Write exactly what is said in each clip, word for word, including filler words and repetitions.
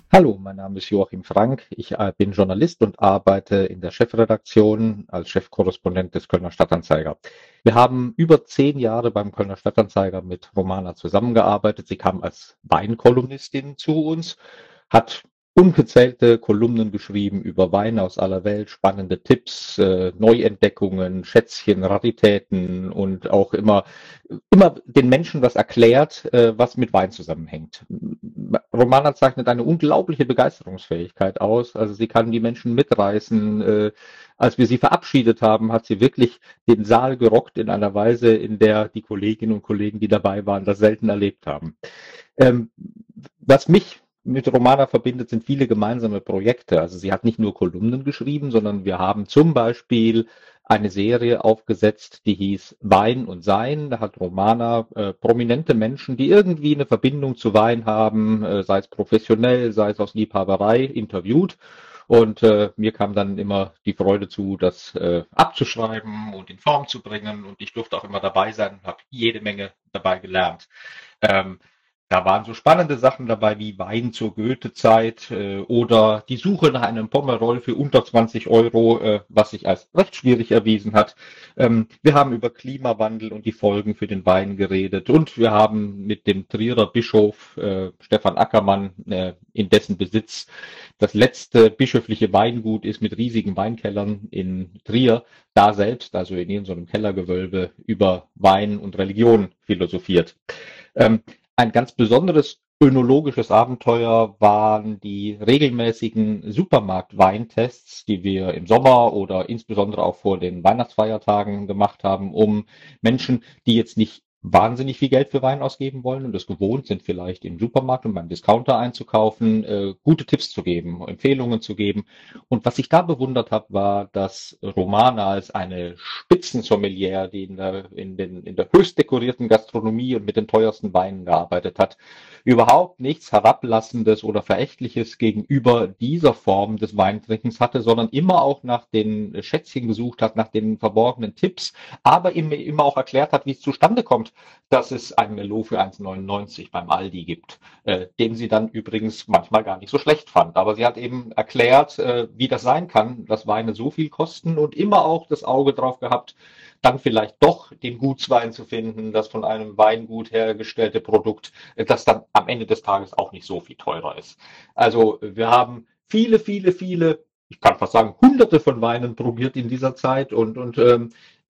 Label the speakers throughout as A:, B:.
A: Hallo, mein Name ist Joachim Frank. Ich äh, bin Journalist und arbeite in der Chefredaktion als Chefkorrespondent des Kölner Stadtanzeiger. Wir haben über zehn Jahre beim Kölner Stadtanzeiger mit Romana zusammengearbeitet. Sie kam als Weinkolumnistin zu uns, hat ungezählte Kolumnen geschrieben über Weine aus aller Welt, spannende Tipps, äh, Neuentdeckungen, Schätzchen, Raritäten und auch immer immer den Menschen was erklärt, äh, was mit Wein zusammenhängt. Romana zeichnet eine unglaubliche Begeisterungsfähigkeit aus. Also sie kann die Menschen mitreißen. Äh, als wir sie verabschiedet haben, hat sie wirklich den Saal gerockt in einer Weise, in der die Kolleginnen und Kollegen, die dabei waren, das selten erlebt haben. Ähm, was mich mit Romana verbindet, sind viele gemeinsame Projekte. Also sie hat nicht nur Kolumnen geschrieben, sondern wir haben zum Beispiel eine Serie aufgesetzt, die hieß Wein und Sein. Da hat Romana äh, prominente Menschen, die irgendwie eine Verbindung zu Wein haben, äh, sei es professionell, sei es aus Liebhaberei, interviewt. Und äh, mir kam dann immer die Freude zu, das äh, abzuschreiben und in Form zu bringen. Und ich durfte auch immer dabei sein und habe jede Menge dabei gelernt. Ähm, Da waren so spannende Sachen dabei wie Wein zur Goethe-Zeit äh, oder die Suche nach einem Pomerol für unter zwanzig Euro, äh, was sich als recht schwierig erwiesen hat. Ähm, wir haben über Klimawandel und die Folgen für den Wein geredet und wir haben mit dem Trierer Bischof äh, Stefan Ackermann, äh, in dessen Besitz das letzte bischöfliche Weingut ist mit riesigen Weinkellern in Trier, da selbst, also in so einem Kellergewölbe, über Wein und Religion philosophiert. Ähm, ein ganz besonderes önologisches Abenteuer waren die regelmäßigen Supermarktweintests, die wir im Sommer oder insbesondere auch vor den Weihnachtsfeiertagen gemacht haben, um Menschen, die jetzt nicht wahnsinnig viel Geld für Wein ausgeben wollen und es gewohnt sind, vielleicht im Supermarkt und beim Discounter einzukaufen, äh, gute Tipps zu geben, Empfehlungen zu geben. Und was ich da bewundert habe, war, dass Romana als eine Spitzensommelier, die in der, in den, in der höchst dekorierten Gastronomie und mit den teuersten Weinen gearbeitet hat, überhaupt nichts Herablassendes oder Verächtliches gegenüber dieser Form des Weintrinkens hatte, sondern immer auch nach den Schätzchen gesucht hat, nach den verborgenen Tipps, aber immer, immer auch erklärt hat, wie es zustande kommt, dass es ein Merlot für eins neunundneunzig beim Aldi gibt, äh, den sie dann übrigens manchmal gar nicht so schlecht fand. Aber sie hat eben erklärt, äh, wie das sein kann, dass Weine so viel kosten und immer auch das Auge drauf gehabt, dann vielleicht doch den Gutswein zu finden, das von einem Weingut hergestellte Produkt, äh, das dann am Ende des Tages auch nicht so viel teurer ist. Also wir haben viele, viele, viele, ich kann fast sagen, hunderte von Weinen probiert in dieser Zeit und, und ähm,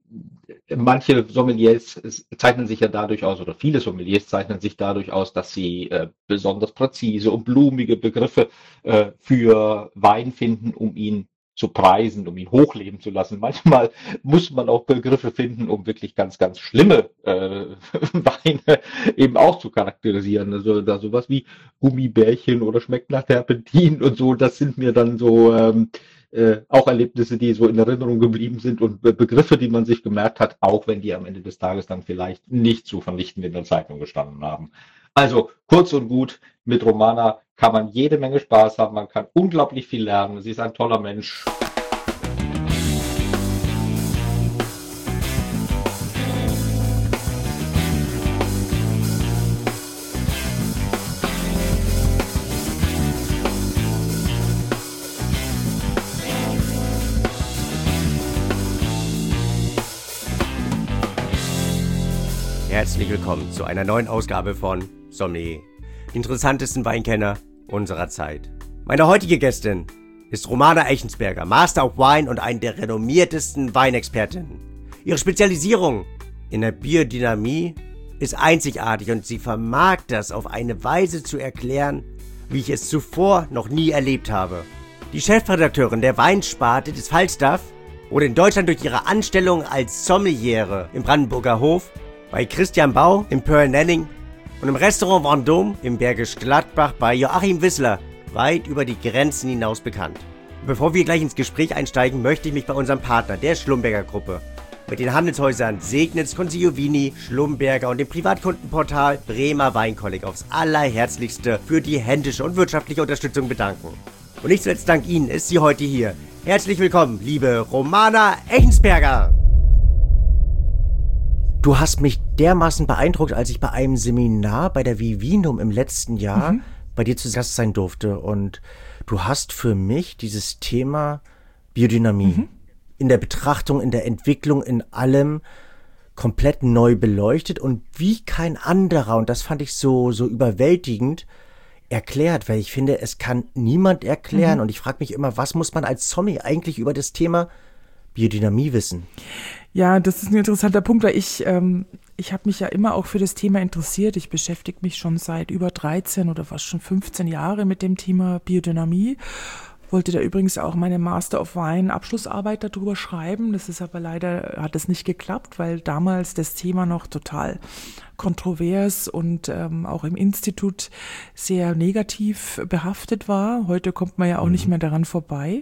A: manche Sommeliers zeichnen sich ja dadurch aus, oder viele Sommeliers zeichnen sich dadurch aus, dass sie äh, besonders präzise und blumige Begriffe äh, für Wein finden, um ihn zu preisen, um ihn hochleben zu lassen. Manchmal muss man auch Begriffe finden, um wirklich ganz, ganz schlimme äh, Weine eben auch zu charakterisieren. Also da sowas wie Gummibärchen oder schmeckt nach Terpentin und so, das sind mir dann so ähm, äh, auch Erlebnisse, die so in Erinnerung geblieben sind und Be Begriffe, die man sich gemerkt hat, auch wenn die am Ende des Tages dann vielleicht nicht so vernichtend in der Zeitung gestanden haben. Also kurz und gut, mit Romana kann man jede Menge Spaß haben, man kann unglaublich viel lernen. Sie ist ein toller Mensch.
B: Herzlich willkommen zu einer neuen Ausgabe von Sommelier, interessantesten Weinkenner unserer Zeit. Meine heutige Gästin ist Romana Echensberger, Master of Wine und eine der renommiertesten Weinexpertinnen. Ihre Spezialisierung in der Biodynamie ist einzigartig und sie vermag das auf eine Weise zu erklären, wie ich es zuvor noch nie erlebt habe. Die Chefredakteurin der Weinsparte des Falstaff wurde in Deutschland durch ihre Anstellung als Sommeliere im Brandenburger Hof, bei Christian Bau im Pearl-Nenning und im Restaurant Vendôme im Bergisch Gladbach bei Joachim Wissler weit über die Grenzen hinaus bekannt. Bevor wir gleich ins Gespräch einsteigen, möchte ich mich bei unserem Partner, der Schlumberger Gruppe, mit den Handelshäusern Segnitz, Consigliovini, Schlumberger und dem Privatkundenportal Bremer Weinkolleg aufs allerherzlichste für die händische und wirtschaftliche Unterstützung bedanken. Und nicht zuletzt dank Ihnen ist sie heute hier. Herzlich willkommen, liebe Romana Echensberger! Du hast mich dermaßen beeindruckt, als ich bei einem Seminar bei der Vivinum im letzten Jahr mhm. bei dir zu Gast sein durfte. Und du hast für mich dieses Thema Biodynamie mhm. in der Betrachtung, in der Entwicklung, in allem komplett neu beleuchtet und wie kein anderer, und das fand ich so, so überwältigend, erklärt, weil ich finde, es kann niemand erklären. Mhm. Und ich frage mich immer, was muss man als Zombie eigentlich über das Thema Biodynamie wissen?
C: Ja, das ist ein interessanter Punkt, weil ich, ähm, ich habe mich ja immer auch für das Thema interessiert. Ich beschäftige mich schon seit über dreizehn oder fast schon fünfzehn Jahre mit dem Thema Biodynamie. Wollte da übrigens auch meine Master of Wine Abschlussarbeit darüber schreiben. Das ist aber leider, hat das nicht geklappt, weil damals das Thema noch total kontrovers und ähm, auch im Institut sehr negativ behaftet war. Heute kommt man ja auch mhm. nicht mehr daran vorbei.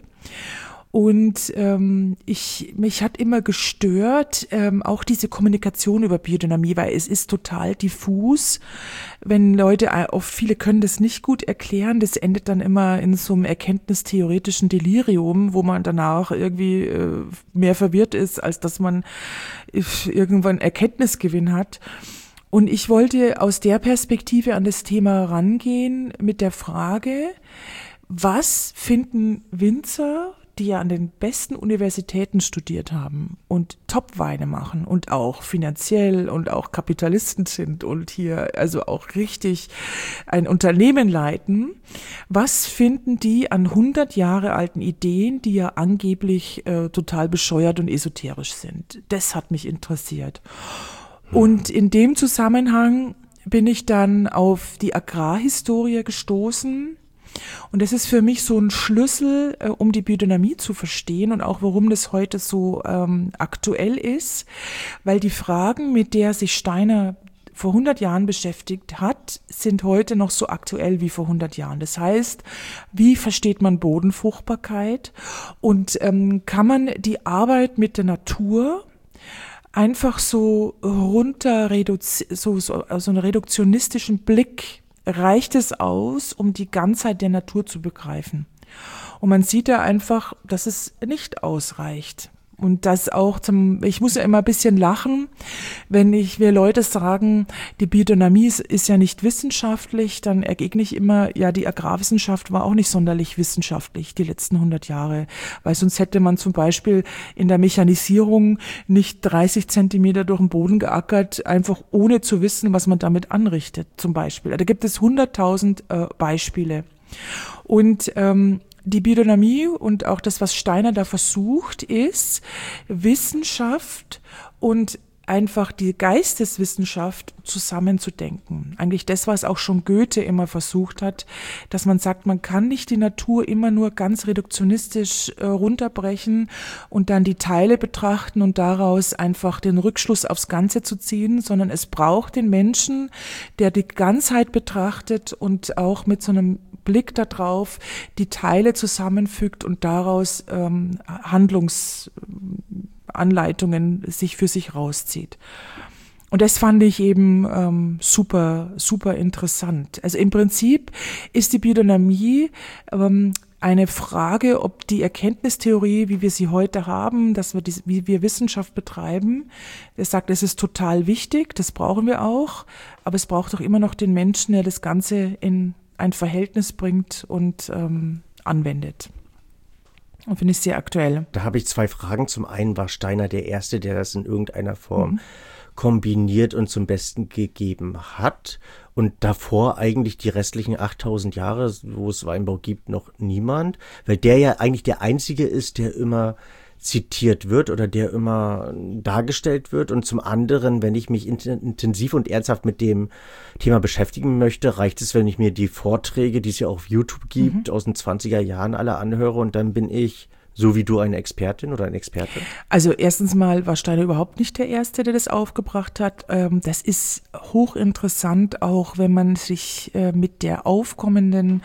C: Und ähm, ich mich hat immer gestört, ähm, auch diese Kommunikation über Biodynamie, weil es ist total diffus. Wenn Leute, oft viele können das nicht gut erklären, das endet dann immer in so einem erkenntnistheoretischen Delirium, wo man danach irgendwie äh, mehr verwirrt ist, als dass man irgendwann Erkenntnisgewinn hat. Und ich wollte aus der Perspektive an das Thema rangehen mit der Frage, was finden Winzer, die ja an den besten Universitäten studiert haben und Top-Weine machen und auch finanziell und auch Kapitalisten sind und hier also auch richtig ein Unternehmen leiten. Was finden die an hundert Jahre alten Ideen, die ja angeblich äh, total bescheuert und esoterisch sind? Das hat mich interessiert. Und in dem Zusammenhang bin ich dann auf die Agrarhistorie gestoßen. Und das ist für mich so ein Schlüssel, äh, um die Biodynamie zu verstehen und auch warum das heute so ähm, aktuell ist, weil die Fragen, mit der sich Steiner vor hundert Jahren beschäftigt hat, sind heute noch so aktuell wie vor hundert Jahren. Das heißt, wie versteht man Bodenfruchtbarkeit und ähm, kann man die Arbeit mit der Natur einfach so runter reduzieren, so, so also einen reduktionistischen Blick, reicht es aus, um die Ganzheit der Natur zu begreifen. Und man sieht ja einfach, dass es nicht ausreicht. Und das auch zum, ich muss ja immer ein bisschen lachen, wenn ich, wir Leute sagen, die Biodynamie ist, ist ja nicht wissenschaftlich, dann ergegne ich immer, ja, die Agrarwissenschaft war auch nicht sonderlich wissenschaftlich die letzten hundert Jahre, weil sonst hätte man zum Beispiel in der Mechanisierung nicht dreißig Zentimeter durch den Boden geackert, einfach ohne zu wissen, was man damit anrichtet, zum Beispiel. Da gibt es hunderttausend äh, Beispiele. Und ähm, die Biodynamie und auch das, was Steiner da versucht, ist Wissenschaft und einfach die Geisteswissenschaft zusammenzudenken. Eigentlich das, was auch schon Goethe immer versucht hat, dass man sagt, man kann nicht die Natur immer nur ganz reduktionistisch äh, runterbrechen und dann die Teile betrachten und daraus einfach den Rückschluss aufs Ganze zu ziehen, sondern es braucht den Menschen, der die Ganzheit betrachtet und auch mit so einem Blick darauf die Teile zusammenfügt und daraus ähm, Handlungsanleitungen sich für sich rauszieht. Und das fand ich eben ähm, super, super interessant. Also im Prinzip ist die Biodynamie ähm, eine Frage, ob die Erkenntnistheorie, wie wir sie heute haben, dass wir die, wie wir Wissenschaft betreiben, er sagt, es ist total wichtig, das brauchen wir auch, aber es braucht auch immer noch den Menschen, der das Ganze in ein Verhältnis bringt und ähm, anwendet. Und finde ich sehr aktuell.
B: Da habe ich zwei Fragen. Zum einen war Steiner der Erste, der das in irgendeiner Form mhm. kombiniert und zum Besten gegeben hat. Und davor eigentlich die restlichen achttausend Jahre, wo es Weinbau gibt, noch niemand. Weil der ja eigentlich der Einzige ist, der immer zitiert wird oder der immer dargestellt wird. Und zum anderen, wenn ich mich intensiv und ernsthaft mit dem Thema beschäftigen möchte, reicht es, wenn ich mir die Vorträge, die es ja auf YouTube gibt, mhm. aus den zwanziger Jahren alle anhöre und dann bin ich, so wie du, eine Expertin oder ein Experte?
C: Also erstens mal war Steiner überhaupt nicht der Erste, der das aufgebracht hat. Das ist hochinteressant, auch wenn man sich mit der aufkommenden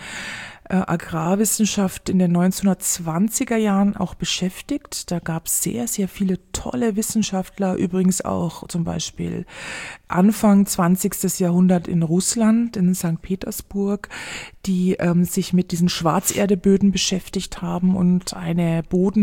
C: Agrarwissenschaft in den neunzehnhundertzwanziger Jahren auch beschäftigt. Da gab es sehr, sehr viele tolle Wissenschaftler, übrigens auch zum Beispiel Anfang zwanzigsten Jahrhundert in Russland, in Sankt Petersburg, die ähm, sich mit diesen Schwarzerdeböden beschäftigt haben und eine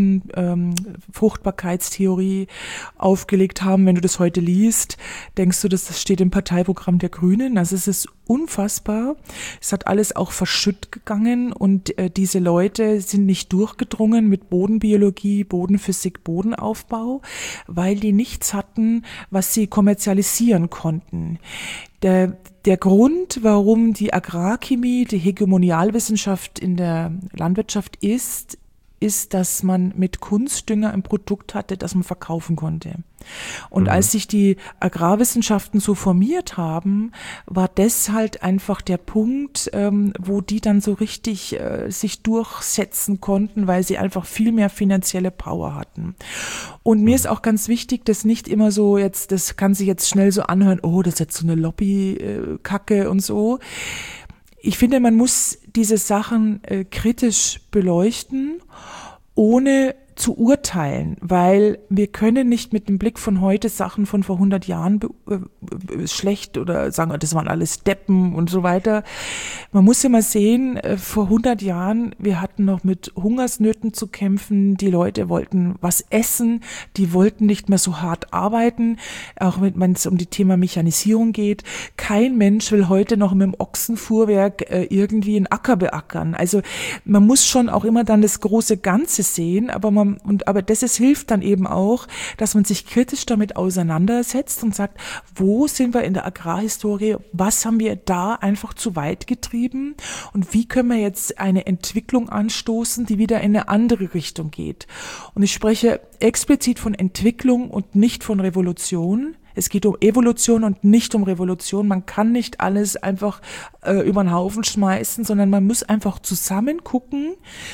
C: Bodenfruchtbarkeitstheorie ähm, aufgelegt haben. Wenn du das heute liest, denkst du, dass das steht im Parteiprogramm der Grünen. Also es ist unfassbar. Es hat alles auch verschütt gegangen und äh, diese Leute sind nicht durchgedrungen mit Bodenbiologie, Bodenphysik, Bodenaufbau, weil die nichts hatten, was sie kommerzialisieren konnten. Der, der Grund, warum die Agrarchemie die Hegemonialwissenschaft in der Landwirtschaft ist, ist, dass man mit Kunstdünger ein Produkt hatte, das man verkaufen konnte. Und mhm. als sich die Agrarwissenschaften so formiert haben, war das halt einfach der Punkt, ähm, wo die dann so richtig äh, sich durchsetzen konnten, weil sie einfach viel mehr finanzielle Power hatten. Und mir mhm. ist auch ganz wichtig, dass nicht immer so jetzt, das kann sich jetzt schnell so anhören, oh, das ist jetzt so eine Lobby-Kacke und so. Ich finde, man muss diese Sachen äh, kritisch beleuchten, ohne zu urteilen, weil wir können nicht mit dem Blick von heute Sachen von vor hundert Jahren be- äh, schlecht oder sagen, das waren alles Deppen und so weiter. Man muss ja mal sehen, äh, vor hundert Jahren, wir hatten noch mit Hungersnöten zu kämpfen, die Leute wollten was essen, die wollten nicht mehr so hart arbeiten, auch wenn es um die Thema Mechanisierung geht. Kein Mensch will heute noch mit dem Ochsenfuhrwerk äh, irgendwie einen Acker beackern. Also man muss schon auch immer dann das große Ganze sehen, aber man Und, aber das ist, hilft dann eben auch, dass man sich kritisch damit auseinandersetzt und sagt, wo sind wir in der Agrarhistorie, was haben wir da einfach zu weit getrieben und wie können wir jetzt eine Entwicklung anstoßen, die wieder in eine andere Richtung geht. Und ich spreche explizit von Entwicklung und nicht von Revolution. Es geht um Evolution und nicht um Revolution. Man kann nicht alles einfach äh, über den Haufen schmeißen, sondern man muss einfach zusammen gucken,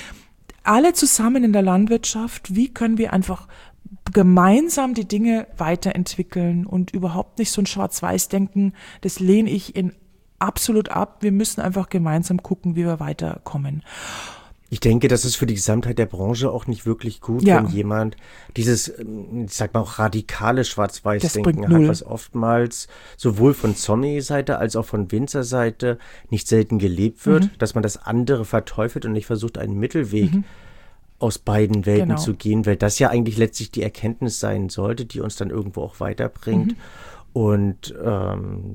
C: alle zusammen in der Landwirtschaft, wie können wir einfach gemeinsam die Dinge weiterentwickeln und überhaupt nicht so ein Schwarz-Weiß-Denken, das lehne ich in absolut ab. Wir müssen einfach gemeinsam gucken, wie wir weiterkommen.
B: Ich denke, das ist für die Gesamtheit der Branche auch nicht wirklich gut, ja. wenn jemand dieses, ich sag mal auch radikale Schwarz-Weiß-Denken hat, was oftmals sowohl von Sommelier-Seite als auch von Winzer-Seite nicht selten gelebt wird, mhm. dass man das andere verteufelt und nicht versucht, einen Mittelweg mhm. aus beiden Welten genau. zu gehen, weil das ja eigentlich letztlich die Erkenntnis sein sollte, die uns dann irgendwo auch weiterbringt. Mhm. Und ähm,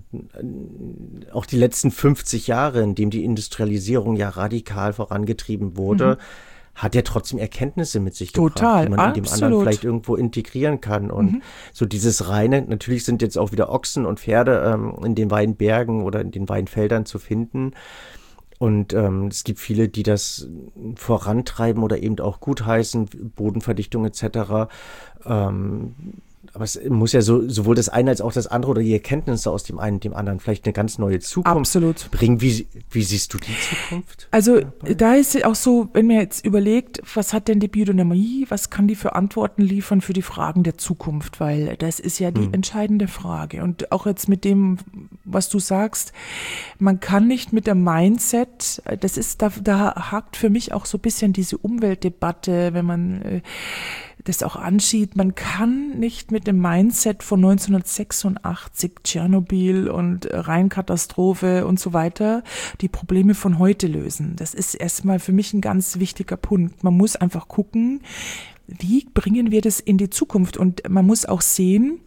B: auch die letzten fünfzig Jahre, in dem die Industrialisierung ja radikal vorangetrieben wurde, mhm. hat ja trotzdem Erkenntnisse mit sich gebracht,
C: Total,
B: die man
C: absolut.
B: in dem anderen vielleicht irgendwo integrieren kann. Und mhm. so dieses reine, natürlich sind jetzt auch wieder Ochsen und Pferde ähm, in den Weinbergen oder in den Weinfeldern zu finden. Und ähm, es gibt viele, die das vorantreiben oder eben auch gutheißen, Bodenverdichtung et cetera. Ähm, Aber es muss ja so, sowohl das eine als auch das andere oder die Erkenntnisse aus dem einen und dem anderen vielleicht eine ganz neue Zukunft
C: Absolut.
B: bringen. Wie, wie siehst du die Zukunft?
C: Also da ist es auch so, wenn man jetzt überlegt, was hat denn die Biodynamie, was kann die für Antworten liefern für die Fragen der Zukunft, weil das ist ja die hm. entscheidende Frage. Und auch jetzt mit dem, was du sagst, man kann nicht mit dem Mindset, das ist, da, da hakt für mich auch so ein bisschen diese Umweltdebatte, wenn man äh, das auch ansieht, man kann nicht mit dem Mindset von neunzehnhundertsechsundachtzig, Tschernobyl und Rheinkatastrophe und so weiter die Probleme von heute lösen. Das ist erstmal für mich ein ganz wichtiger Punkt. Man muss einfach gucken, wie bringen wir das in die Zukunft? Und man muss auch sehen,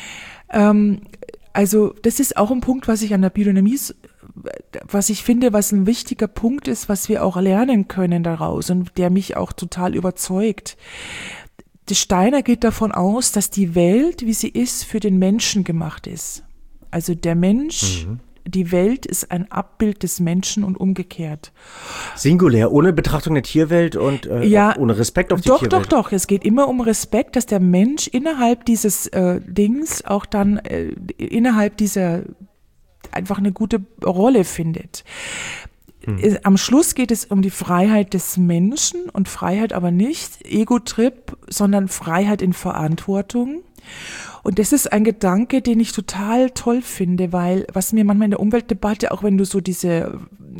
C: ähm, also das ist auch ein Punkt, was ich an der Biodynamie was ich finde, was ein wichtiger Punkt ist, was wir auch lernen können daraus und der mich auch total überzeugt. Steiner geht davon aus, dass die Welt, wie sie ist, für den Menschen gemacht ist. Also der Mensch, mhm. die Welt ist ein Abbild des Menschen und umgekehrt.
B: Singulär, ohne Betrachtung der Tierwelt und äh,
C: ja,
B: ohne Respekt auf die
C: doch,
B: Tierwelt.
C: Doch, doch, doch. Es geht immer um Respekt, dass der Mensch innerhalb dieses äh, Dings auch dann äh, innerhalb dieser einfach eine gute Rolle findet. Hm. Am Schluss geht es um die Freiheit des Menschen und Freiheit aber nicht Ego-Trip, sondern Freiheit in Verantwortung. Und das ist ein Gedanke, den ich total toll finde, weil was mir manchmal in der Umweltdebatte, auch wenn du so diese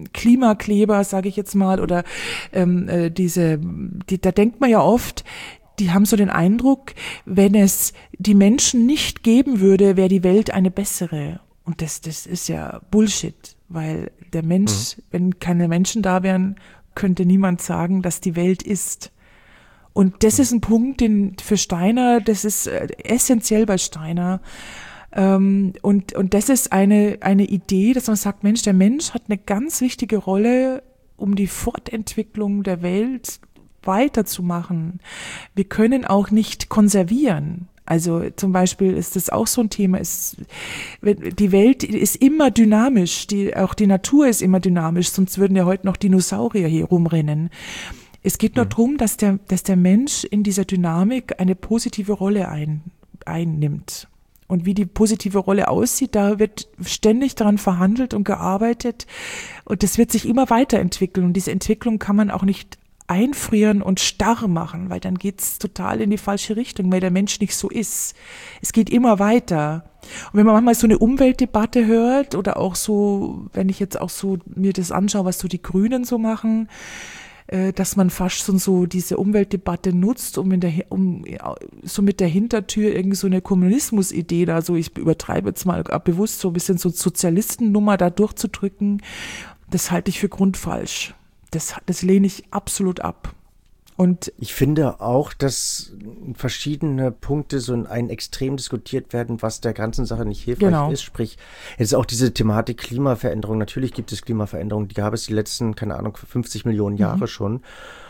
C: Klimakleber, sage ich jetzt mal, oder ähm, diese, die, da denkt man ja oft, die haben so den Eindruck, wenn es die Menschen nicht geben würde, wäre die Welt eine bessere. Und das, das ist ja Bullshit, weil der Mensch, mhm. wenn keine Menschen da wären, könnte niemand sagen, dass die Welt ist. Und das mhm. ist ein Punkt, den für Steiner, das ist essentiell bei Steiner. Ähm, und, und das ist eine, eine Idee, dass man sagt, Mensch, der Mensch hat eine ganz wichtige Rolle, um die Fortentwicklung der Welt weiterzumachen. Wir können auch nicht konservieren. Also zum Beispiel ist das auch so ein Thema, ist, die Welt ist immer dynamisch, die, auch die Natur ist immer dynamisch, sonst würden ja heute noch Dinosaurier hier rumrennen. Es geht nur mhm. darum, dass der, dass der Mensch in dieser Dynamik eine positive Rolle ein, einnimmt. Und wie die positive Rolle aussieht, da wird ständig daran verhandelt und gearbeitet. Und das wird sich immer weiterentwickeln. Und diese Entwicklung kann man auch nicht einfrieren und starr machen, weil dann geht's total in die falsche Richtung, weil der Mensch nicht so ist. Es geht immer weiter. Und wenn man manchmal so eine Umweltdebatte hört oder auch so, wenn ich jetzt auch so mir das anschaue, was so die Grünen so machen, dass man fast so, so diese Umweltdebatte nutzt, um, in der, um so mit der Hintertür irgendwie so eine Kommunismus-Idee da, so ich übertreibe jetzt mal bewusst so ein bisschen so Sozialistennummer da durchzudrücken, das halte ich für grundfalsch. Das, das lehne ich absolut ab. Und
B: ich finde auch, dass verschiedene Punkte so in ein Extrem diskutiert werden, was der ganzen Sache nicht hilfreich
C: genau.
B: ist. Sprich, jetzt auch diese Thematik Klimaveränderung. Natürlich gibt es Klimaveränderungen, die gab es die letzten, keine Ahnung, fünfzig Millionen Jahre mhm. schon.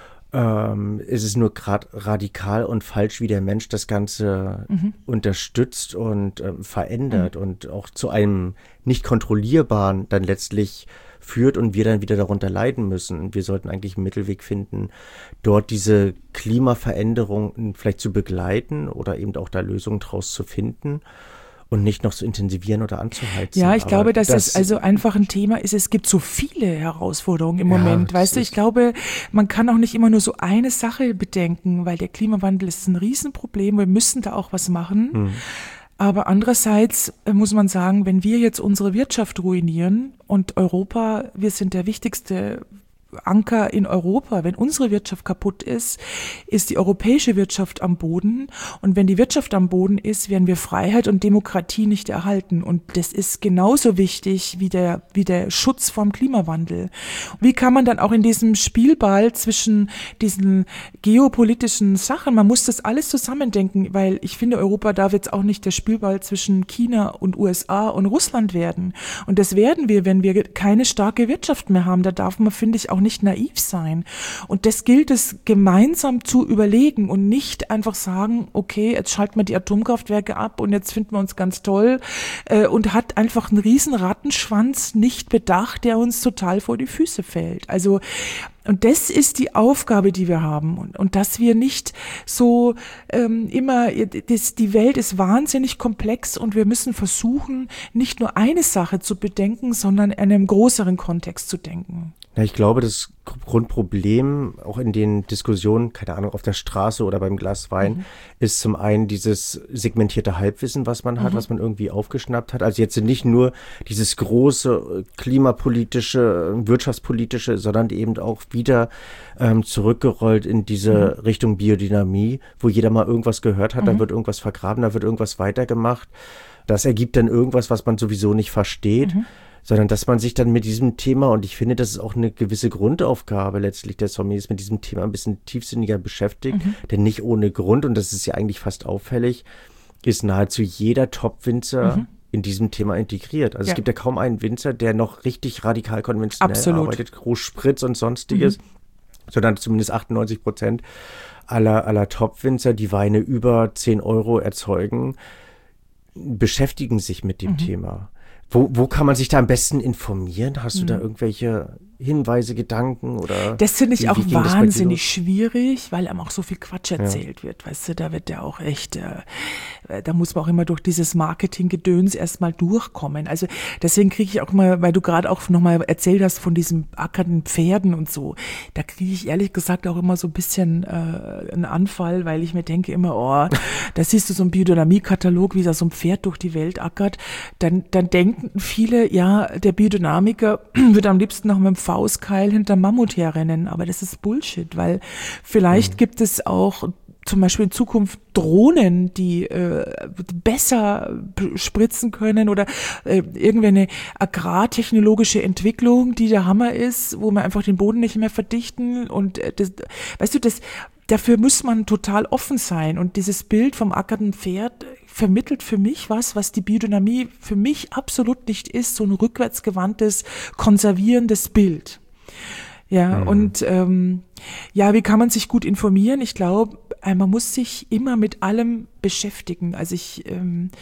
B: Ähm, es ist nur gerade radikal und falsch, wie der Mensch das Ganze mhm. unterstützt und ähm, verändert mhm. und auch zu einem nicht kontrollierbaren dann letztlich führt und wir dann wieder darunter leiden müssen. Wir sollten eigentlich einen Mittelweg finden, dort diese Klimaveränderung vielleicht zu begleiten oder eben auch da Lösungen draus zu finden und nicht noch zu intensivieren oder anzuheizen.
C: Ja, ich
B: Aber
C: glaube, dass
B: das
C: es also einfach ein Thema ist. Es gibt so viele Herausforderungen im
B: ja,
C: Moment. Weißt du, ich glaube, man kann auch nicht immer nur so eine Sache bedenken, weil der Klimawandel ist ein Riesenproblem. Wir müssen da auch was machen. Hm. Aber andererseits muss man sagen, wenn wir jetzt unsere Wirtschaft ruinieren und Europa, wir sind der wichtigste Anker in Europa. Wenn unsere Wirtschaft kaputt ist, ist die europäische Wirtschaft am Boden. Und wenn die Wirtschaft am Boden ist, werden wir Freiheit und Demokratie nicht erhalten. Und das ist genauso wichtig wie der, wie der Schutz vom Klimawandel. Wie kann man dann auch in diesem Spielball zwischen diesen geopolitischen Sachen, man muss das alles zusammendenken, weil ich finde, Europa darf jetzt auch nicht der Spielball zwischen China und U S A und Russland werden. Und das werden wir, wenn wir keine starke Wirtschaft mehr haben. Da darf man, finde ich, auch nicht naiv sein. Und das gilt es gemeinsam zu überlegen und nicht einfach sagen, okay, jetzt schalten wir die Atomkraftwerke ab und jetzt finden wir uns ganz toll äh, und hat einfach einen riesen Rattenschwanz nicht bedacht, der uns total vor die Füße fällt. Also und das ist die Aufgabe, die wir haben. Und, und dass wir nicht so ähm, immer, das, die Welt ist wahnsinnig komplex und wir müssen versuchen, nicht nur eine Sache zu bedenken, sondern in einem größeren Kontext zu denken.
B: Ja, ich glaube, das Grundproblem auch in den Diskussionen, keine Ahnung, auf der Straße oder beim Glas Wein, mhm. ist zum einen dieses segmentierte Halbwissen, was man hat, mhm. was man irgendwie aufgeschnappt hat. Also jetzt nicht nur dieses große klimapolitische, wirtschaftspolitische, sondern eben auch wieder ähm, zurückgerollt in diese mhm. Richtung Biodynamie, wo jeder mal irgendwas gehört hat, mhm. da wird irgendwas vergraben, da wird irgendwas weitergemacht. Das ergibt dann irgendwas, was man sowieso nicht versteht. Mhm. Sondern dass man sich dann mit diesem Thema, und ich finde, das ist auch eine gewisse Grundaufgabe letztlich der Sommeliers, mit diesem Thema ein bisschen tiefsinniger beschäftigt, mhm. denn nicht ohne Grund, und das ist ja eigentlich fast auffällig, ist nahezu jeder Top-Winzer mhm. in diesem Thema integriert. Also ja. es gibt ja kaum einen Winzer, der noch richtig radikal konventionell
C: Absolut.
B: arbeitet, Großspritz und sonstiges, mhm. sondern zumindest achtundneunzig Prozent aller, aller Top-Winzer, die Weine über zehn Euro erzeugen, beschäftigen sich mit dem mhm. Thema. Wo, wo kann man sich da am besten informieren? Hast du hm. da irgendwelche Hinweise, Gedanken oder?
C: Das finde ich wie, auch wie wahnsinnig schwierig, weil einem auch so viel Quatsch erzählt ja. wird. Weißt du, da wird ja auch echt, äh, da muss man auch immer durch dieses Marketinggedöns erstmal durchkommen. Also deswegen kriege ich auch mal, weil du gerade auch nochmal erzählt hast von diesen ackernden Pferden und so, da kriege ich ehrlich gesagt auch immer so ein bisschen äh, einen Anfall, weil ich mir denke immer, oh, da siehst du so einen Biodynamie-Katalog, wie da so ein Pferd durch die Welt ackert, dann, dann denken viele, ja, der Biodynamiker würde am liebsten noch mit dem Faustkeil hinter Mammut herrennen, aber das ist Bullshit, weil vielleicht mhm. gibt es auch zum Beispiel in Zukunft Drohnen, die äh, besser spritzen können oder äh, irgendeine agrartechnologische Entwicklung, die der Hammer ist, wo man einfach den Boden nicht mehr verdichten und äh, das, weißt du, das dafür muss man total offen sein und dieses Bild vom ackernden Pferd vermittelt für mich was, was die Biodynamie für mich absolut nicht ist, so ein rückwärtsgewandtes, konservierendes Bild. Ja, mhm. und ähm, ja, wie kann man sich gut informieren? Ich glaube, man muss sich immer mit allem beschäftigen. Also ich, ähm,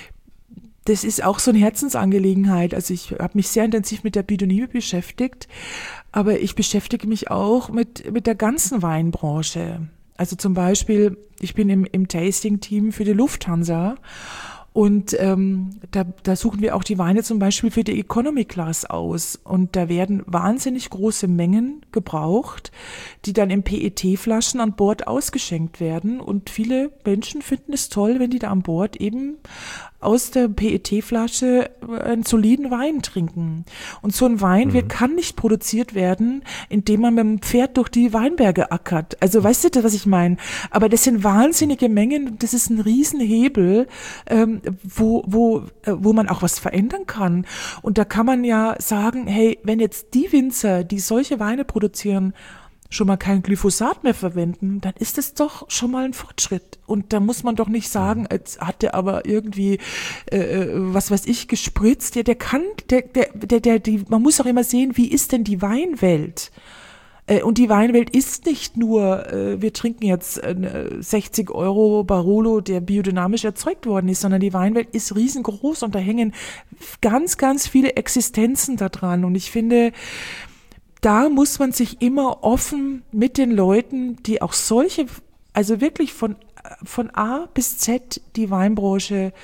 C: das ist auch so eine Herzensangelegenheit. Also ich habe mich sehr intensiv mit der Biodynamie beschäftigt, aber ich beschäftige mich auch mit mit der ganzen Weinbranche. Also zum Beispiel, ich bin im, im Tasting-Team für die Lufthansa und ähm, da, da suchen wir auch die Weine zum Beispiel für die Economy Class aus und da werden wahnsinnig große Mengen gebraucht, die dann in P E T-Flaschen an Bord ausgeschenkt werden und viele Menschen finden es toll, wenn die da an Bord eben aus der P E T-Flasche einen soliden Wein trinken. Und so ein Wein, mhm. wir kann nicht produziert werden, indem man mit dem Pferd durch die Weinberge ackert. Also weißt du, was ich meine? Aber das sind wahnsinnige Mengen, das ist ein Riesenhebel, ähm, wo, wo, äh, wo man auch was verändern kann. Und da kann man ja sagen, hey, wenn jetzt die Winzer, die solche Weine produzieren, schon mal kein Glyphosat mehr verwenden, dann ist es doch schon mal ein Fortschritt. Und da muss man doch nicht sagen, jetzt hat der aber irgendwie, äh, was weiß ich, gespritzt. Der, der kann, der, der, der, der, die, man muss auch immer sehen, wie ist denn die Weinwelt? Äh, und die Weinwelt ist nicht nur, äh, wir trinken jetzt äh, sechzig Euro Barolo, der biodynamisch erzeugt worden ist, sondern die Weinwelt ist riesengroß und da hängen ganz, ganz viele Existenzen da dran. Und ich finde, da muss man sich immer offen mit den Leuten, die auch solche, also wirklich von, von A bis Z die Weinbranche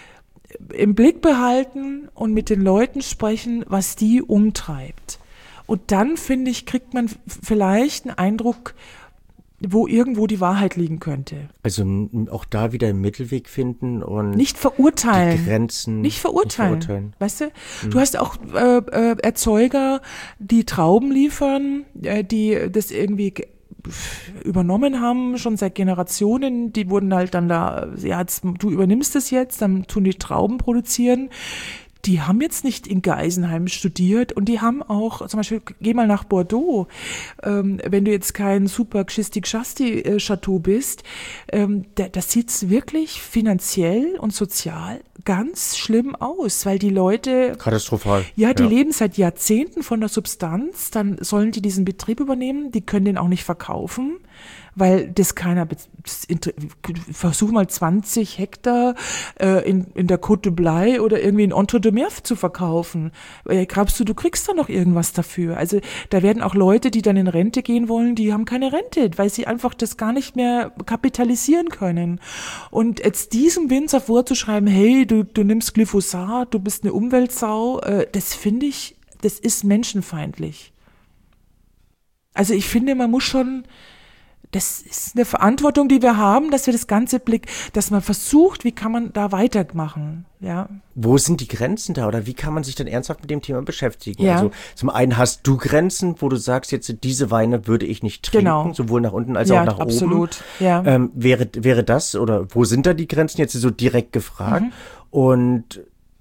C: im Blick behalten und mit den Leuten sprechen, was die umtreibt. Und dann, finde ich, kriegt man vielleicht einen Eindruck, wo irgendwo die Wahrheit liegen könnte.
B: Also auch da wieder einen Mittelweg finden und
C: nicht verurteilen.
B: Die Grenzen
C: nicht verurteilen. Nicht verurteilen. Weißt du, mhm. du hast auch äh, äh, Erzeuger, die Trauben liefern, äh, die das irgendwie übernommen haben, schon seit Generationen. Die wurden halt dann da, ja, jetzt, du übernimmst das jetzt, dann tun die Trauben produzieren. Die haben jetzt nicht in Geisenheim studiert und die haben auch, zum Beispiel, geh mal nach Bordeaux, ähm, wenn du jetzt kein super Gschisti-Gschasti-Chateau bist, ähm, da, das sieht wirklich finanziell und sozial ganz schlimm aus, weil die Leute...
B: Katastrophal.
C: Ja, die ja. leben seit Jahrzehnten von der Substanz, dann sollen die diesen Betrieb übernehmen, die können den auch nicht verkaufen, weil das keiner, das, versuch mal zwanzig Hektar äh, in, in der Côte de Blaye oder irgendwie in Entre-deux-Mers zu verkaufen. Äh, glaubst du, du kriegst da noch irgendwas dafür? Also da werden auch Leute, die dann in Rente gehen wollen, die haben keine Rente, weil sie einfach das gar nicht mehr kapitalisieren können. Und jetzt diesem Winzer vorzuschreiben, hey, du, du nimmst Glyphosat, du bist eine Umweltsau, äh, das finde ich, das ist menschenfeindlich. Also ich finde, man muss schon... Das ist eine Verantwortung, die wir haben, dass wir das ganze Blick, dass man versucht, wie kann man da weitermachen, ja.
B: Wo sind die Grenzen da oder wie kann man sich dann ernsthaft mit dem Thema beschäftigen?
C: Ja.
B: Also zum einen hast du Grenzen, wo du sagst, jetzt diese Weine würde ich nicht trinken, genau. sowohl nach unten als
C: ja,
B: auch nach
C: absolut.
B: oben.
C: Ja,
B: ähm, wäre, wäre das oder wo sind da die Grenzen jetzt so direkt gefragt? Mhm. Und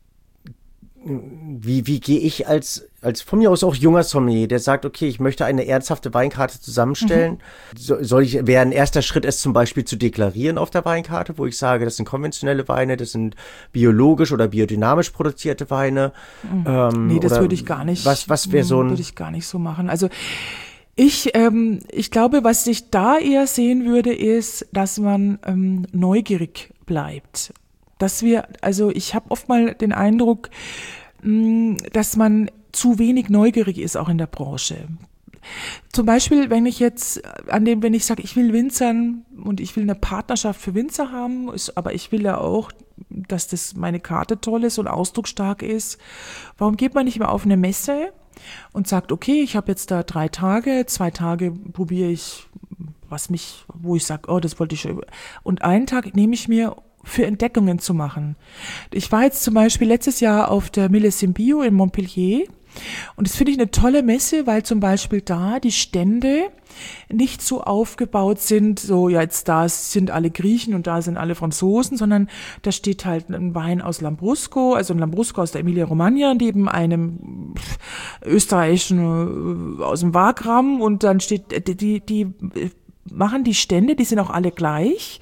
B: wie, wie gehe ich als, als von mir aus auch junger Sommelier, der sagt, okay, ich möchte eine ernsthafte Weinkarte zusammenstellen. Mhm. So, soll ich, wäre ein erster Schritt, es zum Beispiel zu deklarieren auf der Weinkarte, wo ich sage, das sind konventionelle Weine, das sind biologisch oder biodynamisch produzierte Weine.
C: Mhm. Ähm, nee, das würde ich gar nicht.
B: Was, was wäre so ein.
C: Würde ich gar nicht so machen. Also, ich, ähm, ich glaube, was ich da eher sehen würde, ist, dass man ähm, neugierig bleibt. Dass wir, also ich habe oft mal den Eindruck, dass man zu wenig neugierig ist, auch in der Branche. Zum Beispiel, wenn ich jetzt an dem, wenn ich sage, ich will Winzern und ich will eine Partnerschaft für Winzer haben, ist, aber ich will ja auch, dass das meine Karte toll ist und ausdrucksstark ist. Warum geht man nicht mal auf eine Messe und sagt, okay, ich habe jetzt da drei Tage, zwei Tage probiere ich, was mich, wo ich sage, oh, das wollte ich schon. Und einen Tag nehme ich mir für Entdeckungen zu machen. Ich war jetzt zum Beispiel letztes Jahr auf der Millésime Bio in Montpellier und das finde ich eine tolle Messe, weil zum Beispiel da die Stände nicht so aufgebaut sind, so ja, jetzt da sind alle Griechen und da sind alle Franzosen, sondern da steht halt ein Wein aus Lambrusco, also ein Lambrusco aus der Emilia-Romagna neben einem österreichischen aus dem Wagram und dann steht, die, die, die machen die Stände, die sind auch alle gleich,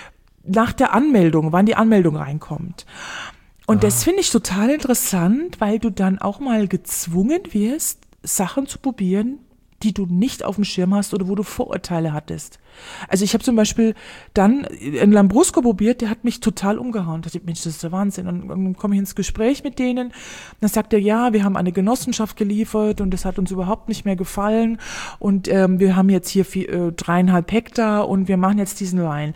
C: nach der Anmeldung, wann die Anmeldung reinkommt. Und ah. das finde ich total interessant, weil du dann auch mal gezwungen wirst, Sachen zu probieren, die du nicht auf dem Schirm hast oder wo du Vorurteile hattest. Also ich habe zum Beispiel dann einen Lambrusco probiert, der hat mich total umgehauen. Da dachte ich, Mensch, das ist der Wahnsinn. Und dann komme ich ins Gespräch mit denen. Und dann sagt er, ja, wir haben eine Genossenschaft geliefert und das hat uns überhaupt nicht mehr gefallen. Und ähm, wir haben jetzt hier vier, äh, dreieinhalb Hektar und wir machen jetzt diesen Wein.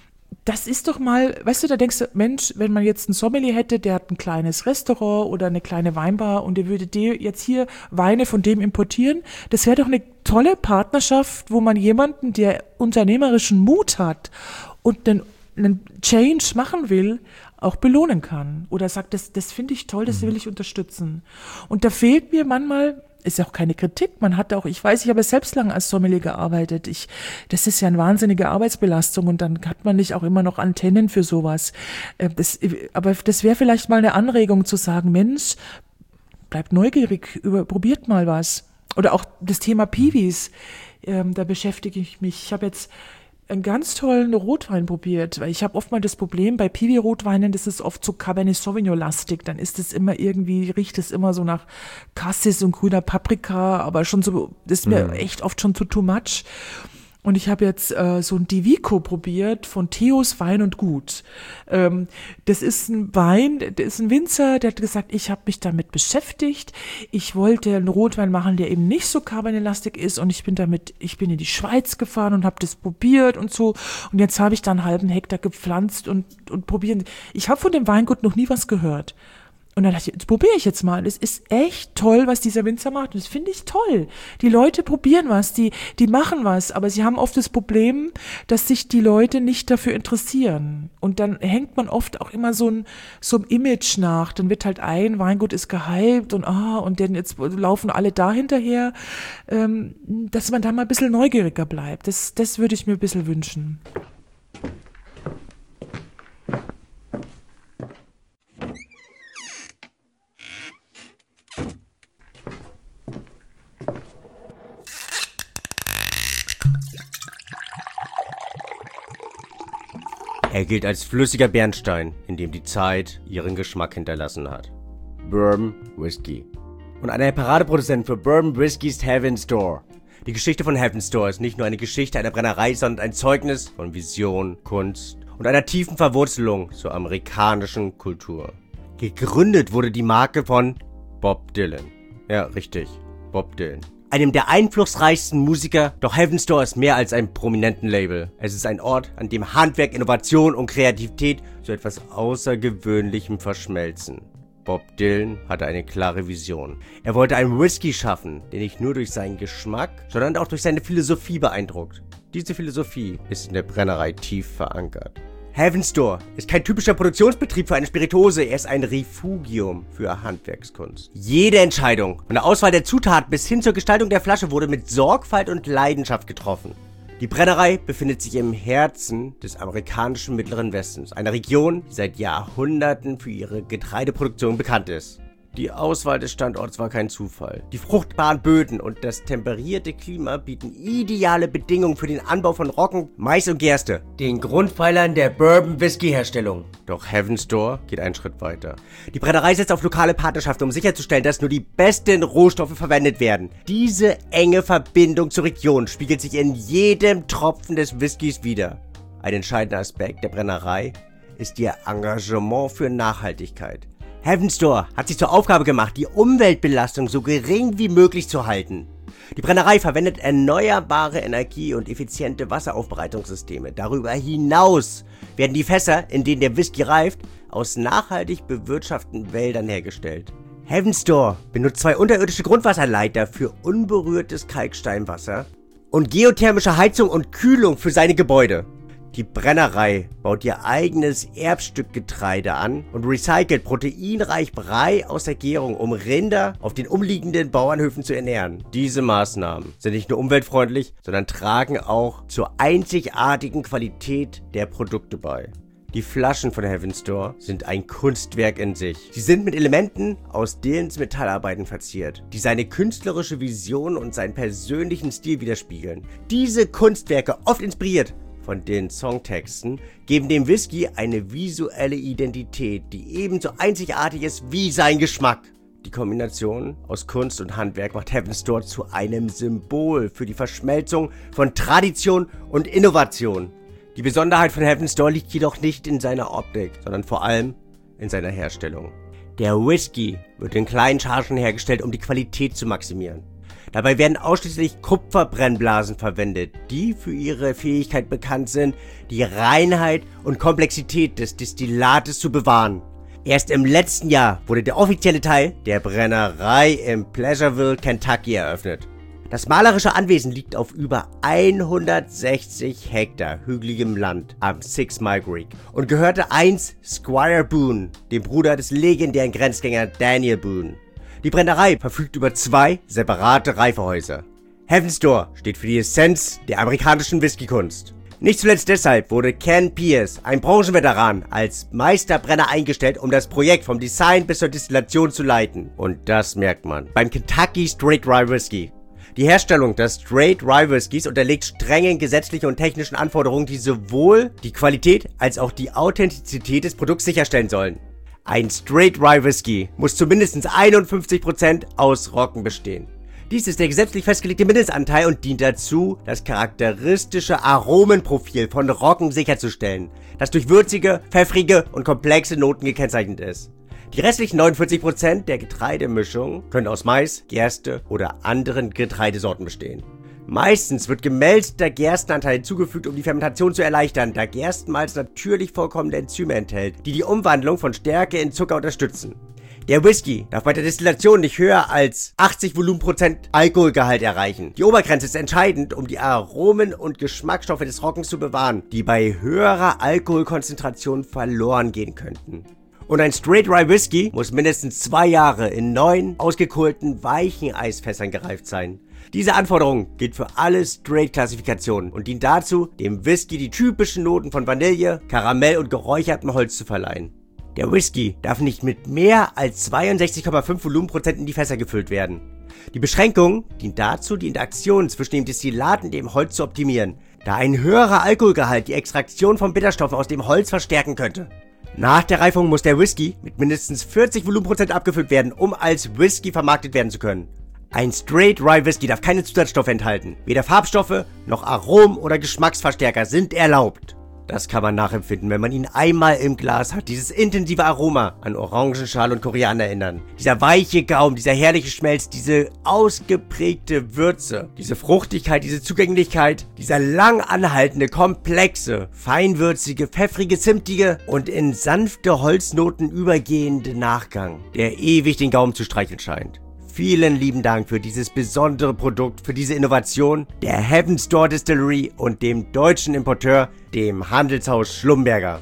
C: Das ist doch mal, weißt du, da denkst du, Mensch, wenn man jetzt einen Sommelier hätte, der hat ein kleines Restaurant oder eine kleine Weinbar und der würde dir jetzt hier Weine von dem importieren, das wäre doch eine tolle Partnerschaft, wo man jemanden, der unternehmerischen Mut hat und einen, einen Change machen will, auch belohnen kann. Oder sagt, das, das finde ich toll, das will ich unterstützen. Und da fehlt mir manchmal, ist ja auch keine Kritik, man hat auch, ich weiß, ich habe selbst lange als Sommelier gearbeitet, ich, das ist ja eine wahnsinnige Arbeitsbelastung und dann hat man nicht auch immer noch Antennen für sowas. Das, aber das wäre vielleicht mal eine Anregung zu sagen, Mensch, bleibt neugierig, über, probiert mal was. Oder auch das Thema Piwis, ähm, da beschäftige ich mich. Ich habe jetzt einen ganz tollen Rotwein probiert, weil ich habe oft mal das Problem, bei Piwi-Rotweinen, das ist oft so Cabernet Sauvignon-lastig, dann ist es immer irgendwie, riecht es immer so nach Cassis und grüner Paprika, aber schon so, das ist mir mm. echt oft schon zu too much. Und ich habe jetzt äh, so ein Divico probiert von Theos Wein und Gut. Ähm, das ist ein Wein, das ist ein Winzer, der hat gesagt, ich habe mich damit beschäftigt. Ich wollte einen Rotwein machen, der eben nicht so Cabernet-lastig ist und ich bin damit, ich bin in die Schweiz gefahren und habe das probiert und so. Und jetzt habe ich da einen halben Hektar gepflanzt und, und probieren. Ich habe von dem Weingut noch nie was gehört. Und dann dachte ich, jetzt probiere ich jetzt mal. Das ist echt toll, was dieser Winzer macht. Und das finde ich toll. Die Leute probieren was, die, die machen was. Aber sie haben oft das Problem, dass sich die Leute nicht dafür interessieren. Und dann hängt man oft auch immer so ein, so ein Image nach. Dann wird halt ein Weingut ist gehypt und ah, und dann jetzt laufen alle da hinterher. Ähm, dass man da mal ein bisschen neugieriger bleibt. Das, das würde ich mir ein bisschen wünschen.
B: Er gilt als flüssiger Bernstein, in dem die Zeit ihren Geschmack hinterlassen hat. Bourbon Whisky. Und einer der Paradeproduzenten für Bourbon Whisky ist Heaven's Door. Die Geschichte von Heaven's Door ist nicht nur eine Geschichte einer Brennerei, sondern ein Zeugnis von Vision, Kunst und einer tiefen Verwurzelung zur amerikanischen Kultur. Gegründet wurde die Marke von Bob Dylan. Ja, richtig, Bob Dylan. Einem der einflussreichsten Musiker, doch Heaven's Door ist mehr als ein prominenten Label. Es ist ein Ort, an dem Handwerk, Innovation und Kreativität zu etwas Außergewöhnlichem verschmelzen. Bob Dylan hatte eine klare Vision. Er wollte einen Whisky schaffen, der nicht nur durch seinen Geschmack, sondern auch durch seine Philosophie beeindruckt. Diese Philosophie ist in der Brennerei tief verankert. Heaven's Door ist kein typischer Produktionsbetrieb für eine Spirituose, er ist ein Refugium für Handwerkskunst. Jede Entscheidung, von der Auswahl der Zutaten bis hin zur Gestaltung der Flasche, wurde mit Sorgfalt und Leidenschaft getroffen. Die Brennerei befindet sich im Herzen des amerikanischen Mittleren Westens, einer Region, die seit Jahrhunderten für ihre Getreideproduktion bekannt ist. Die Auswahl des Standorts war kein Zufall. Die fruchtbaren Böden und das temperierte Klima bieten ideale Bedingungen für den Anbau von Roggen, Mais und Gerste, den Grundpfeilern der Bourbon-Whisky-Herstellung. Doch Heaven's Door geht einen Schritt weiter. Die Brennerei setzt auf lokale Partnerschaften, um sicherzustellen, dass nur die besten Rohstoffe verwendet werden. Diese enge Verbindung zur Region spiegelt sich in jedem Tropfen des Whiskys wider. Ein entscheidender Aspekt der Brennerei ist ihr Engagement für Nachhaltigkeit. Heaven's Door hat sich zur Aufgabe gemacht, die Umweltbelastung so gering wie möglich zu halten. Die Brennerei verwendet erneuerbare Energie und effiziente Wasseraufbereitungssysteme. Darüber hinaus werden die Fässer, in denen der Whisky reift, aus nachhaltig bewirtschafteten Wäldern hergestellt. Heaven's Door benutzt zwei unterirdische Grundwasserleiter für unberührtes Kalksteinwasser und geothermische Heizung und Kühlung für seine Gebäude. Die Brennerei baut ihr eigenes Erbstückgetreide an und recycelt proteinreich Brei aus der Gärung, um Rinder auf den umliegenden Bauernhöfen zu ernähren. Diese Maßnahmen sind nicht nur umweltfreundlich, sondern tragen auch zur einzigartigen Qualität der Produkte bei. Die Flaschen von Heaven's Door sind ein Kunstwerk in sich. Sie sind mit Elementen aus Dylans Metallarbeiten verziert, die seine künstlerische Vision und seinen persönlichen Stil widerspiegeln. Diese Kunstwerke, oft inspiriert von den Songtexten, geben dem Whisky eine visuelle Identität, die ebenso einzigartig ist wie sein Geschmack. Die Kombination aus Kunst und Handwerk macht Heaven's Door zu einem Symbol für die Verschmelzung von Tradition und Innovation. Die Besonderheit von Heaven's Door liegt jedoch nicht in seiner Optik, sondern vor allem in seiner Herstellung. Der Whisky wird in kleinen Chargen hergestellt, um die Qualität zu maximieren. Dabei werden ausschließlich Kupferbrennblasen verwendet, die für ihre Fähigkeit bekannt sind, die Reinheit und Komplexität des Destillates zu bewahren. Erst im letzten Jahr wurde der offizielle Teil der Brennerei in Pleasureville, Kentucky eröffnet. Das malerische Anwesen liegt auf über hundertsechzig Hektar hügeligem Land am Six Mile Creek und gehörte einst Squire Boone, dem Bruder des legendären Grenzgänger Daniel Boone. Die Brennerei verfügt über zwei separate Reifehäuser. Heaven's Door steht für die Essenz der amerikanischen Whiskykunst. Nicht zuletzt deshalb wurde Ken Pierce, ein Branchenveteran, als Meisterbrenner eingestellt, um das Projekt vom Design bis zur Destillation zu leiten. Und das merkt man beim Kentucky Straight Rye Whisky. Die Herstellung des Straight Rye Whiskys unterliegt strengen gesetzlichen und technischen Anforderungen, die sowohl die Qualität als auch die Authentizität des Produkts sicherstellen sollen. Ein Straight Rye Whisky muss zu mindestens einundfünfzig Prozent aus Roggen bestehen. Dies ist der gesetzlich festgelegte Mindestanteil und dient dazu, das charakteristische Aromenprofil von Roggen sicherzustellen, das durch würzige, pfeffrige und komplexe Noten gekennzeichnet ist. Die restlichen neunundvierzig Prozent der Getreidemischung können aus Mais, Gerste oder anderen Getreidesorten bestehen. Meistens wird gemälzter Gerstenanteil hinzugefügt, um die Fermentation zu erleichtern, da Gerstenmalz natürlich vorkommende Enzyme enthält, die die Umwandlung von Stärke in Zucker unterstützen. Der Whisky darf bei der Destillation nicht höher als achtzig Volumenprozent Alkoholgehalt erreichen. Die Obergrenze ist entscheidend, um die Aromen und Geschmacksstoffe des Roggens zu bewahren, die bei höherer Alkoholkonzentration verloren gehen könnten. Und ein Straight Rye Whisky muss mindestens zwei Jahre in neun ausgekohlten, weichen Eisfässern gereift sein. Diese Anforderung gilt für alle Straight-Klassifikationen und dient dazu, dem Whisky die typischen Noten von Vanille, Karamell und geräuchertem Holz zu verleihen. Der Whisky darf nicht mit mehr als zweiundsechzig Komma fünf Volumenprozent in die Fässer gefüllt werden. Die Beschränkung dient dazu, die Interaktion zwischen dem Destillat und dem Holz zu optimieren, da ein höherer Alkoholgehalt die Extraktion von Bitterstoffen aus dem Holz verstärken könnte. Nach der Reifung muss der Whisky mit mindestens vierzig Volumenprozent abgefüllt werden, um als Whisky vermarktet werden zu können. Ein Straight Rye Whisky darf keine Zusatzstoffe enthalten. Weder Farbstoffe noch Aromen oder Geschmacksverstärker sind erlaubt. Das kann man nachempfinden, wenn man ihn einmal im Glas hat. Dieses intensive Aroma an Orangenschale und Koriander erinnern. Dieser weiche Gaumen, dieser herrliche Schmelz, diese ausgeprägte Würze, diese Fruchtigkeit, diese Zugänglichkeit, dieser lang anhaltende, komplexe, feinwürzige, pfeffrige, zimtige und in sanfte Holznoten übergehende Nachgang, der ewig den Gaumen zu streicheln scheint. Vielen lieben Dank für dieses besondere Produkt, für diese Innovation der Heaven's Door Distillery und dem deutschen Importeur, dem Handelshaus Schlumberger.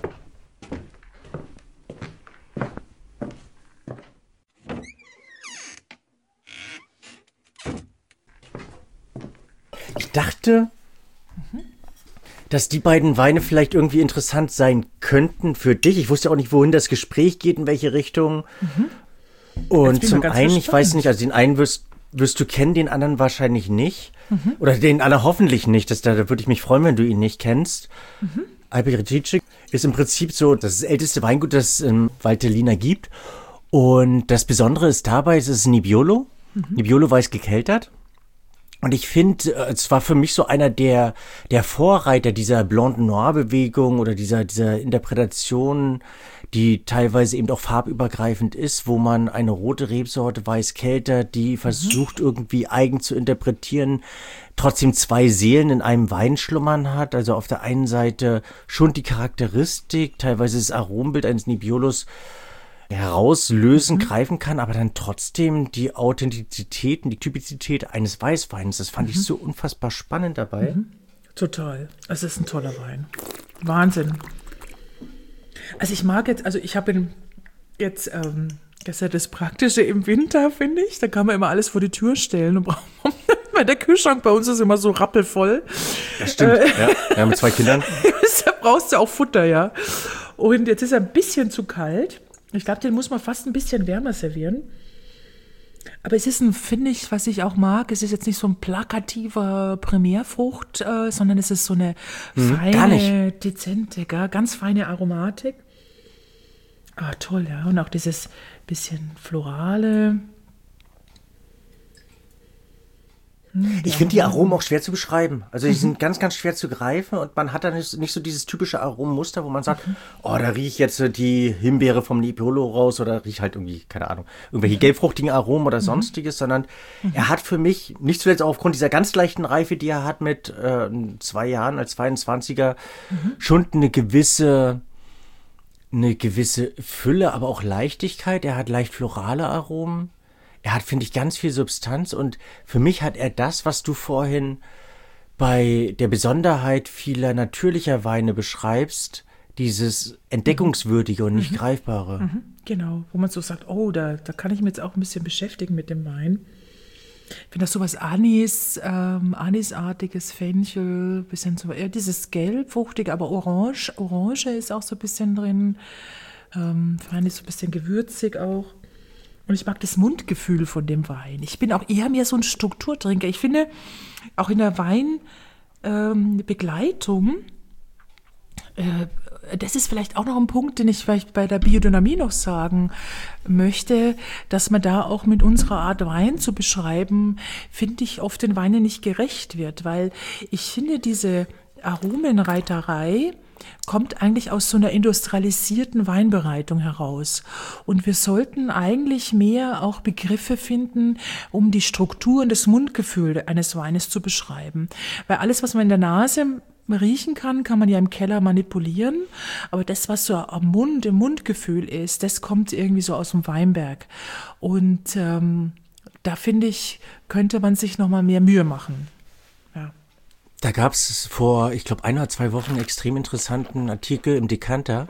B: Ich dachte, dass die beiden Weine vielleicht irgendwie interessant sein könnten für dich. Ich wusste auch nicht, wohin das Gespräch geht, in welche Richtung. Mhm. Und zum einen, ich weiß nicht, also den einen wirst, wirst du kennen, den anderen wahrscheinlich nicht. Mhm. Oder den anderen hoffentlich nicht. Das, da, da würde ich mich freuen, wenn du ihn nicht kennst. Mhm. Alperici ist im Prinzip so das älteste Weingut, das es in Valtellina gibt. Und das Besondere ist dabei, es ist Nebbiolo. Mhm. Nebbiolo weiß gekeltert. Und ich finde, es war für mich so einer der, der Vorreiter dieser Blanc de Noir-Bewegung oder dieser, dieser Interpretation, die teilweise eben auch farbübergreifend ist, wo man eine rote Rebsorte weiß keltert, die versucht irgendwie eigen zu interpretieren, trotzdem zwei Seelen in einem Wein schlummern hat. Also auf der einen Seite schon die Charakteristik, teilweise das Aromenbild eines Nebbiolos herauslösen, mhm. greifen kann, aber dann trotzdem die Authentizität und die Typizität eines Weißweins. Das fand mhm. ich so unfassbar spannend dabei.
C: Mhm. Total. Es ist ein toller Wein. Wahnsinn. Also ich mag jetzt, also ich habe jetzt, ähm, das ist ja das Praktische im Winter, finde ich. Da kann man immer alles vor die Tür stellen. Und weil der Kühlschrank bei uns ist immer so rappelvoll.
B: Das stimmt, äh, ja. ja. Mit zwei Kindern.
C: Da brauchst du auch Futter, ja. Und jetzt ist er ein bisschen zu kalt. Ich glaube, den muss man fast ein bisschen wärmer servieren. Aber es ist ein, finde ich, was ich auch mag, es ist jetzt nicht so ein plakativer Primärfrucht, äh, sondern es ist so eine hm, feine, dezente, gar, ganz feine Aromatik. Ah, toll, ja. Und auch dieses bisschen Florale.
B: Hm, ich finde die Aromen auch schwer zu beschreiben. Also die mhm. sind ganz, ganz schwer zu greifen und man hat dann nicht, nicht so dieses typische Aromenmuster, wo man sagt, mhm. oh, da rieche ich jetzt die Himbeere vom Nebbiolo raus oder rieche halt irgendwie, keine Ahnung, irgendwelche mhm. gelbfruchtigen Aromen oder mhm. sonstiges, sondern mhm. er hat für mich, nicht zuletzt auch aufgrund dieser ganz leichten Reife, die er hat mit äh, zwei Jahren als zweiundzwanziger, mhm. schon eine gewisse... eine gewisse Fülle, aber auch Leichtigkeit. Er hat leicht florale Aromen. Er hat, finde ich, ganz viel Substanz. Und für mich hat er das, was du vorhin bei der Besonderheit vieler natürlicher Weine beschreibst, dieses Entdeckungswürdige und nicht mhm. Greifbare.
C: Mhm. Genau, wo man so sagt, oh, da, da kann ich mich jetzt auch ein bisschen beschäftigen mit dem Wein. Ich finde das so was Anis, ähm, Anisartiges, Fenchel, bisschen so, eher dieses Gelb, fruchtige, aber Orange, Orange ist auch so ein bisschen drin, ähm, fein ist so ein bisschen gewürzig auch. Und ich mag das Mundgefühl von dem Wein. Ich bin auch eher mehr so ein Strukturtrinker. Ich finde, auch in der Weinbegleitung, ähm, äh, das ist vielleicht auch noch ein Punkt, den ich vielleicht bei der Biodynamie noch sagen möchte, dass man da auch mit unserer Art Wein zu beschreiben, finde ich, oft den Weinen nicht gerecht wird, weil ich finde, diese Aromenreiterei kommt eigentlich aus so einer industrialisierten Weinbereitung heraus. Und wir sollten eigentlich mehr auch Begriffe finden, um die Struktur und das Mundgefühl eines Weines zu beschreiben. Weil alles, was man in der Nase riechen kann, kann man ja im Keller manipulieren, aber das, was so am Mund, im Mundgefühl ist, das kommt irgendwie so aus dem Weinberg. Und ähm, da finde ich, könnte man sich noch mal mehr Mühe machen. Ja.
B: Da gab es vor, ich glaube, ein oder zwei Wochen einen extrem interessanten Artikel im Decanter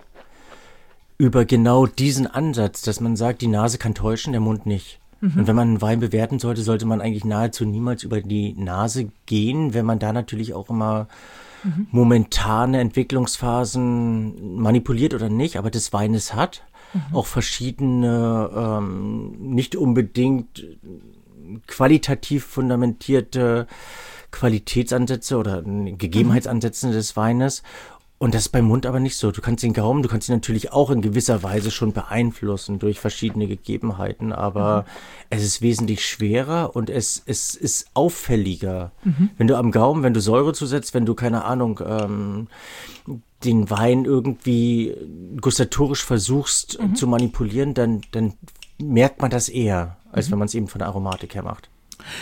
B: über genau diesen Ansatz, dass man sagt, die Nase kann täuschen, der Mund nicht. Mhm. Und wenn man einen Wein bewerten sollte, sollte man eigentlich nahezu niemals über die Nase gehen, wenn man da natürlich auch immer mhm. momentane Entwicklungsphasen manipuliert oder nicht, aber des Weines hat. Mhm. Auch verschiedene, ähm, nicht unbedingt qualitativ fundamentierte Qualitätsansätze oder Gegebenheitsansätze mhm. des Weines. Und das ist beim Mund aber nicht so. Du kannst den Gaumen, du kannst ihn natürlich auch in gewisser Weise schon beeinflussen durch verschiedene Gegebenheiten, aber mhm. es ist wesentlich schwerer und es, es ist auffälliger. Mhm. Wenn du am Gaumen, wenn du Säure zusetzt, wenn du, keine Ahnung, ähm, den Wein irgendwie gustatorisch versuchst mhm. zu manipulieren, dann, dann merkt man das eher, als mhm. wenn man es eben von der Aromatik her macht.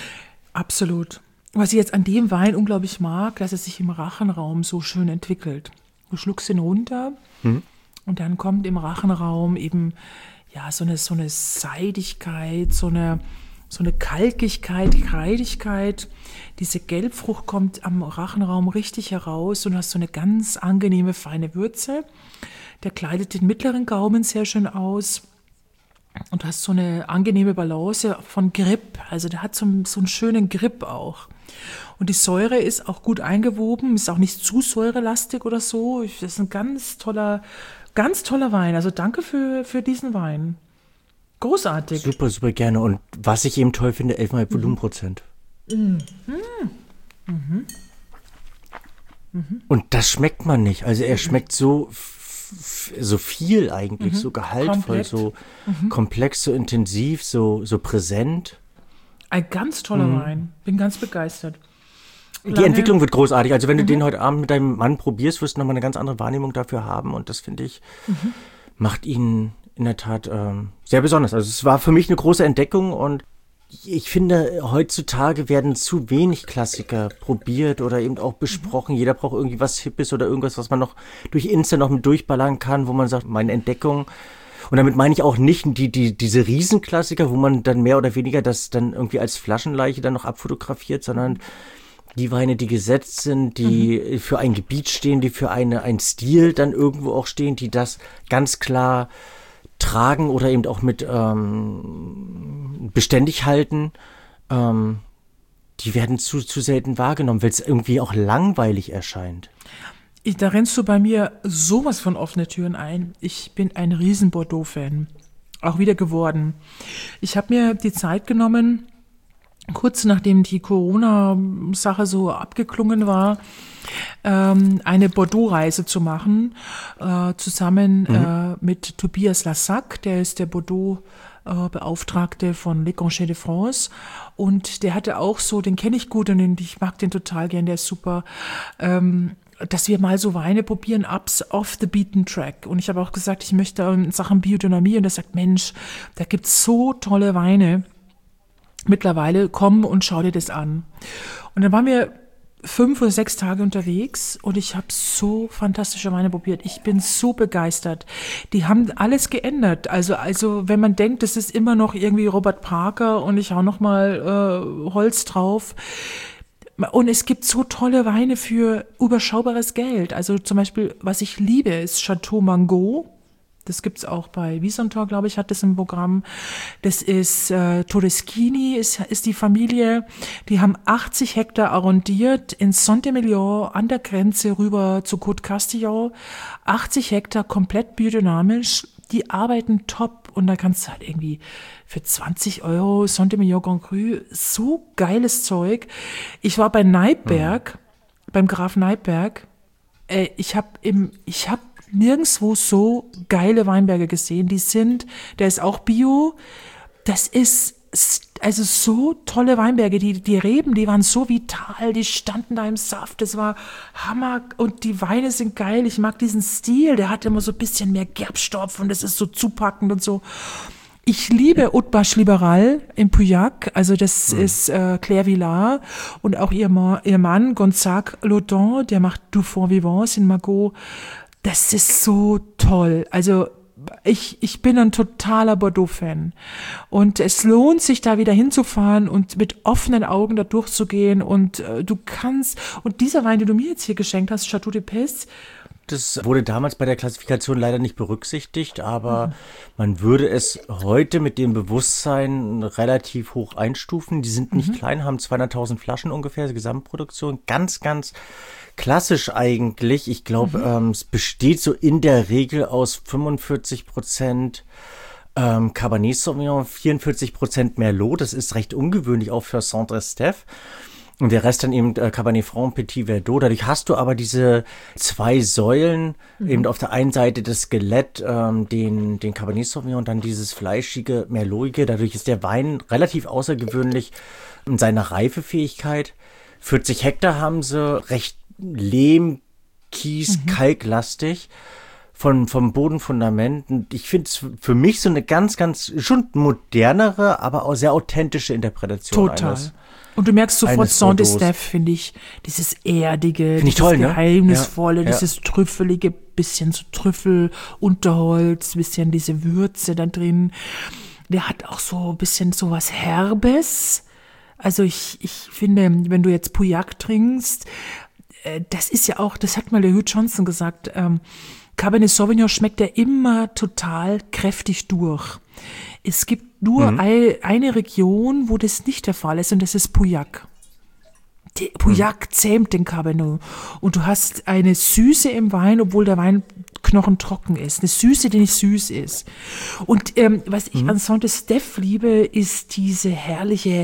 C: Absolut. Was ich jetzt an dem Wein unglaublich mag, dass er sich im Rachenraum so schön entwickelt. Du schluckst ihn runter mhm. und dann kommt im Rachenraum eben ja so eine, so eine Seidigkeit, so eine, so eine Kalkigkeit, Kreidigkeit. Diese Gelbfrucht kommt am Rachenraum richtig heraus und du hast so eine ganz angenehme, feine Würze. Der kleidet den mittleren Gaumen sehr schön aus. Und du hast so eine angenehme Balance von Grip. Also der hat so, so einen schönen Grip auch. Und die Säure ist auch gut eingewoben, ist auch nicht zu säurelastig oder so. Das ist ein ganz toller, ganz toller Wein. Also danke für, für diesen Wein. Großartig.
B: Super, super gerne. Und was ich eben toll finde, elf Komma fünf mhm. Volumenprozent. Mhm. Mhm. Mhm. Und das schmeckt man nicht. Also er schmeckt so so viel eigentlich, mhm. so gehaltvoll, Komplett. so mhm. komplex, so intensiv, so, so präsent.
C: Ein ganz toller mhm. Wein. Bin ganz begeistert.
B: Die Lange. Entwicklung wird großartig. Also wenn mhm. du den heute Abend mit deinem Mann probierst, wirst du nochmal eine ganz andere Wahrnehmung dafür haben. Und das, finde ich, mhm. macht ihn in der Tat ähm, sehr besonders. Also es war für mich eine große Entdeckung und ich finde, heutzutage werden zu wenig Klassiker probiert oder eben auch besprochen. Mhm. Jeder braucht irgendwie was Hippes oder irgendwas, was man noch durch Insta noch mit durchballern kann, wo man sagt, meine Entdeckung. Und damit meine ich auch nicht die, die, diese Riesenklassiker, wo man dann mehr oder weniger das dann irgendwie als Flaschenleiche dann noch abfotografiert, sondern die Weine, die gesetzt sind, die mhm. für ein Gebiet stehen, die für eine, ein Stil dann irgendwo auch stehen, die das ganz klar tragen oder eben auch mit ähm, beständig halten, ähm, die werden zu, zu selten wahrgenommen, weil es irgendwie auch langweilig erscheint.
C: Ich, da rennst du bei mir sowas von offene Türen ein. Ich bin ein riesen Bordeaux-Fan, auch wieder geworden. Ich habe mir die Zeit genommen, kurz nachdem die Corona-Sache so abgeklungen war, ähm, eine Bordeaux-Reise zu machen, äh, zusammen mhm. äh, mit Tobias Lassac, der ist der Bordeaux-Beauftragte von Les Conchets de France. Und der hatte auch so, den kenne ich gut und ich mag den total gern, der ist super, ähm, dass wir mal so Weine probieren, ups, off the beaten track. Und ich habe auch gesagt, ich möchte in Sachen Biodynamie, und er sagt, Mensch, da gibt's so tolle Weine. Mittlerweile komm und schau dir das an. Und dann waren wir fünf oder sechs Tage unterwegs und ich habe so fantastische Weine probiert. Ich bin so begeistert. Die haben alles geändert. Also, also wenn man denkt, das ist immer noch irgendwie Robert Parker und ich hau noch mal äh, Holz drauf. Und es gibt so tolle Weine für überschaubares Geld. Also zum Beispiel, was ich liebe, ist Chateau Margaux. Das gibt's auch bei Wiesenthal, glaube ich, hat das im Programm. Das ist äh, Todeschini, ist, ist die Familie. Die haben achtzig Hektar arrondiert in Saint-Emilion an der Grenze rüber zu Côte-Castillon. achtzig Hektar komplett biodynamisch. Die arbeiten top und da kannst du halt irgendwie für zwanzig Euro Saint-Emilion Grand Cru, so geiles Zeug. Ich war bei Neipberg, mhm. beim Graf Neipberg. Äh, ich habe im, ich habe nirgendwo so geile Weinberge gesehen. Die sind, der ist auch Bio. Das ist also so tolle Weinberge. Die, die Reben, die waren so vital, die standen da im Saft. Das war Hammer. Und die Weine sind geil. Ich mag diesen Stil. Der hat immer so ein bisschen mehr Gerbstoff und das ist so zupackend und so. Ich liebe Haute Bache Liberal in Pauillac, also das mhm. ist äh, Claire Villard und auch ihr, Ma- ihr Mann Gonzague Laudon, der macht Du Fond Vivants in Margaux. Das ist so toll. Also ich, ich bin ein totaler Bordeaux-Fan. Und es lohnt sich, da wieder hinzufahren und mit offenen Augen da durchzugehen. Und äh, du kannst, und dieser Wein, den du mir jetzt hier geschenkt hast, Chateau de Pez,
B: das wurde damals bei der Klassifikation leider nicht berücksichtigt, aber mhm. man würde es heute mit dem Bewusstsein relativ hoch einstufen. Die sind nicht mhm. klein, haben zweihunderttausend Flaschen ungefähr, die Gesamtproduktion. Ganz, ganz klassisch eigentlich. Ich glaube, mhm. ähm, es besteht so in der Regel aus fünfundvierzig Prozent ähm, Cabernet Sauvignon, vierundvierzig Prozent Merlot. Das ist recht ungewöhnlich auch für Saint-Estèphe. Und der Rest dann eben äh, Cabernet Franc, Petit Verdot. Dadurch hast du aber diese zwei Säulen, mhm. eben auf der einen Seite das Skelett, ähm, den, den Cabernet Sauvignon und dann dieses fleischige, merlotige. Dadurch ist der Wein relativ außergewöhnlich in seiner Reifefähigkeit. vierzig Hektar haben sie, recht Lehm, Kies, mhm. kalklastig. Von, vom Bodenfundament. Und ich finde es für mich so eine ganz, ganz, schon modernere, aber auch sehr authentische Interpretation.
C: Total.
B: Eines,
C: Und du merkst sofort Saint-Estèphe, finde ich, dieses Erdige,
B: find ich
C: dieses
B: toll,
C: Geheimnisvolle,
B: ne? Ja,
C: dieses ja. Trüffelige, bisschen so Trüffelunterholz, bisschen diese Würze da drin. Der hat auch so ein bisschen so was Herbes. Also ich, ich finde, wenn du jetzt Pauillac trinkst, äh, das ist ja auch, das hat mal der Hugh Johnson gesagt, ähm, Cabernet Sauvignon schmeckt ja immer total kräftig durch. Es gibt nur mhm. ein, eine Region, wo das nicht der Fall ist, und das ist Pauillac. Die, Pauillac mhm. zähmt den Cabernet. Und du hast eine Süße im Wein, obwohl der Wein knochentrocken ist. Eine Süße, die nicht süß ist. Und ähm, was ich mhm. an Saint-Estèphe liebe, ist diese herrliche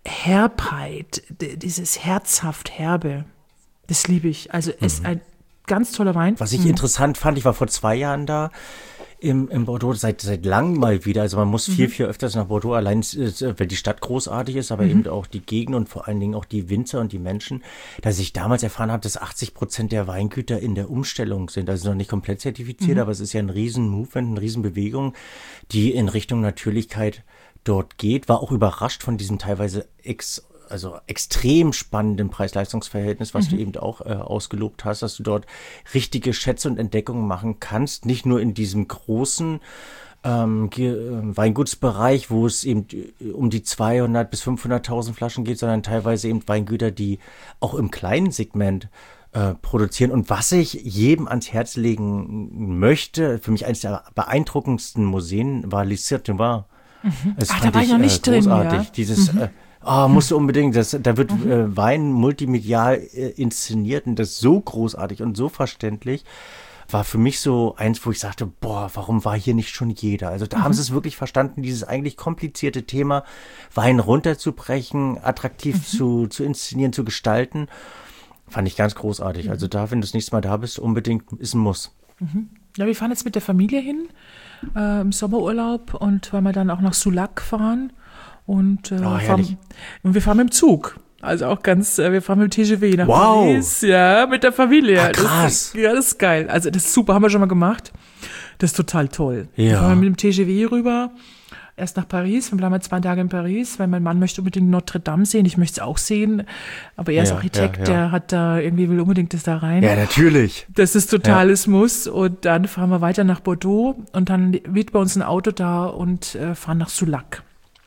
C: Herbheit, dieses herzhaft Herbe. Das liebe ich. Also es ist mhm. ein ganz toller Wein.
B: Was ich mhm. interessant fand, ich war vor zwei Jahren da im, im Bordeaux, seit seit langem mal wieder. Also man muss mhm. viel, viel öfters nach Bordeaux, allein weil die Stadt großartig ist, aber mhm. eben auch die Gegend und vor allen Dingen auch die Winzer und die Menschen. Dass ich damals erfahren habe, dass achtzig Prozent der Weingüter in der Umstellung sind. Also noch nicht komplett zertifiziert, mhm. aber es ist ja ein riesen Movement, eine riesen Bewegung, die in Richtung Natürlichkeit dort geht. War auch überrascht von diesem teilweise ex also extrem spannenden Preis-Leistungs-Verhältnis, was mhm. du eben auch äh, ausgelobt hast, dass du dort richtige Schätze und Entdeckungen machen kannst, nicht nur in diesem großen ähm, Weingutsbereich, wo es eben um die zweihundert bis fünfhunderttausend Flaschen geht, sondern teilweise eben Weingüter, die auch im kleinen Segment äh, produzieren. Und was ich jedem ans Herz legen möchte, für mich eines der beeindruckendsten Museen war Les Certenois.
C: Mhm. Ach, da war ich noch nicht äh, großartig. Drin, ja.
B: Dieses mhm. äh, Oh, musst du unbedingt, das, da wird mhm. äh, Wein multimedial äh, inszeniert und das so großartig und so verständlich, war für mich so eins, wo ich sagte, boah, warum war hier nicht schon jeder? Also da mhm. haben sie es wirklich verstanden, dieses eigentlich komplizierte Thema Wein runterzubrechen, attraktiv mhm. zu, zu inszenieren, zu gestalten, fand ich ganz großartig. Mhm. Also da, wenn du das nächste Mal da bist, unbedingt ist ein Muss.
C: Mhm. Ja, wir fahren jetzt mit der Familie hin, äh, im Sommerurlaub und weil wir dann auch nach Soulac fahren. Und, äh,
B: oh,
C: fahren, und wir fahren mit dem Zug. Also auch ganz, äh, wir fahren mit dem T G V nach
B: wow.
C: Paris. Ja, mit der Familie.
B: Ah, krass.
C: Das ist, ja, das ist geil. Also das ist super, haben wir schon mal gemacht. Das ist total toll.
B: Ja.
C: Wir fahren mit dem T G V rüber, erst nach Paris. Wir bleiben jetzt zwei Tage in Paris, weil mein Mann möchte unbedingt Notre Dame sehen. Ich möchte es auch sehen. Aber er ist
B: ja,
C: Architekt,
B: ja, ja.
C: der hat da, irgendwie will unbedingt das da rein.
B: Ja, natürlich.
C: Das ist totales ja. Muss. Und dann fahren wir weiter nach Bordeaux und dann wird bei uns ein Auto da und äh, fahren nach Soulac.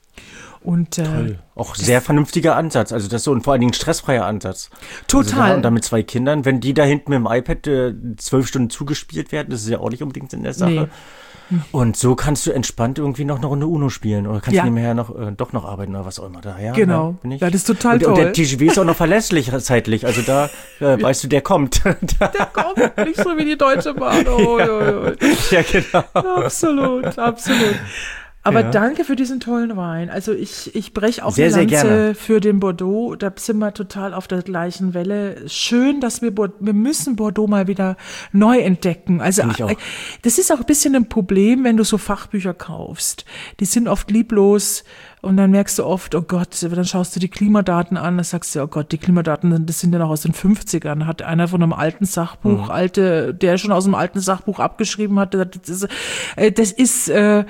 C: Und, äh,
B: Toll. Auch sehr vernünftiger Ansatz. Also das ist so ein vor allen Dingen stressfreier Ansatz.
C: Total.
B: Also da, und dann mit zwei Kindern, wenn die da hinten mit dem iPad äh, zwölf Stunden zugespielt werden, das ist ja auch nicht unbedingt in der Sache. Nee. Und so kannst du entspannt irgendwie noch eine Runde Uno spielen oder kannst ja. nebenher noch äh, doch noch arbeiten oder was auch immer da. Ja,
C: genau.
B: Da
C: ja, das ist total
B: und,
C: toll.
B: Und der T G V ist auch noch verlässlich zeitlich. Also da äh, ja. weißt du, der kommt.
C: Der kommt, nicht so wie die Deutsche Bahn. Oh,
B: ja.
C: Oh, oh.
B: ja, genau.
C: Absolut, absolut. Aber
B: ja.
C: danke für diesen tollen Wein. Also ich, ich breche auch
B: sehr,
C: eine Lanze
B: sehr gerne.
C: für den Bordeaux. Da sind wir total auf der gleichen Welle. Schön, dass wir, wir müssen Bordeaux mal wieder neu entdecken. Also das ist auch ein bisschen ein Problem, wenn du so Fachbücher kaufst. Die sind oft lieblos und dann merkst du oft, oh Gott, dann schaust du die Klimadaten an, dann sagst du, oh Gott, die Klimadaten, das sind ja noch aus den fünfzigern. Hat einer von einem alten Sachbuch, mhm. alte, der schon aus einem alten Sachbuch abgeschrieben hat, das ist, das ist äh,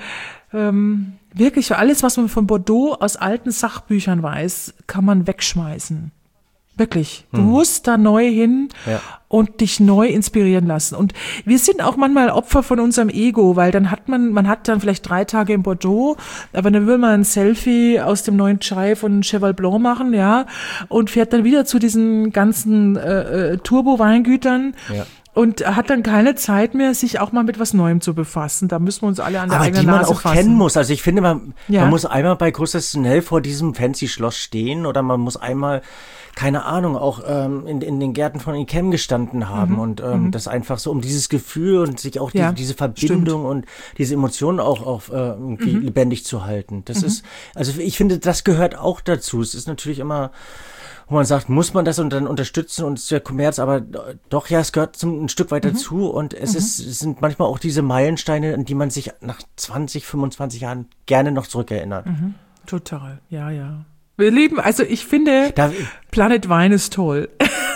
C: Ähm, wirklich, für alles, was man von Bordeaux aus alten Sachbüchern weiß, kann man wegschmeißen. Wirklich. Du hm. musst da neu hin
B: ja.
C: und dich neu inspirieren lassen. Und wir sind auch manchmal Opfer von unserem Ego, weil dann hat man, man hat dann vielleicht drei Tage in Bordeaux, aber dann will man ein Selfie aus dem neuen Chai von Cheval Blanc machen, ja, und fährt dann wieder zu diesen ganzen äh, Turbo-Weingütern. Ja. Und hat dann keine Zeit mehr, sich auch mal mit was Neuem zu befassen. Da müssen wir uns alle an der
B: Aber
C: eigenen
B: die man
C: Nase
B: auch
C: fassen.
B: kennen muss. Also ich finde, man,
C: ja.
B: man muss einmal bei Costa-Snell vor diesem fancy Schloss stehen oder man muss einmal, keine Ahnung, auch ähm, in, in den Gärten von Yquem gestanden haben mhm. und ähm, mhm. das einfach so um dieses Gefühl und sich auch die,
C: ja,
B: diese Verbindung
C: stimmt.
B: und diese Emotionen auch, auch äh, irgendwie
C: Mhm.
B: lebendig zu halten. Das
C: Mhm.
B: ist, also ich finde, das gehört auch dazu. Es ist natürlich immer, wo man sagt, muss man das und dann unterstützen und es ist der Kommerz, aber doch, ja, es gehört zum, ein Stück weit
C: Mhm.
B: dazu und es,
C: Mhm.
B: ist, es sind manchmal auch diese Meilensteine, an die man sich nach zwanzig, fünfundzwanzig Jahren gerne noch zurückerinnert.
C: Mhm. Total, ja, ja. Wir lieben, also ich finde,
B: Da,
C: Planet Wein ist toll.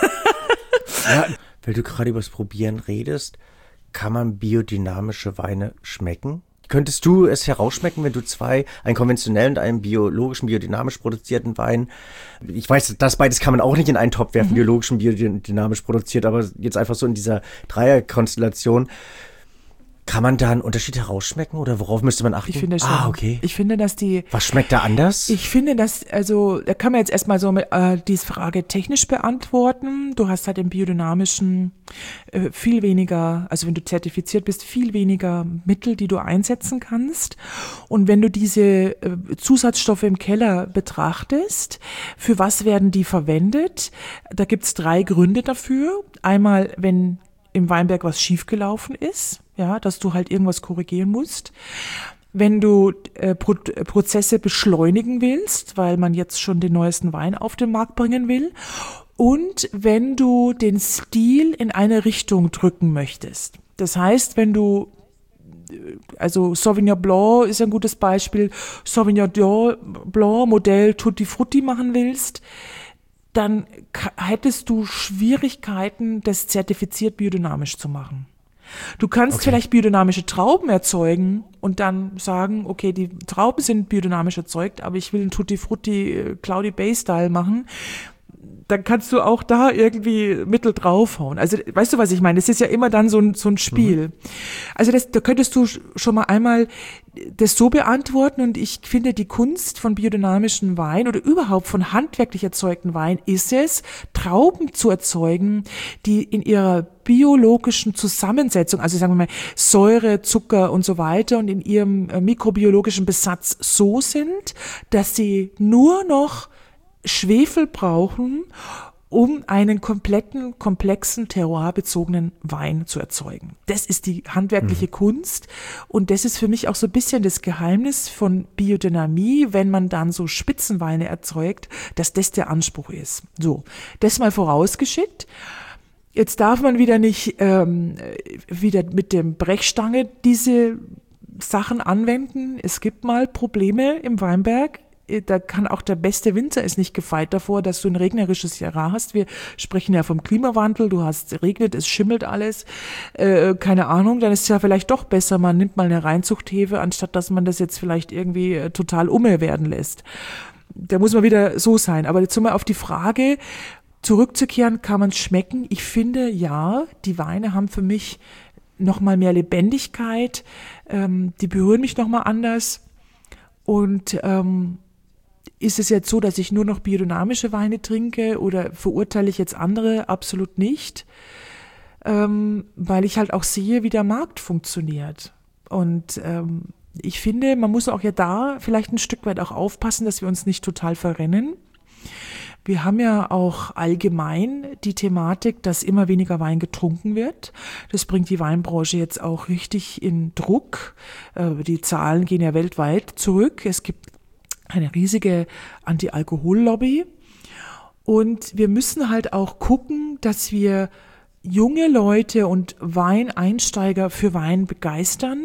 B: ja, weil du gerade über das Probieren redest, kann man biodynamische Weine schmecken? Könntest du es herausschmecken, wenn du zwei, einen konventionellen und einen biologischen, biodynamisch produzierten Wein, ich weiß, das beides kann man auch nicht in einen Topf werfen, mhm. biologischen, biodynamisch produziert, aber jetzt einfach so in dieser Dreierkonstellation, kann man da einen Unterschied herausschmecken oder worauf müsste man achten?
C: Ich finde schon.
B: Ah, okay.
C: Ich finde, dass die...
B: Was schmeckt da anders?
C: Ich finde, dass, also, da kann man jetzt erstmal so mit, äh, diese Frage technisch beantworten. Du hast halt im biodynamischen äh, viel weniger, also wenn du zertifiziert bist, viel weniger Mittel, die du einsetzen kannst. Und wenn du diese äh, Zusatzstoffe im Keller betrachtest, für was werden die verwendet? Da gibt's drei Gründe dafür. Einmal, wenn im Weinberg was schiefgelaufen ist, ja, dass du halt irgendwas korrigieren musst. Wenn du äh, Pro- Prozesse beschleunigen willst, weil man jetzt schon den neuesten Wein auf den Markt bringen will. Und wenn du den Stil in eine Richtung drücken möchtest. Das heißt, wenn du, also Sauvignon Blanc ist ein gutes Beispiel, Sauvignon Blanc Modell Tutti Frutti machen willst, dann k- hättest du Schwierigkeiten, das zertifiziert biodynamisch zu machen. Du kannst
B: Okay.
C: vielleicht biodynamische Trauben erzeugen und dann sagen, okay, die Trauben sind biodynamisch erzeugt, aber ich will einen Tutti Frutti äh, Cloudy Bay Style machen. dann kannst du auch da irgendwie Mittel draufhauen. Also weißt du, was ich meine? Das ist ja immer dann so ein, so ein Spiel. Mhm. Also das, da könntest du schon mal einmal das so beantworten, und ich finde, die Kunst von biodynamischen Wein oder überhaupt von handwerklich erzeugten Wein ist es, Trauben zu erzeugen, die in ihrer biologischen Zusammensetzung, also sagen wir mal Säure, Zucker und so weiter, und in ihrem mikrobiologischen Besatz so sind, dass sie nur noch Schwefel brauchen, um einen kompletten, komplexen, terroirbezogenen Wein zu erzeugen. Das ist die handwerkliche mhm. Kunst, und das ist für mich auch so ein bisschen das Geheimnis von Biodynamie, wenn man dann so Spitzenweine erzeugt, dass das der Anspruch ist. So, das mal vorausgeschickt. Jetzt darf man wieder nicht ähm, wieder mit dem Brechstange diese Sachen anwenden. Es gibt mal Probleme im Weinberg. Da kann auch der beste Winzer ist nicht gefeit davor, dass du ein regnerisches Jahr hast. Wir sprechen ja vom Klimawandel. Du hast regnet, es schimmelt alles. Äh, keine Ahnung, dann ist es ja vielleicht doch besser, man nimmt mal eine Reinzuchthefe, anstatt dass man das jetzt vielleicht irgendwie äh, total umme werden lässt. Da muss man wieder so sein. Aber jetzt mal auf die Frage zurückzukehren, kann man es schmecken? Ich finde, ja, die Weine haben für mich noch mal mehr Lebendigkeit. Ähm, die berühren mich noch mal anders. Und ähm, ist es jetzt so, dass ich nur noch biodynamische Weine trinke, oder verurteile ich jetzt andere? Absolut nicht, ähm, weil ich halt auch sehe, wie der Markt funktioniert. Und ähm, ich finde, man muss auch ja da vielleicht ein Stück weit auch aufpassen, dass wir uns nicht total verrennen. Wir haben ja auch allgemein die Thematik, dass immer weniger Wein getrunken wird. Das bringt die Weinbranche jetzt auch richtig in Druck. Die Zahlen gehen ja weltweit zurück. Es gibt eine riesige Anti-Alkohol-Lobby. Und wir müssen halt auch gucken, dass wir junge Leute und Weineinsteiger für Wein begeistern.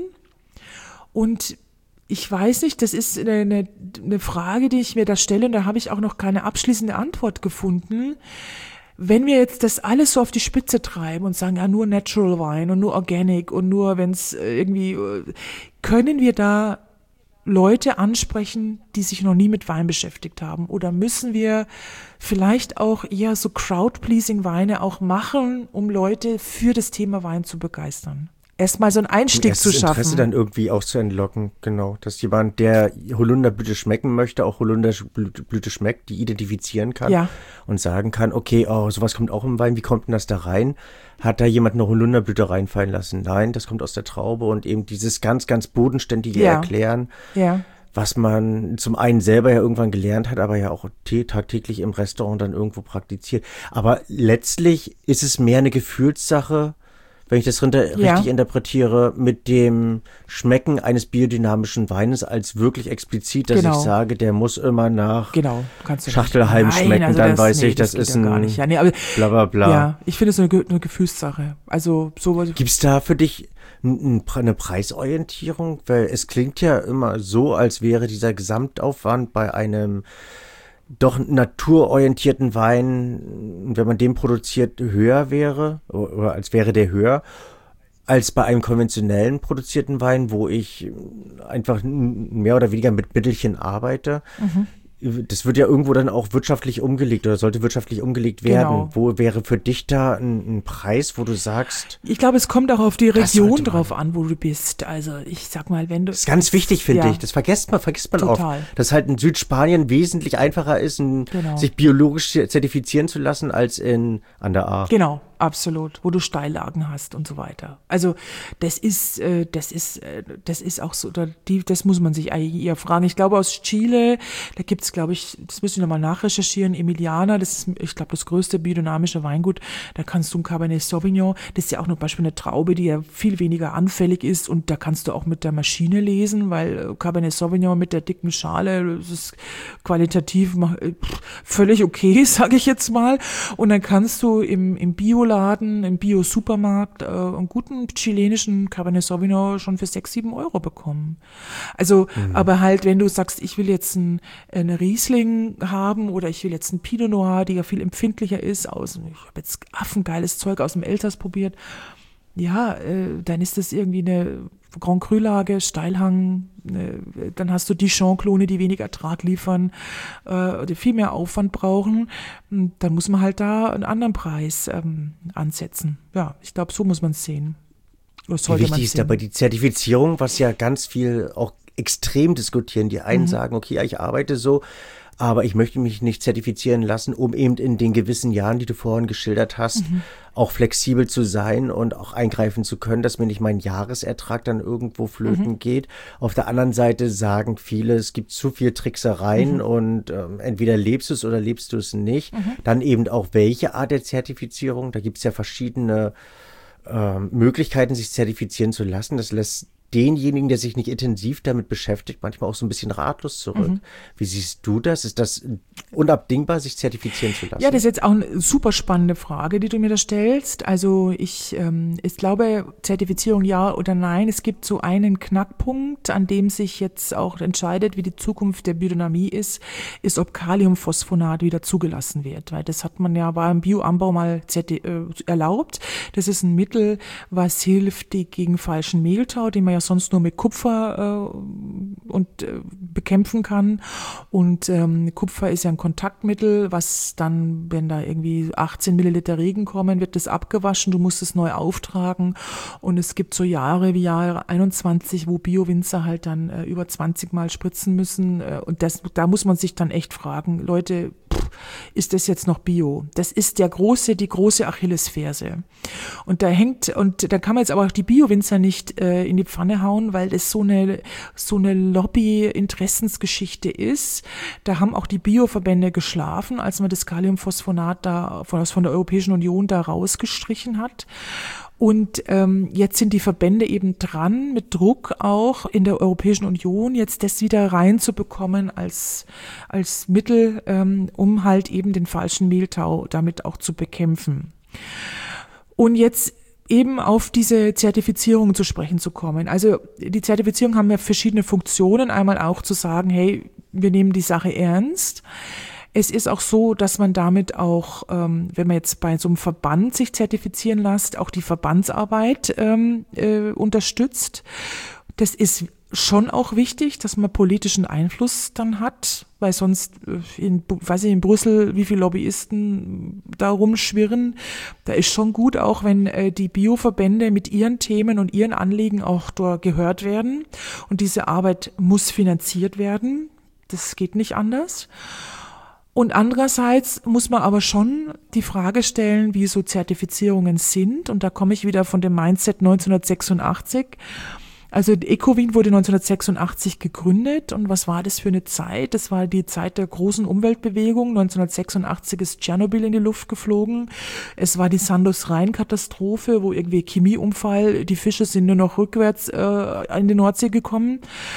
C: Und ich weiß nicht, das ist eine, eine Frage, die ich mir da stelle, und da habe ich auch noch keine abschließende Antwort gefunden. Wenn wir jetzt das alles so auf die Spitze treiben und sagen, ja, nur Natural Wine und nur Organic und nur, wenn es irgendwie, können wir da Leute ansprechen, die sich noch nie mit Wein beschäftigt haben? Oder müssen wir vielleicht auch eher so Crowd-Pleasing-Weine auch machen, um Leute für das Thema Wein zu begeistern? Erstmal so einen Einstieg zu schaffen.
B: Interesse dann irgendwie auch zu entlocken, genau. Dass jemand, der Holunderblüte schmecken möchte, auch Holunderblüte schmeckt, die identifizieren kann
C: ja.
B: und sagen kann, okay, oh, sowas kommt auch im Wein, wie kommt denn das da rein? Hat da jemand eine Holunderblüte reinfallen lassen? Nein, das kommt aus der Traube, und eben dieses ganz, ganz bodenständige
C: ja.
B: Erklären,
C: ja.
B: was man zum einen selber ja irgendwann gelernt hat, aber ja auch tagtäglich im Restaurant dann irgendwo praktiziert. Aber letztlich ist es mehr eine Gefühlssache, wenn ich das richtig ja. interpretiere, mit dem Schmecken eines biodynamischen Weines als wirklich explizit, dass genau. ich sage, der muss immer nach
C: genau. Kannst du
B: Schachtelhalm
C: Nein,
B: schmecken,
C: also
B: dann
C: das,
B: weiß
C: nee,
B: ich, das, das ist ein
C: gar nicht. Ja, nee, aber,
B: bla bla bla.
C: Ja, ich finde es eine, eine Gefühlssache. Also sowas.
B: Gibt's da für dich ein, eine Preisorientierung? Weil es klingt ja immer so, als wäre dieser Gesamtaufwand bei einem doch naturorientierten Wein, wenn man den produziert, höher wäre, oder als wäre der höher, als bei einem konventionellen produzierten Wein, wo ich einfach mehr oder weniger mit Mittelchen arbeite. Mhm. Das wird ja irgendwo dann auch wirtschaftlich umgelegt oder sollte wirtschaftlich umgelegt werden. Genau. Wo wäre für dich da ein, ein Preis, wo du sagst?
C: Ich glaube, es kommt auch auf die Region drauf an, wo du bist. Also ich sag mal, wenn du...
B: Das ist ganz wichtig, finde ja. ich. Das vergisst man, vergisst man
C: Total.
B: oft. Dass halt in Südspanien wesentlich einfacher ist, ein,
C: genau.
B: sich biologisch zertifizieren zu lassen, als in an der A.
C: Genau. Absolut, wo du Steillagen hast und so weiter. Also das ist, äh, das ist, äh, das ist auch so, da, die, das muss man sich eigentlich eher fragen. Ich glaube aus Chile, da gibt's, glaube ich, das müssen wir nochmal nachrecherchieren, Emiliana, das ist, ich glaube, das größte biodynamische Weingut. Da kannst du ein Cabernet Sauvignon, das ist ja auch zum Beispiel eine Traube, die ja viel weniger anfällig ist, und da kannst du auch mit der Maschine lesen, weil Cabernet Sauvignon mit der dicken Schale, das ist qualitativ völlig okay, sage ich jetzt mal. Und dann kannst du im, im Bio Laden, im Bio-Supermarkt äh, einen guten chilenischen Cabernet Sauvignon schon für sechs, sieben Euro bekommen. Also, mhm. aber halt, wenn du sagst, ich will jetzt einen, einen Riesling haben oder ich will jetzt einen Pinot Noir, die ja viel empfindlicher ist, aus, ich habe jetzt affengeiles Zeug aus dem Elsass probiert, ja, äh, dann ist das irgendwie eine Grand Cru-Lage, Steilhang, äh, dann hast du Dijon-Klone, die weniger Ertrag liefern, äh, die viel mehr Aufwand brauchen. Dann muss man halt da einen anderen Preis ähm, ansetzen. Ja, ich glaube, so muss man es sehen.
B: Wie wichtig ist dabei die Zertifizierung, was ja ganz viel auch extrem diskutieren. Die einen mhm. sagen, okay, ja, ich arbeite so, aber ich möchte mich nicht zertifizieren lassen, um eben in den gewissen Jahren, die du vorhin geschildert hast, mhm. auch flexibel zu sein und auch eingreifen zu können, dass mir nicht mein Jahresertrag dann irgendwo flöten mhm. geht. Auf der anderen Seite sagen viele, es gibt zu viel Tricksereien mhm. und ähm, entweder lebst du es oder lebst du es nicht. Mhm. Dann eben auch welche Art der Zertifizierung. Da gibt es ja verschiedene ähm, Möglichkeiten, sich zertifizieren zu lassen. Das lässt denjenigen, der sich nicht intensiv damit beschäftigt, manchmal auch so ein bisschen ratlos zurück. Mhm. Wie siehst du das? Ist das unabdingbar, sich zertifizieren zu lassen?
C: Ja, das ist jetzt auch eine super spannende Frage, die du mir da stellst. Also ich, ähm, ich glaube, Zertifizierung ja oder nein. Es gibt so einen Knackpunkt, an dem sich jetzt auch entscheidet, wie die Zukunft der Biodynamie ist, ist, ob Kaliumphosphonat wieder zugelassen wird. Weil das hat man ja beim Bioanbau mal zerti- äh, erlaubt. Das ist ein Mittel, was hilft die, gegen falschen Mehltau, den man ja sonst nur mit Kupfer äh, und äh, bekämpfen kann. Und ähm, Kupfer ist ja ein Kontaktmittel, was dann, wenn da irgendwie achtzehn Milliliter Regen kommen, wird das abgewaschen, du musst es neu auftragen. Und es gibt so Jahre wie Jahre einundzwanzig, wo Bio-Winzer halt dann äh, über zwanzig Mal spritzen müssen. Äh, und das, da muss man sich dann echt fragen, Leute, pff, ist das jetzt noch Bio? Das ist der große, die große Achillesferse. Und da hängt, und da kann man jetzt aber auch die Bio-Winzer nicht äh, in die Pfanne hauen, weil das so eine, so eine Lobby-Interessensgeschichte ist. Da haben auch die Bioverbände geschlafen, als man das Kaliumphosphonat da von, von der Europäischen Union da rausgestrichen hat. Und ähm, jetzt sind die Verbände eben dran, mit Druck auch in der Europäischen Union, jetzt das wieder reinzubekommen als, als Mittel, ähm, um halt eben den falschen Mehltau damit auch zu bekämpfen. Und jetzt eben auf diese Zertifizierung zu sprechen zu kommen. Also die Zertifizierung haben ja verschiedene Funktionen. Einmal auch zu sagen, hey, wir nehmen die Sache ernst. Es ist auch so, dass man damit auch, ähm, wenn man jetzt bei so einem Verband sich zertifizieren lässt, auch die Verbandsarbeit ähm, äh, unterstützt. Das ist schon auch wichtig, dass man politischen Einfluss dann hat, weil sonst, in, weiß ich, in Brüssel, wie viele Lobbyisten da rumschwirren. Da ist schon gut auch, wenn äh, die Bioverbände mit ihren Themen und ihren Anliegen auch dort gehört werden. Und diese Arbeit muss finanziert werden. Das geht nicht anders. Und andererseits muss man aber schon die Frage stellen, wie so Zertifizierungen sind. Und da komme ich wieder von dem Mindset neunzehnhundertsechsundachtzig. Also Ecowin wurde neunzehnhundertsechsundachtzig gegründet. Und was war das für eine Zeit? Das war die Zeit der großen Umweltbewegung. neunzehnhundertsechsundachtzig ist Tschernobyl in die Luft geflogen. Es war die Sandos-Rhein-Katastrophe, wo irgendwie Chemieunfall, die Fische sind nur noch rückwärts äh, in die Nordsee gekommen.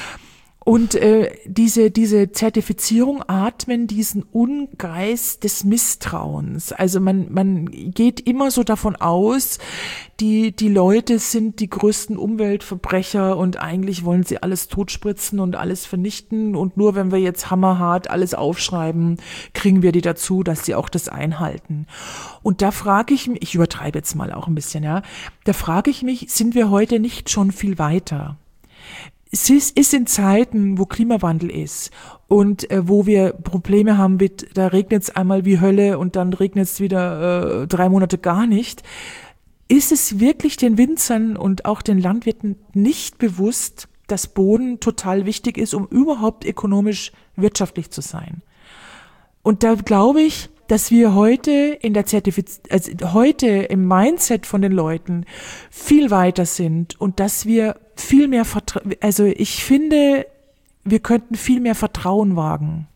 C: Und äh, diese diese Zertifizierung atmen diesen Ungeist des Misstrauens. Also man man geht immer so davon aus, die die Leute sind die größten Umweltverbrecher und eigentlich wollen sie alles totspritzen und alles vernichten und nur wenn wir jetzt hammerhart alles aufschreiben, kriegen wir die dazu, dass sie auch das einhalten. Und da frage ich mich, ich übertreibe jetzt mal auch ein bisschen, ja, da frage ich mich, sind wir heute nicht schon viel weiter? Es ist, ist in Zeiten, wo Klimawandel ist und äh, wo wir Probleme haben mit, da regnet es einmal wie Hölle und dann regnet es wieder äh, drei Monate gar nicht, ist es wirklich den Winzern und auch den Landwirten nicht bewusst, dass Boden total wichtig ist, um überhaupt ökonomisch wirtschaftlich zu sein. Und da glaube ich, dass wir heute in der Zertifiz- also heute im Mindset von den Leuten viel weiter sind und dass wir viel mehr Vertra- also ich finde, wir könnten viel mehr Vertrauen wagen.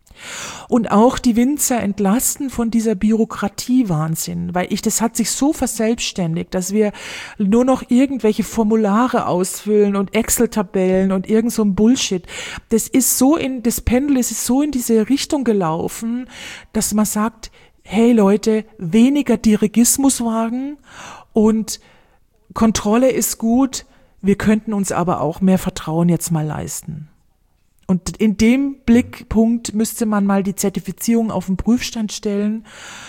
C: Und auch die Winzer entlasten von dieser Bürokratie-Wahnsinn, weil ich, das hat sich so verselbstständigt, dass wir nur noch irgendwelche Formulare ausfüllen und Excel-Tabellen und irgend so ein Bullshit. Das ist so in, das Pendel ist so in diese Richtung gelaufen, dass man sagt, hey Leute, weniger Dirigismus wagen und Kontrolle ist gut, wir könnten uns aber auch mehr Vertrauen jetzt mal leisten. Und in dem Blickpunkt müsste man mal die Zertifizierung auf den Prüfstand stellen.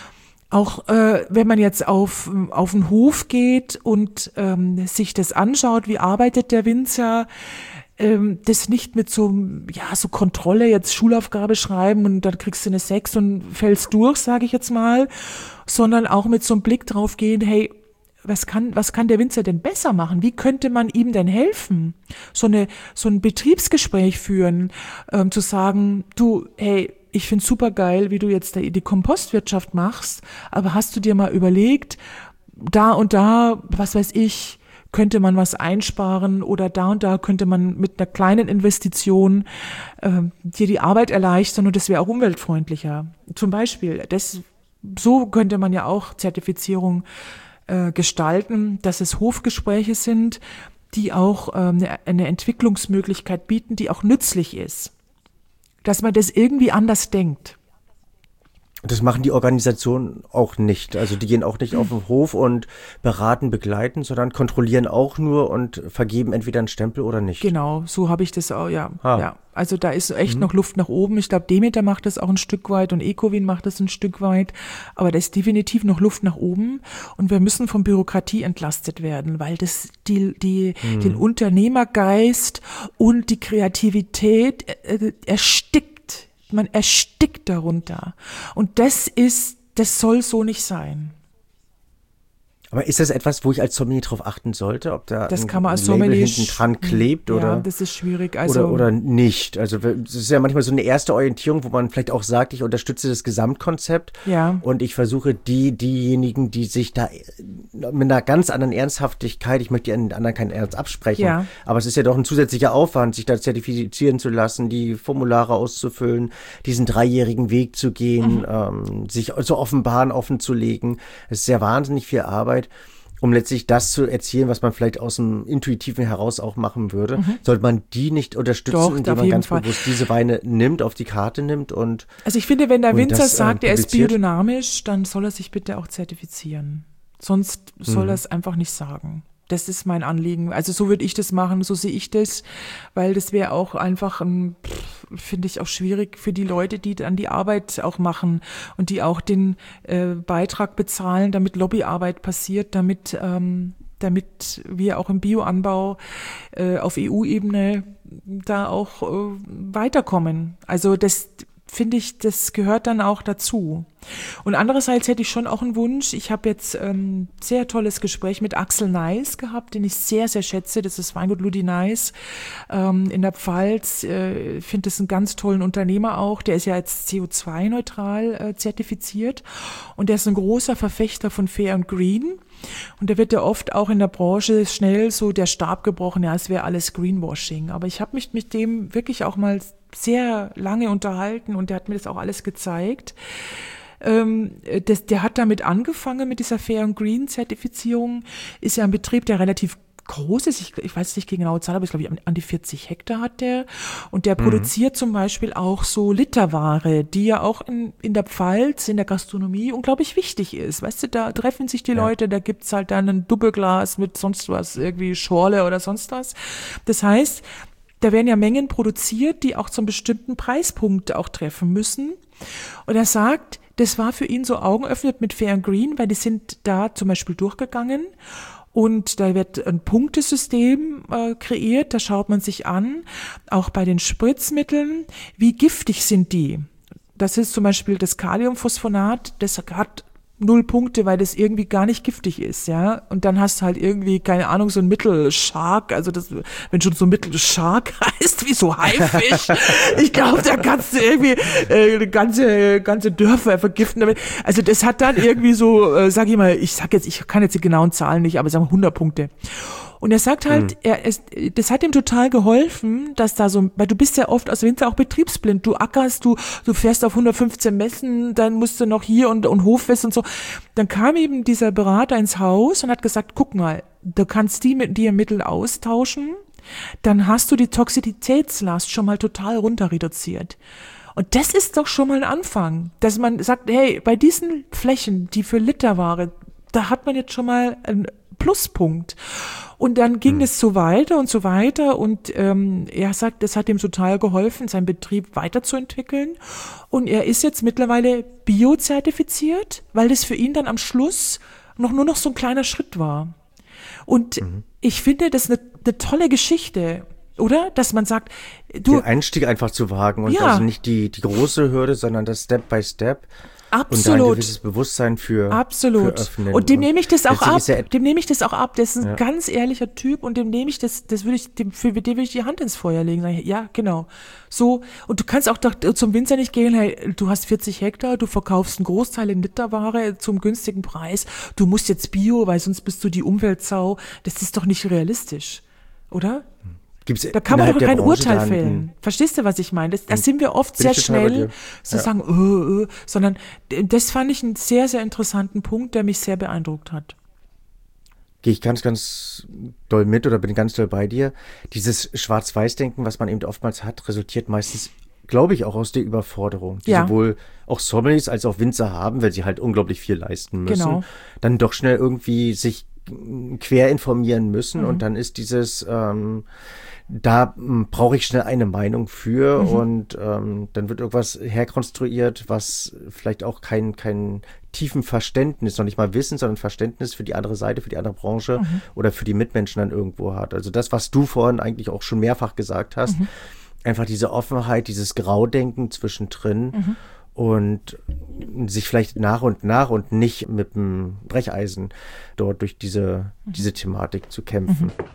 C: Auch äh, wenn man jetzt auf, auf den Hof geht und ähm, sich das anschaut, wie arbeitet der Winzer, ähm, das nicht mit so, ja, so Kontrolle, jetzt Schulaufgabe schreiben und dann kriegst du eine sechs und fällst durch, sage ich jetzt mal, sondern auch mit so einem Blick drauf gehen, hey, was kann, was kann der Winzer denn besser machen? Wie könnte man ihm denn helfen? So eine, so ein Betriebsgespräch führen, ähm, zu sagen, du, hey, ich find's super geil, wie du jetzt die Kompostwirtschaft machst, aber hast du dir mal überlegt, da und da, was weiß ich, könnte man was einsparen oder da und da könnte man mit einer kleinen Investition äh, dir die Arbeit erleichtern und das wäre auch umweltfreundlicher. Zum Beispiel, das, so könnte man ja auch Zertifizierung äh, gestalten, dass es Hofgespräche sind, die auch äh, eine, eine Entwicklungsmöglichkeit bieten, die auch nützlich ist. Dass man das irgendwie anders denkt.
B: Das machen die Organisationen auch nicht. Also die gehen auch nicht auf den Hof und beraten, begleiten, sondern kontrollieren auch nur und vergeben entweder einen Stempel oder nicht.
C: Genau, so habe ich das auch, ja.
B: Ah.
C: ja. Also da ist echt
B: Mhm.
C: noch Luft nach oben. Ich glaube, Demeter macht das auch ein Stück weit und Ecowin macht das ein Stück weit. Aber da ist definitiv noch Luft nach oben. Und wir müssen von Bürokratie entlastet werden, weil das die, die, mhm. den Unternehmergeist und die Kreativität äh, erstickt. Man erstickt darunter. Und das ist, das soll so nicht sein.
B: Aber ist das etwas, wo ich als Sommelier drauf achten sollte, ob da
C: das
B: ein,
C: kann man als
B: ein Label
C: Sommelier
B: hinten dran klebt
C: ja,
B: oder,
C: das ist schwierig. Also,
B: oder, oder nicht? Also es ist ja manchmal so eine erste Orientierung, wo man vielleicht auch sagt, ich unterstütze das Gesamtkonzept
C: ja.
B: und ich versuche die, diejenigen, die sich da mit einer ganz anderen Ernsthaftigkeit, ich möchte den anderen keinen Ernst absprechen,
C: ja.
B: aber es ist ja doch ein zusätzlicher Aufwand, sich da zertifizieren zu lassen, die Formulare auszufüllen, diesen dreijährigen Weg zu gehen, mhm. ähm, sich zu offenbaren, offen zu legen. Es ist ja wahnsinnig viel Arbeit, um letztlich das zu erzielen, was man vielleicht aus dem Intuitiven heraus auch machen würde. Mhm. Sollte man die nicht unterstützen,
C: Doch,
B: indem man ganz
C: Fall.
B: bewusst diese Weine nimmt, auf die Karte nimmt und
C: Also ich finde, wenn der Winzer
B: das,
C: sagt,
B: äh,
C: er ist biodynamisch, dann soll er sich bitte auch zertifizieren. Sonst soll
B: mhm.
C: er es einfach nicht sagen. Das ist mein Anliegen. Also so würde ich das machen, so sehe ich das, weil das wäre auch einfach, finde ich auch schwierig für die Leute, die dann die Arbeit auch machen und die auch den äh, Beitrag bezahlen, damit Lobbyarbeit passiert, damit ähm, damit wir auch im Bioanbau äh, auf E U-Ebene da auch äh, weiterkommen. Also das finde ich, das gehört dann auch dazu. Und andererseits hätte ich schon auch einen Wunsch. Ich habe jetzt ein ähm, sehr tolles Gespräch mit Axel Neis gehabt, den ich sehr, sehr schätze. Das ist Weingut Ludi Neis ähm, in der Pfalz. Ich äh, finde das einen ganz tollen Unternehmer auch. Der ist ja jetzt C O zwei neutral äh, zertifiziert und der ist ein großer Verfechter von Fair and Green. Und da wird ja oft auch in der Branche schnell so der Stab gebrochen, ja, es wäre alles Greenwashing. Aber ich habe mich mit dem wirklich auch mal sehr lange unterhalten und der hat mir das auch alles gezeigt. Ähm, das, der hat damit angefangen mit dieser Fair and Green Zertifizierung, ist ja ein Betrieb, der relativ groß ist, ich, ich weiß nicht die genaue Zahl, aber ich glaube, an, an die vierzig Hektar hat der und der mhm. produziert zum Beispiel auch so Literware, die ja auch in, in der Pfalz, in der Gastronomie unglaublich wichtig ist. Weißt du, da treffen sich die ja. Leute, da gibt's halt dann ein Doppelglas mit sonst was, irgendwie Schorle oder sonst was. Das heißt, da werden ja Mengen produziert, die auch zum bestimmten Preispunkt auch treffen müssen. Und er sagt, das war für ihn so augenöffnend mit Fair and Green, weil die sind da zum Beispiel durchgegangen und da wird ein Punktesystem äh, kreiert, da schaut man sich an, auch bei den Spritzmitteln, wie giftig sind die. Das ist zum Beispiel das Kaliumphosphonat, das hat null Punkte, weil das irgendwie gar nicht giftig ist, ja. Und dann hast du halt irgendwie, keine Ahnung, so ein Mittelshark, also das, wenn schon so ein Mittelshark heißt, wie so Haifisch, ich glaube, da kannst du irgendwie äh, ganze ganze Dörfer vergiften damit. Also das hat dann irgendwie so, äh, sag ich mal, ich sag jetzt, ich kann jetzt die genauen Zahlen nicht, aber sagen wir hundert Punkte. Und er sagt halt, mhm. er ist, das hat ihm total geholfen, dass da so, weil du bist ja oft als Winzer auch betriebsblind. Du ackerst, du, du fährst auf hundertfünfzehn Messen, dann musst du noch hier und, und Hofwest und so. Dann kam eben dieser Berater ins Haus und hat gesagt, guck mal, du kannst die mit dir Mittel austauschen, dann hast du die Toxizitätslast schon mal total runter reduziert. Und das ist doch schon mal ein Anfang, dass man sagt, hey, bei diesen Flächen, die für Literware, da hat man jetzt schon mal ein Pluspunkt. Und dann ging es so weiter und so weiter und ähm, er sagt, das hat ihm total geholfen, seinen Betrieb weiterzuentwickeln und er ist jetzt mittlerweile biozertifiziert, weil das für ihn dann am Schluss noch nur noch so ein kleiner Schritt war. Und mhm. ich finde das eine, eine tolle Geschichte, oder? Dass man sagt, du...
B: Den Einstieg einfach zu wagen und
C: ja.
B: also nicht die, die große Hürde, sondern das Step by Step.
C: Absolut.
B: Und da ein gewisses Bewusstsein für,
C: Absolut.
B: für öffnen.
C: Und dem nehme ich das auch ab.
B: Ja
C: dem nehme ich das auch ab. Das ist ein
B: ja.
C: ganz ehrlicher Typ und dem nehme ich das, das würde ich, dem, für den würde ich die Hand ins Feuer legen. Sag ich, ja, genau. So. Und du kannst auch doch zum Winzer nicht gehen, hey, du hast vierzig Hektar, du verkaufst einen Großteil in Literware zum günstigen Preis. Du musst jetzt Bio, weil sonst bist du die Umweltsau. Das ist doch nicht realistisch. Oder?
B: Gibt's
C: da kann man doch kein
B: Branche
C: Urteil fällen. Verstehst du, was ich meine? Da sind wir oft sehr schnell zu ja. sagen, äh, äh, sondern das fand ich einen sehr, sehr interessanten Punkt, der mich sehr beeindruckt hat.
B: Gehe ich ganz, ganz doll mit oder bin ganz doll bei dir. Dieses Schwarz-Weiß-Denken, was man eben oftmals hat, resultiert meistens, glaube ich, auch aus der Überforderung, die
C: ja.
B: sowohl auch Sommeliers als auch Winzer haben, weil sie halt unglaublich viel leisten müssen.
C: Genau.
B: Dann doch schnell irgendwie sich quer informieren müssen
C: mhm.
B: und dann ist dieses... Ähm, Da m, brauche ich schnell eine Meinung für mhm. und ähm, dann wird irgendwas herkonstruiert, was vielleicht auch kein, kein tiefen Verständnis, noch nicht mal Wissen, sondern Verständnis für die andere Seite, für die andere Branche mhm. oder für die Mitmenschen dann irgendwo hat. Also das, was du vorhin eigentlich auch schon mehrfach gesagt hast, mhm. einfach diese Offenheit, dieses Graudenken zwischendrin mhm. und sich vielleicht nach und nach und nicht mit dem Brecheisen dort durch diese, mhm. diese Thematik zu kämpfen. Mhm.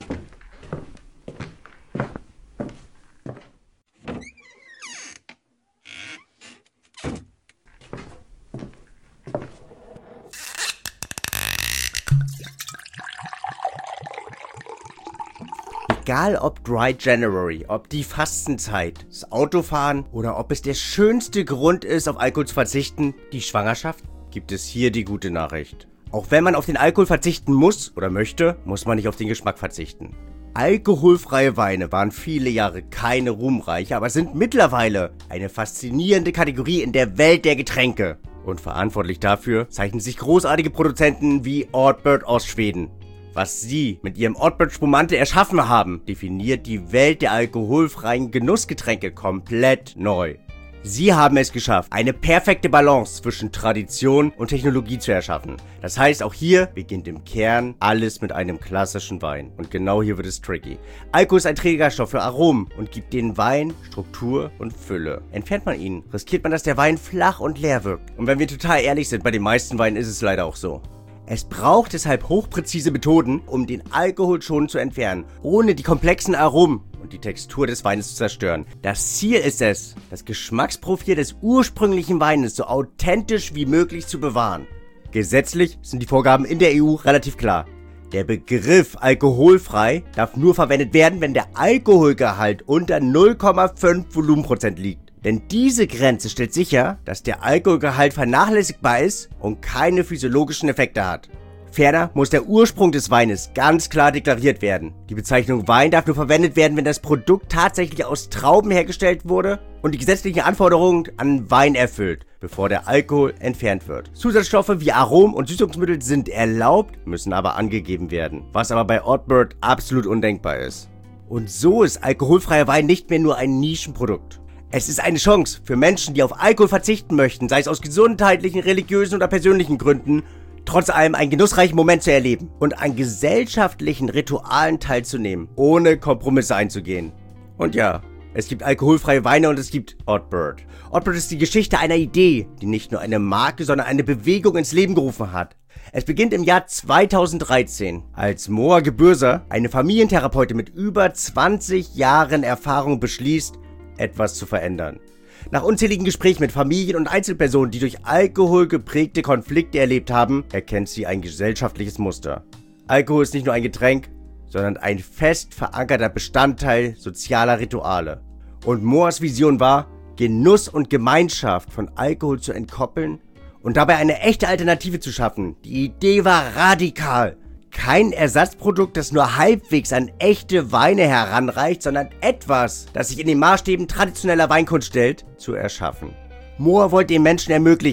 B: Egal ob Dry January, ob die Fastenzeit, das Autofahren oder ob es der schönste Grund ist, auf Alkohol zu verzichten, die Schwangerschaft, gibt es hier die gute Nachricht. Auch wenn man auf den Alkohol verzichten muss oder möchte, muss man nicht auf den Geschmack verzichten. Alkoholfreie Weine waren viele Jahre keine ruhmreiche, aber sind mittlerweile eine faszinierende Kategorie in der Welt der Getränke. Und verantwortlich dafür zeichnen sich großartige Produzenten wie Oddbird aus Schweden. Was sie mit ihrem Oddbird Spumante erschaffen haben, definiert die Welt der alkoholfreien Genussgetränke komplett neu. Sie haben es geschafft, eine perfekte Balance zwischen Tradition und Technologie zu erschaffen. Das heißt, auch hier beginnt im Kern alles mit einem klassischen Wein. Und genau hier wird es tricky. Alkohol ist ein Trägerstoff für Aromen und gibt den Wein Struktur und Fülle. Entfernt man ihn, riskiert man, dass der Wein flach und leer wirkt. Und wenn wir total ehrlich sind, bei den meisten Weinen ist es leider auch so. Es braucht deshalb hochpräzise Methoden, um den Alkohol schon zu entfernen, ohne die komplexen Aromen und die Textur des Weines zu zerstören. Das Ziel ist es, das Geschmacksprofil des ursprünglichen Weines so authentisch wie möglich zu bewahren. Gesetzlich sind die Vorgaben in der E U relativ klar. Der Begriff alkoholfrei darf nur verwendet werden, wenn der Alkoholgehalt unter null Komma fünf Volumenprozent liegt. Denn diese Grenze stellt sicher, dass der Alkoholgehalt vernachlässigbar ist und keine physiologischen Effekte hat. Ferner muss der Ursprung des Weines ganz klar deklariert werden. Die Bezeichnung Wein darf nur verwendet werden, wenn das Produkt tatsächlich aus Trauben hergestellt wurde und die gesetzlichen Anforderungen an Wein erfüllt, bevor der Alkohol entfernt wird. Zusatzstoffe wie Aromen und Süßungsmittel sind erlaubt, müssen aber angegeben werden, was aber bei Oddbird absolut undenkbar ist. Und so ist alkoholfreier Wein nicht mehr nur ein Nischenprodukt. Es ist eine Chance für Menschen, die auf Alkohol verzichten möchten, sei es aus gesundheitlichen, religiösen oder persönlichen Gründen, trotz allem einen genussreichen Moment zu erleben und an gesellschaftlichen Ritualen teilzunehmen, ohne Kompromisse einzugehen. Und ja, es gibt alkoholfreie Weine und es gibt Oddbird. Oddbird ist die Geschichte einer Idee, die nicht nur eine Marke, sondern eine Bewegung ins Leben gerufen hat. Es beginnt im Jahr zweitausenddreizehn, als Moa Gebürser, eine Familientherapeutin mit über zwanzig Jahren Erfahrung, beschließt, etwas zu verändern. Nach unzähligen Gesprächen mit Familien und Einzelpersonen, die durch Alkohol geprägte Konflikte erlebt haben, erkennt sie ein gesellschaftliches Muster. Alkohol ist nicht nur ein Getränk, sondern ein fest verankerter Bestandteil sozialer Rituale. Und Moas Vision war, Genuss und Gemeinschaft von Alkohol zu entkoppeln und dabei eine echte Alternative zu schaffen. Die Idee war radikal. Kein Ersatzprodukt, das nur halbwegs an echte Weine heranreicht, sondern etwas, das sich in den Maßstäben traditioneller Weinkunst stellt, zu erschaffen. Moa wollte den Menschen ermöglichen,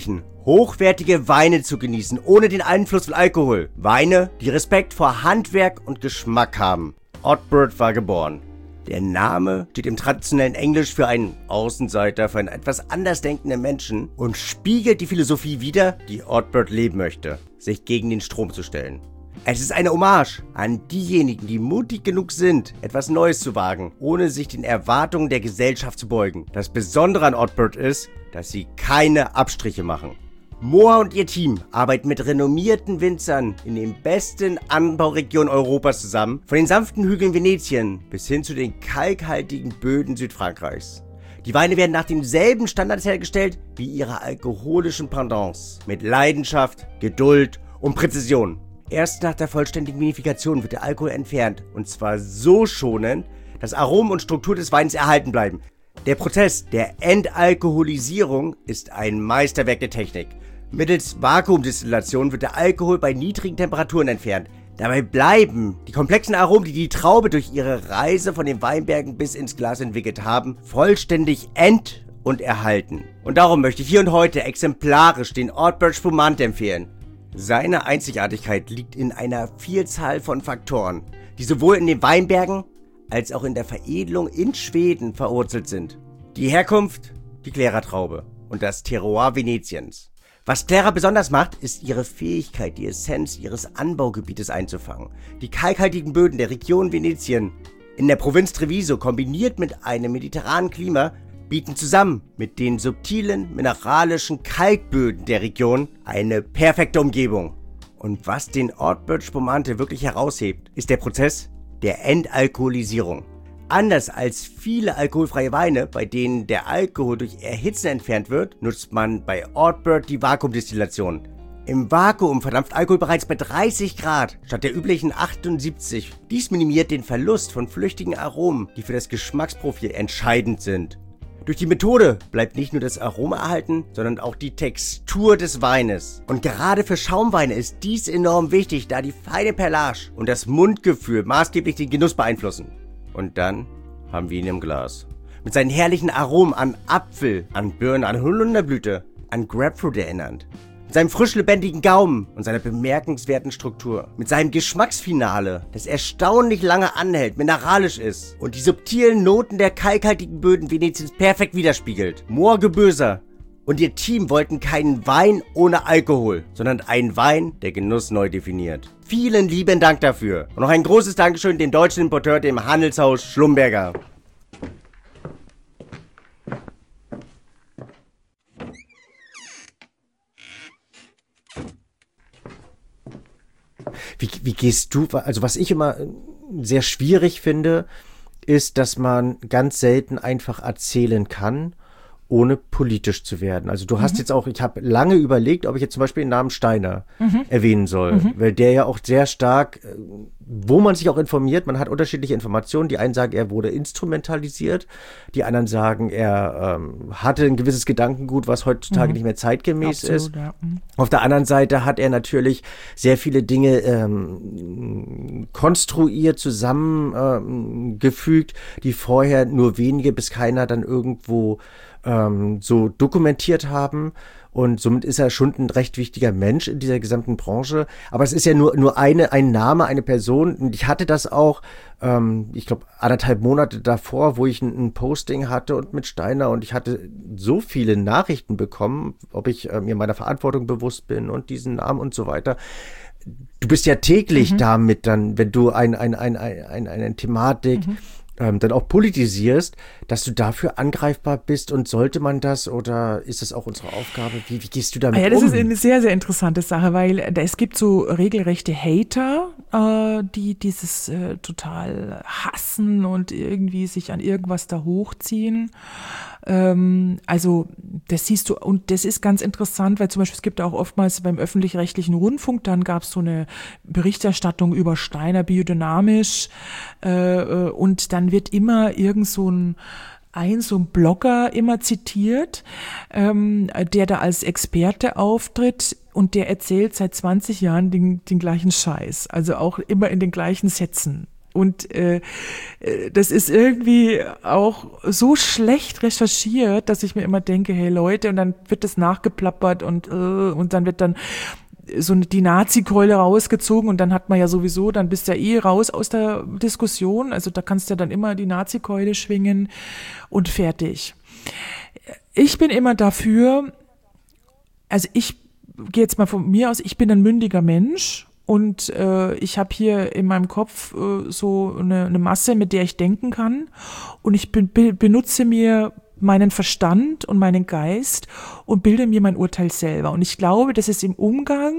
B: hochwertige Weine zu genießen, ohne den Einfluss von Alkohol. Weine, die Respekt vor Handwerk und Geschmack haben. Oddbird war geboren. Der Name steht im traditionellen Englisch für einen Außenseiter, für einen etwas anders denkenden Menschen und spiegelt die Philosophie wider, die Oddbird leben möchte, sich gegen den Strom zu stellen. Es ist eine Hommage an diejenigen, die mutig genug sind, etwas Neues zu wagen, ohne sich den Erwartungen der Gesellschaft zu beugen. Das Besondere an Oddbird ist, dass sie keine Abstriche machen. Moa und ihr Team arbeiten mit renommierten Winzern in den besten Anbauregionen Europas zusammen, von den sanften Hügeln Venetien bis hin zu den kalkhaltigen Böden Südfrankreichs. Die Weine werden nach denselben Standards hergestellt wie ihre alkoholischen Pendants, mit Leidenschaft, Geduld und Präzision. Erst nach der vollständigen Vinifikation wird der Alkohol entfernt, und zwar so schonend, dass Aromen und Struktur des Weins erhalten bleiben. Der Prozess der Entalkoholisierung ist ein Meisterwerk der Technik. Mittels Vakuumdestillation wird der Alkohol bei niedrigen Temperaturen entfernt. Dabei bleiben die komplexen Aromen, die die Traube durch ihre Reise von den Weinbergen bis ins Glas entwickelt haben, vollständig ent- und erhalten. Und darum möchte ich hier und heute exemplarisch den Oddbird Spumante empfehlen. Seine Einzigartigkeit liegt in einer Vielzahl von Faktoren, die sowohl in den Weinbergen als auch in der Veredelung in Schweden verwurzelt sind. Die Herkunft, die Clara-Traube und das Terroir Venetiens. Was Clara besonders macht, ist ihre Fähigkeit, die Essenz ihres Anbaugebietes einzufangen. Die kalkhaltigen Böden der Region Venetien in der Provinz Treviso kombiniert mit einem mediterranen Klima bieten zusammen mit den subtilen mineralischen Kalkböden der Region eine perfekte Umgebung. Und was den Oddbird Spumante wirklich heraushebt, ist der Prozess der Entalkoholisierung. Anders als viele alkoholfreie Weine, bei denen der Alkohol durch Erhitzen entfernt wird, nutzt man bei Oddbird die Vakuumdestillation. Im Vakuum verdampft Alkohol bereits bei dreißig Grad statt der üblichen achtundsiebzig. Dies minimiert den Verlust von flüchtigen Aromen, die für das Geschmacksprofil entscheidend sind. Durch die Methode bleibt nicht nur das Aroma erhalten, sondern auch die Textur des Weines. Und gerade für Schaumweine ist dies enorm wichtig, da die feine Perlage und das Mundgefühl maßgeblich den Genuss beeinflussen. Und dann haben wir ihn im Glas. Mit seinen herrlichen Aromen an Apfel, an Birne, an Holunderblüte, an Grapefruit erinnernd. Mit seinem frisch lebendigen Gaumen und seiner bemerkenswerten Struktur. Mit seinem Geschmacksfinale, das erstaunlich lange anhält, mineralisch ist und die subtilen Noten der kalkhaltigen Böden Venetiens perfekt widerspiegelt. Moa Geböser und ihr Team wollten keinen Wein ohne Alkohol, sondern einen Wein, der Genuss neu definiert. Vielen lieben Dank dafür. Und noch ein großes Dankeschön dem deutschen Importeur, dem Handelshaus Schlumberger. Wie, wie gehst du, also was ich immer sehr schwierig finde, ist, dass man ganz selten einfach erzählen kann, ohne politisch zu werden. Also du hast mhm. jetzt auch, ich habe lange überlegt, ob ich jetzt zum Beispiel den Namen Steiner mhm. erwähnen soll, mhm. weil der ja auch sehr stark, wo man sich auch informiert, man hat unterschiedliche Informationen. Die einen sagen, er wurde instrumentalisiert, die anderen sagen, er ähm, hatte ein gewisses Gedankengut, was heutzutage mhm. nicht mehr zeitgemäß Absolut, ist. Ja. Mhm. Auf der anderen Seite hat er natürlich sehr viele Dinge ähm, konstruiert, zusammengefügt, ähm, die vorher nur wenige bis keiner dann irgendwo ähm, so dokumentiert haben. Und somit ist er schon ein recht wichtiger Mensch in dieser gesamten Branche. Aber es ist ja nur nur eine ein Name, eine Person. Und ich hatte das auch, ähm, ich glaube, anderthalb Monate davor, wo ich ein, ein Posting hatte und mit Steiner. Und ich hatte so viele Nachrichten bekommen, ob ich äh, mir meiner Verantwortung bewusst bin und diesen Namen und so weiter. Du bist ja täglich mhm. damit dann, wenn du ein, ein, ein, ein, eine Thematik mhm. ähm, dann auch politisierst, dass du dafür angreifbar bist. Und sollte man das oder ist das auch unsere Aufgabe? Wie, wie gehst du damit um?
C: Ja, das um? ist eine sehr, sehr interessante Sache, weil es gibt so regelrechte Hater, äh, die dieses äh, total hassen und irgendwie sich an irgendwas da hochziehen. Ähm, also das siehst du, und das ist ganz interessant, weil zum Beispiel es gibt auch oftmals beim öffentlich-rechtlichen Rundfunk, dann gab es so eine Berichterstattung über Steiner biodynamisch äh, und dann wird immer irgend so ein ein so ein Blogger immer zitiert, ähm, der da als Experte auftritt und der erzählt seit zwanzig Jahren den, den gleichen Scheiß, also auch immer in den gleichen Sätzen. Und äh, das ist irgendwie auch so schlecht recherchiert, dass ich mir immer denke, hey Leute, und dann wird das nachgeplappert und, äh, und dann wird dann so die Nazi-Keule rausgezogen und dann hat man ja sowieso, dann bist du ja eh raus aus der Diskussion, also da kannst du dann immer die Nazi-Keule schwingen und fertig. Ich bin immer dafür, also ich gehe jetzt mal von mir aus, ich bin ein mündiger Mensch und äh, ich habe hier in meinem Kopf äh, so eine, eine Masse, mit der ich denken kann und ich be- be- benutze mir meinen Verstand und meinen Geist und bilde mir mein Urteil selber. Und ich glaube, das ist im Umgang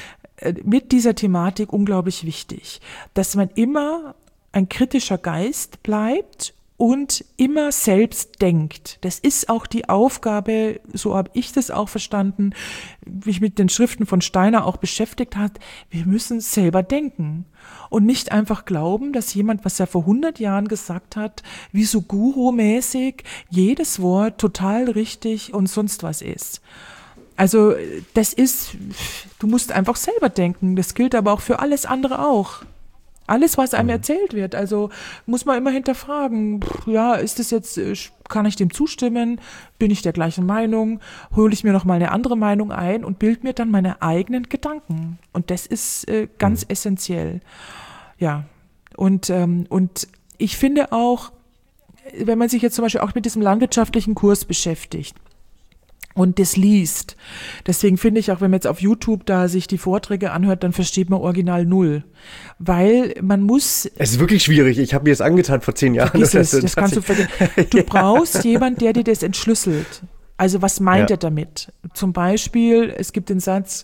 C: mit dieser Thematik unglaublich wichtig, dass man immer ein kritischer Geist bleibt und immer selbst denkt. Das ist auch die Aufgabe, so habe ich das auch verstanden, wie ich mit den Schriften von Steiner auch beschäftigt hat. Wir müssen selber denken und nicht einfach glauben, dass jemand, was er vor hundert Jahren gesagt hat, wie so Guru-mäßig jedes Wort total richtig und sonst was ist. Also das ist, du musst einfach selber denken. Das gilt aber auch für alles andere auch. Alles, was einem erzählt wird, also muss man immer hinterfragen, ja, ist das jetzt, kann ich dem zustimmen, bin ich der gleichen Meinung, hole ich mir noch mal eine andere Meinung ein und bilde mir dann meine eigenen Gedanken. Und das ist äh, ganz mhm. essentiell. Ja, und, ähm, und ich finde auch, wenn man sich jetzt zum Beispiel auch mit diesem landwirtschaftlichen Kurs beschäftigt, und das liest. Deswegen finde ich auch, wenn man jetzt auf YouTube da sich die Vorträge anhört, dann versteht man original null. Weil man muss...
B: Es ist wirklich schwierig. Ich habe mir das angetan vor zehn Jahren.
C: Vergiss es, das kannst du vergessen. Du ja. brauchst jemanden, der dir das entschlüsselt. Also was meint ja. er damit? Zum Beispiel, es gibt den Satz,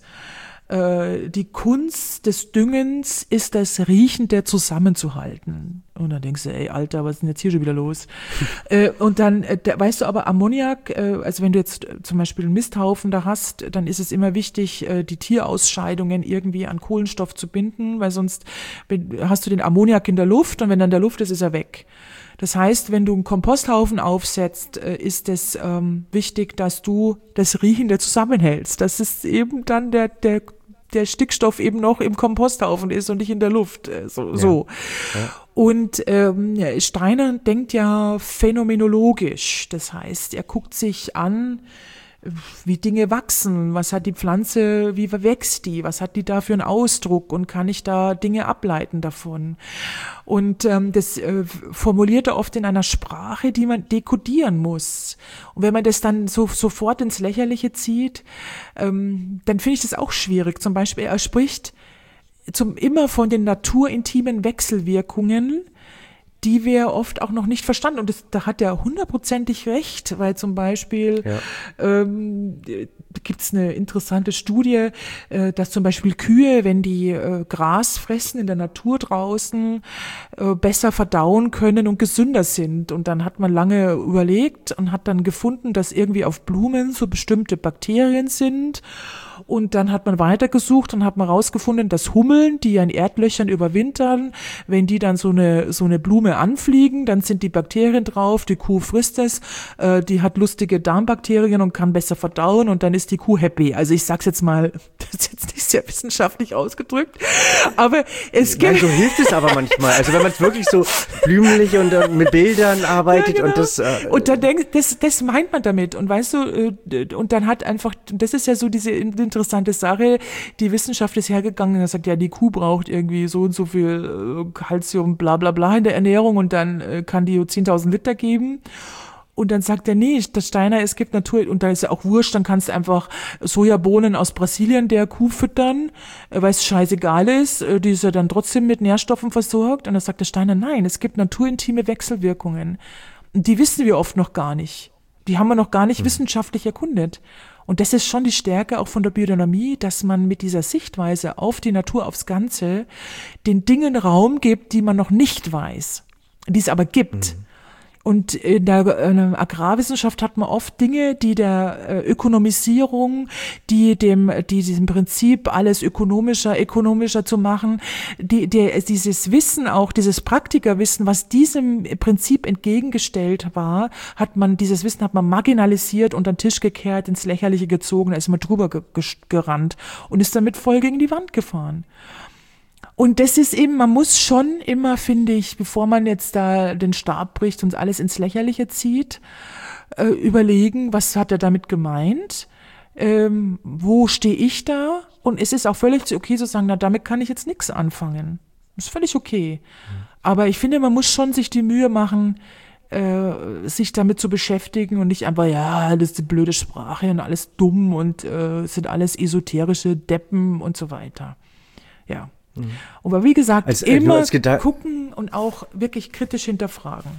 C: äh, die Kunst des Düngens ist das Riechen der zusammenzuhalten. Und dann denkst du, ey, Alter, was ist denn jetzt hier schon wieder los? äh, und dann, äh, da, weißt du, aber Ammoniak, äh, also wenn du jetzt äh, zum Beispiel einen Misthaufen da hast, dann ist es immer wichtig, äh, die Tierausscheidungen irgendwie an Kohlenstoff zu binden, weil sonst wenn, hast du den Ammoniak in der Luft und wenn er in der Luft ist, ist er weg. Das heißt, wenn du einen Komposthaufen aufsetzt, äh, ist es ähm, wichtig, dass du das Riechende zusammenhältst. Das ist eben dann der, der der Stickstoff eben noch im Komposthaufen ist und nicht in der Luft. So. Ja. so. Ja. Und ähm, Steiner denkt ja phänomenologisch. Das heißt, er guckt sich an, wie Dinge wachsen, was hat die Pflanze, wie wächst die, was hat die da für einen Ausdruck und kann ich da Dinge ableiten davon. Und ähm, das äh, formuliert er oft in einer Sprache, die man dekodieren muss. Und wenn man das dann so sofort ins Lächerliche zieht, ähm, dann finde ich das auch schwierig. Zum Beispiel, er spricht zum, immer von den naturintimen Wechselwirkungen, die wir oft auch noch nicht verstanden. Und das, da hat er hundertprozentig recht, weil zum Beispiel ja. ähm, gibt es eine interessante Studie, äh, dass zum Beispiel Kühe, wenn die äh, Gras fressen in der Natur draußen, äh, besser verdauen können und gesünder sind. Und dann hat man lange überlegt und hat dann gefunden, dass irgendwie auf Blumen so bestimmte Bakterien sind. Und dann hat man weitergesucht und hat man rausgefunden, dass Hummeln, die ja in Erdlöchern überwintern, wenn die dann so eine so eine Blume anfliegen, dann sind die Bakterien drauf, die Kuh frisst es, äh, die hat lustige Darmbakterien und kann besser verdauen und dann ist die Kuh happy. Also ich sag's jetzt mal, das ist jetzt nicht sehr wissenschaftlich ausgedrückt, aber es gibt...
B: Nein, so hilft es aber manchmal. Also wenn man es wirklich so blümlich und uh, mit Bildern arbeitet ja, genau. und das... Äh,
C: und dann denkt, das, das meint man damit und weißt du, äh, und dann hat einfach, das ist ja so diese interessante Sache, die Wissenschaft ist hergegangen und sagt, ja, die Kuh braucht irgendwie so und so viel äh, Calcium, bla bla bla in der Ernährung und dann äh, kann die zehntausend Liter geben. Und dann sagt er, nee, das Steiner, es gibt Natur, und da ist ja auch wurscht, dann kannst du einfach Sojabohnen aus Brasilien der Kuh füttern, weil es scheißegal ist, die ist ja dann trotzdem mit Nährstoffen versorgt. Und dann sagt der Steiner, nein, es gibt naturintime Wechselwirkungen. Und die wissen wir oft noch gar nicht. Die haben wir noch gar nicht hm. wissenschaftlich erkundet. Und das ist schon die Stärke auch von der Biodynamie, dass man mit dieser Sichtweise auf die Natur, aufs Ganze, den Dingen Raum gibt, die man noch nicht weiß, die es aber gibt. Mhm. Und in der in der Agrarwissenschaft hat man oft Dinge, die der Ökonomisierung, die dem, die diesem Prinzip, alles ökonomischer, ökonomischer zu machen, die, der, dieses Wissen auch, dieses Praktikerwissen, was diesem Prinzip entgegengestellt war, hat man, dieses Wissen hat man marginalisiert, unter den Tisch gekehrt, ins Lächerliche gezogen, da ist man drüber ge- gerannt und ist damit voll gegen die Wand gefahren. Und das ist eben, man muss schon immer, finde ich, bevor man jetzt da den Stab bricht und alles ins Lächerliche zieht, äh, überlegen, was hat er damit gemeint, ähm, wo stehe ich da? Und es ist auch völlig okay zu sagen, na, damit kann ich jetzt nichts anfangen. Das ist völlig okay. Mhm. Aber ich finde, man muss schon sich die Mühe machen, äh, sich damit zu beschäftigen und nicht einfach, ja, das ist die blöde Sprache und alles dumm und äh, sind alles esoterische Deppen und so weiter. Ja. Mhm. Aber wie gesagt, als, immer als Geda- gucken und auch wirklich kritisch hinterfragen.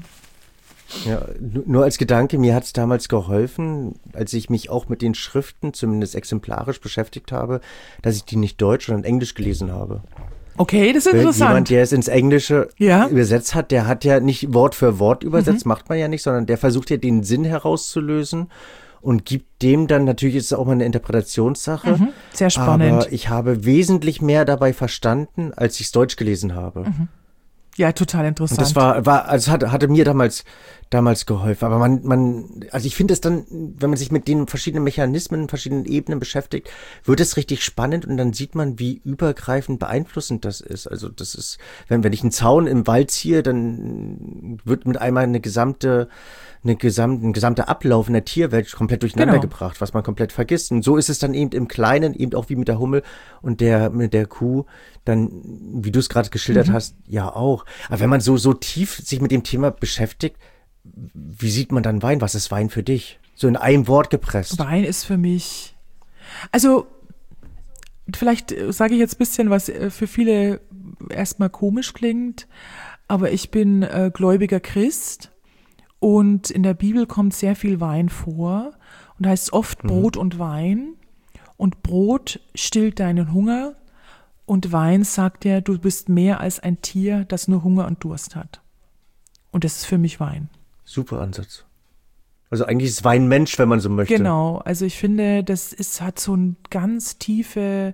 B: Ja, nur als Gedanke, mir hat es damals geholfen, als ich mich auch mit den Schriften, zumindest exemplarisch beschäftigt habe, dass ich die nicht Deutsch, sondern Englisch gelesen habe.
C: Okay, das ist interessant.
B: Jemand, der es ins Englische
C: ja?
B: übersetzt hat, der hat ja nicht Wort für Wort übersetzt, mhm. macht man ja nicht, sondern der versucht ja den Sinn herauszulösen und gibt dem dann, natürlich ist es auch mal eine Interpretationssache.
C: Mhm. Sehr spannend.
B: Aber ich habe wesentlich mehr dabei verstanden, als ich es Deutsch gelesen habe.
C: Mhm. Ja, total interessant.
B: Und das war, war, also hatte, hatte mir damals, damals geholfen. Aber man, man, also ich finde es dann, wenn man sich mit den verschiedenen Mechanismen, verschiedenen Ebenen beschäftigt, wird es richtig spannend und dann sieht man, wie übergreifend beeinflussend das ist. Also das ist, wenn, wenn ich einen Zaun im Wald ziehe, dann wird mit einmal eine gesamte, eine gesamte, ein gesamter Ablauf in der Tierwelt komplett durcheinander
C: genau.
B: gebracht, was man komplett vergisst. Und so ist es dann eben im Kleinen, eben auch wie mit der Hummel und der, mit der Kuh, dann, wie du es gerade geschildert mhm. hast, ja auch. Aber wenn man so, so tief sich mit dem Thema beschäftigt, wie sieht man dann Wein? Was ist Wein für dich? So in einem Wort gepresst.
C: Wein ist für mich, also vielleicht sage ich jetzt ein bisschen, was für viele erstmal komisch klingt, aber ich bin äh, gläubiger Christ und in der Bibel kommt sehr viel Wein vor und da heißt es oft mhm. Brot und Wein und Brot stillt deinen Hunger und Wein sagt dir, du bist mehr als ein Tier, das nur Hunger und Durst hat. Und das ist für mich Wein.
B: Super Ansatz. Also eigentlich ist Wein Mensch, wenn man so möchte.
C: Genau, also ich finde, das ist, hat so eine ganz tiefe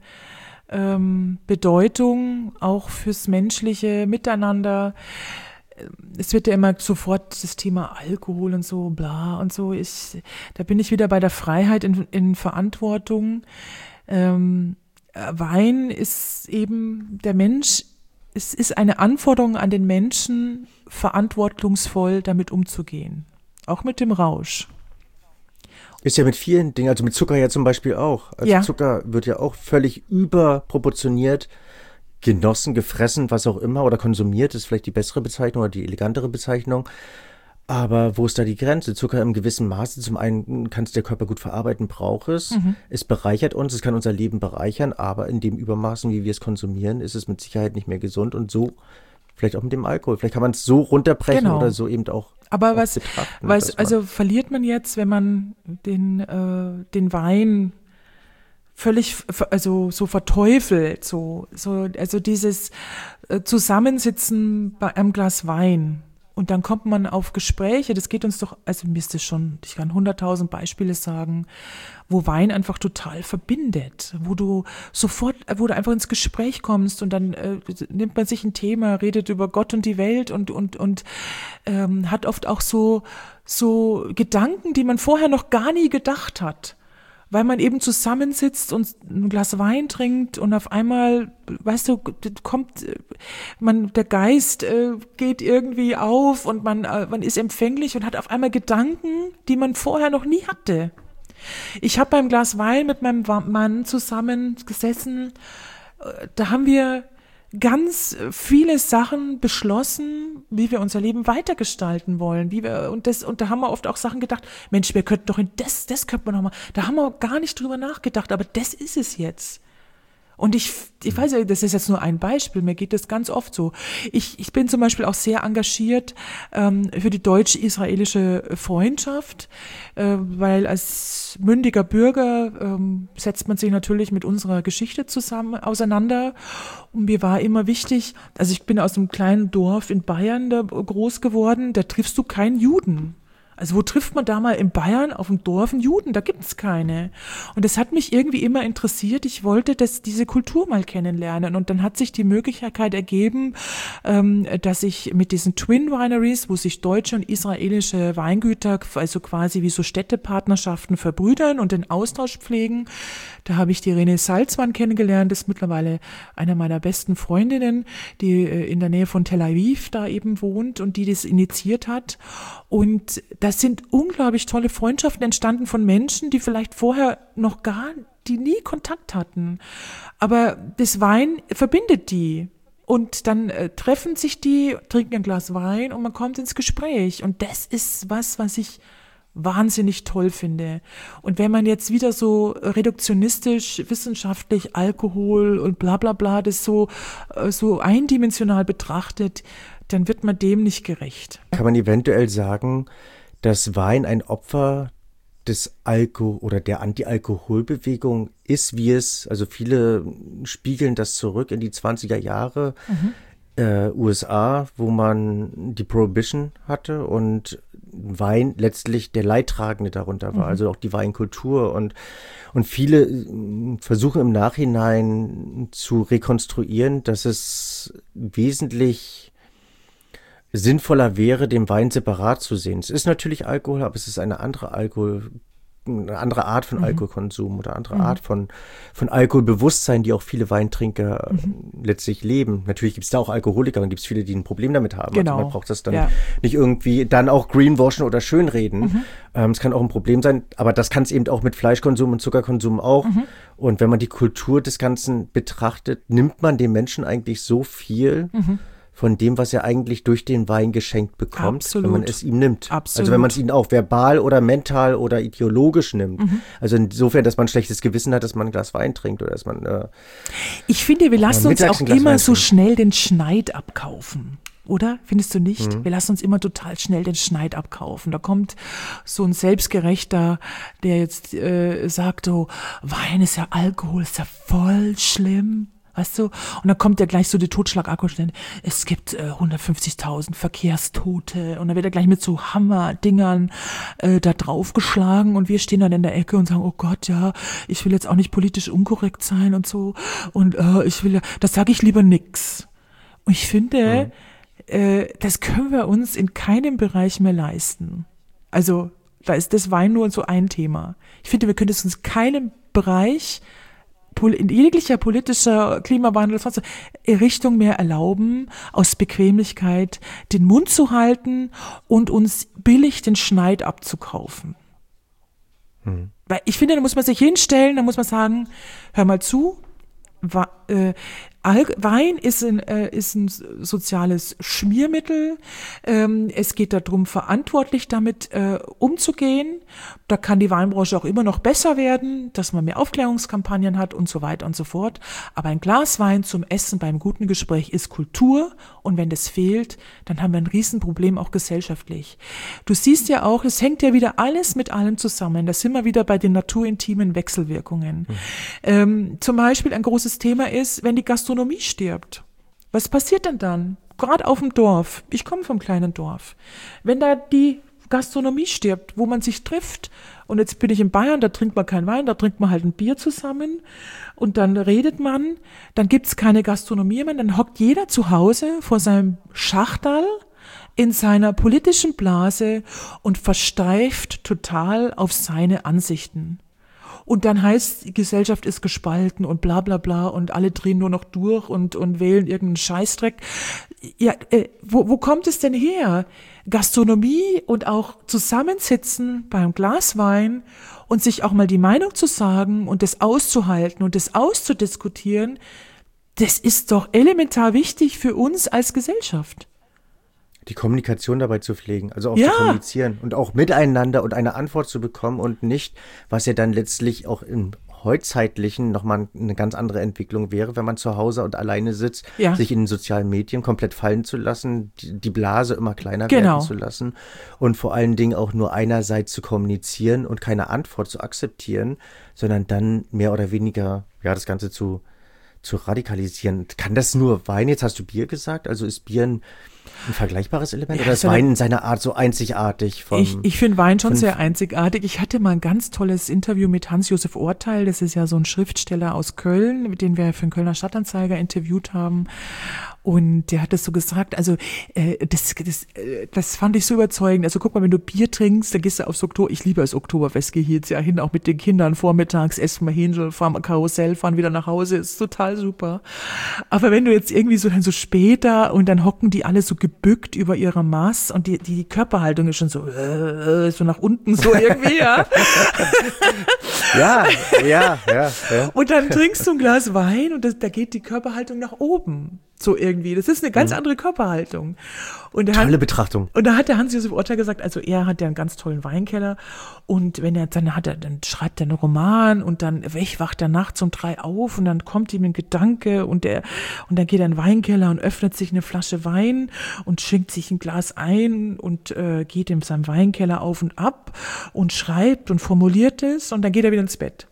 C: ähm, Bedeutung, auch fürs menschliche Miteinander. Es wird ja immer sofort das Thema Alkohol und so, bla und so. Ich, da bin ich wieder bei der Freiheit in, in Verantwortung. Ähm, Wein ist eben, der Mensch, es ist eine Anforderung an den Menschen, verantwortungsvoll damit umzugehen. Auch mit dem Rausch.
B: Ist ja mit vielen Dingen, also mit Zucker ja zum Beispiel auch. Also
C: ja.
B: Zucker wird ja auch völlig überproportioniert genossen, gefressen, was auch immer, oder konsumiert, ist vielleicht die bessere Bezeichnung oder die elegantere Bezeichnung. Aber wo ist da die Grenze? Zucker im gewissen Maße, zum einen kann es der Körper gut verarbeiten, braucht es. Mhm. Es bereichert uns, es kann unser Leben bereichern, aber in dem Übermaßen, wie wir es konsumieren, ist es mit Sicherheit nicht mehr gesund und so, vielleicht auch mit dem Alkohol. Vielleicht kann man es so runterbrechen genau. oder so eben auch
C: Aber
B: auch
C: was, was also verliert man jetzt, wenn man den, äh, den Wein völlig, also so verteufelt, so, so, also dieses äh, Zusammensitzen bei einem Glas Wein. Und dann kommt man auf Gespräche, das geht uns doch, also mir ist das schon, ich kann hunderttausend Beispiele sagen, wo Wein einfach total verbindet, wo du sofort, wo du einfach ins Gespräch kommst und dann äh, nimmt man sich ein Thema, redet über Gott und die Welt und und und ähm, hat oft auch so so Gedanken, die man vorher noch gar nie gedacht hat. Weil man eben zusammensitzt und ein Glas Wein trinkt und auf einmal, weißt du, kommt man, der Geist äh, geht irgendwie auf und man, äh, man ist empfänglich und hat auf einmal Gedanken, die man vorher noch nie hatte. Ich habe beim Glas Wein mit meinem Mann zusammen gesessen, da haben wir ganz viele Sachen beschlossen, wie wir unser Leben weitergestalten wollen, wie wir, und das, und da haben wir oft auch Sachen gedacht, Mensch, wir könnten doch in das, das könnten wir noch mal, da haben wir gar nicht drüber nachgedacht, aber das ist es jetzt. Und ich, ich weiß ja, das ist jetzt nur ein Beispiel, mir geht das ganz oft so. Ich, ich bin zum Beispiel auch sehr engagiert ähm, für die deutsch-israelische Freundschaft, äh, weil als mündiger Bürger ähm, setzt man sich natürlich mit unserer Geschichte zusammen auseinander. Und mir war immer wichtig, also ich bin aus einem kleinen Dorf in Bayern da groß geworden, da triffst du keinen Juden. Also wo trifft man da mal in Bayern auf dem Dorf einen Juden? Da gibt's keine. Und das hat mich irgendwie immer interessiert. Ich wollte das, diese Kultur mal kennenlernen. Und dann hat sich die Möglichkeit ergeben, ähm, dass ich mit diesen Twin Wineries, wo sich deutsche und israelische Weingüter, also quasi wie so Städtepartnerschaften verbrüdern und den Austausch pflegen, da habe ich die René Salzmann kennengelernt, das ist mittlerweile eine meiner besten Freundinnen, die in der Nähe von Tel Aviv da eben wohnt und die das initiiert hat. Und das sind unglaublich tolle Freundschaften entstanden von Menschen, die vielleicht vorher noch gar, die nie Kontakt hatten. Aber das Wein verbindet die. Und dann äh, treffen sich die, trinken ein Glas Wein und man kommt ins Gespräch. Und das ist was, was ich wahnsinnig toll finde. Und wenn man jetzt wieder so reduktionistisch, wissenschaftlich Alkohol und bla bla bla das so, äh, so eindimensional betrachtet, dann wird man dem nicht gerecht.
B: Kann man eventuell sagen, dass Wein ein Opfer des Alkohol oder der Anti-Alkohol-Bewegung ist, wie es, also viele spiegeln das zurück in die zwanziger Jahre, mhm. äh, U S A, wo man die Prohibition hatte und Wein letztlich der Leidtragende darunter war, mhm. also auch die Weinkultur und, und viele versuchen im Nachhinein zu rekonstruieren, dass es wesentlich sinnvoller wäre, den Wein separat zu sehen. Es ist natürlich Alkohol, aber es ist eine andere Alkohol, eine andere Art von mhm. Alkoholkonsum oder andere mhm. Art von, von Alkoholbewusstsein, die auch viele Weintrinker mhm. letztlich leben. Natürlich gibt es da auch Alkoholiker und gibt es viele, die ein Problem damit haben.
C: Genau.
B: Also man braucht das dann
C: ja.
B: nicht irgendwie dann auch greenwashen oder schönreden. Mhm. Ähm, es kann auch ein Problem sein, aber das kann es eben auch mit Fleischkonsum und Zuckerkonsum auch. Mhm. Und wenn man die Kultur des Ganzen betrachtet, nimmt man dem Menschen eigentlich so viel mhm. von dem, was er eigentlich durch den Wein geschenkt bekommt,
C: Absolut.
B: wenn man es ihm nimmt.
C: Absolut.
B: Also wenn man es ihn auch verbal oder mental oder ideologisch nimmt. Mhm. Also insofern, dass man ein schlechtes Gewissen hat, dass man ein Glas Wein trinkt oder dass man äh,
C: Ich finde, wir lassen uns auch immer
B: Wein
C: so
B: trinkt.
C: schnell den Schneid abkaufen. Oder? Findest du nicht? Mhm. Wir lassen uns immer total schnell den Schneid abkaufen. Da kommt so ein Selbstgerechter, der jetzt äh, sagt, oh, Wein ist ja Alkohol, ist ja voll schlimm. Weißt du? Und dann kommt ja gleich so die Totschlagargumente. Es gibt äh, hundertfünfzigtausend Verkehrstote. Und dann wird er gleich mit so Hammerdingern äh, da draufgeschlagen. Und wir stehen dann in der Ecke und sagen, oh Gott, ja, ich will jetzt auch nicht politisch unkorrekt sein und so. Und äh, ich will ja, das sage ich lieber nix. Und ich finde, mhm. äh, das können wir uns in keinem Bereich mehr leisten. Also, da ist das Wein nur so ein Thema. Ich finde, wir können es uns in keinem Bereich in jeglicher politischer Klimawandel sonst Richtung mehr erlauben, aus Bequemlichkeit den Mund zu halten und uns billig den Schneid abzukaufen. Hm. Weil ich finde, da muss man sich hinstellen, da muss man sagen, hör mal zu, wa, äh, Wein ist ein, äh, ist ein soziales Schmiermittel. Ähm, es geht darum, verantwortlich damit äh, umzugehen. Da kann die Weinbranche auch immer noch besser werden, dass man mehr Aufklärungskampagnen hat und so weiter und so fort. Aber ein Glas Wein zum Essen beim guten Gespräch ist Kultur. Und wenn das fehlt, dann haben wir ein Riesenproblem auch gesellschaftlich. Du siehst ja auch, es hängt ja wieder alles mit allem zusammen. Da sind wir wieder bei den naturintimen Wechselwirkungen. Mhm. Ähm, zum Beispiel ein großes Thema ist, wenn die Gastronomie stirbt. Was passiert denn dann? Gerade auf dem Dorf. Ich komme vom kleinen Dorf. Wenn da die Gastronomie stirbt, wo man sich trifft, und jetzt bin ich in Bayern, da trinkt man keinen Wein, da trinkt man halt ein Bier zusammen und dann redet man, dann gibt's keine Gastronomie mehr, dann hockt jeder zu Hause vor seinem Schachterl in seiner politischen Blase und versteift total auf seine Ansichten. Und dann heißt, die Gesellschaft ist gespalten und bla bla bla und alle drehen nur noch durch und, und wählen irgendeinen Scheißdreck. Ja, äh, wo, wo kommt es denn her? Gastronomie und auch zusammensitzen beim Glas Wein und sich auch mal die Meinung zu sagen und das auszuhalten und das auszudiskutieren, das ist doch elementar wichtig für uns als Gesellschaft.
B: Die Kommunikation dabei zu pflegen, also auch
C: ja.
B: zu kommunizieren und auch miteinander und eine Antwort zu bekommen und nicht, was ja dann letztlich auch im Heutzeitlichen nochmal eine ganz andere Entwicklung wäre, wenn man zu Hause und alleine sitzt,
C: ja.
B: sich in den sozialen Medien komplett fallen zu lassen, die, die Blase immer kleiner
C: genau.
B: werden zu lassen und vor allen Dingen auch nur einerseits zu kommunizieren und keine Antwort zu akzeptieren, sondern dann mehr oder weniger ja das Ganze zu, zu radikalisieren. Kann das nur Wein? Jetzt hast du Bier gesagt, also ist Bier ein Ein vergleichbares Element?
C: Ja,
B: oder ist
C: so
B: Wein in seiner Art so einzigartig? Vom,
C: ich ich finde Wein schon
B: von,
C: sehr einzigartig. Ich hatte mal ein ganz tolles Interview mit Hans-Josef Orteil. Das ist ja so ein Schriftsteller aus Köln, mit dem wir für den Kölner Stadtanzeiger interviewt haben. Und der hat das so gesagt, also äh, das, das, äh, das fand ich so überzeugend. Also guck mal, wenn du Bier trinkst, dann gehst du aufs Oktober. Ich liebe das Oktoberfest, gehe jetzt ja hin, auch mit den Kindern vormittags, essen wir Händel, fahren Karussell, fahren wieder nach Hause, ist total super. Aber wenn du jetzt irgendwie so dann so später und dann hocken die alle so gebückt über ihre Maß und die, die Körperhaltung ist schon so, äh, so nach unten so irgendwie, ja.
B: ja, ja, ja, ja.
C: Und dann trinkst du ein Glas Wein und das, da geht die Körperhaltung nach oben. So irgendwie. Das ist eine ganz andere Körperhaltung. Und der
B: Tolle
C: Hans,
B: Betrachtung.
C: Und da hat der Hans-Josef Orteil gesagt, also er hat ja einen ganz tollen Weinkeller und wenn er, dann hat er, dann schreibt er einen Roman und dann wacht er nachts um drei auf und dann kommt ihm ein Gedanke und der, und dann geht er in den Weinkeller und öffnet sich eine Flasche Wein und schenkt sich ein Glas ein und äh, geht in seinem Weinkeller auf und ab und schreibt und formuliert es und dann geht er wieder ins Bett.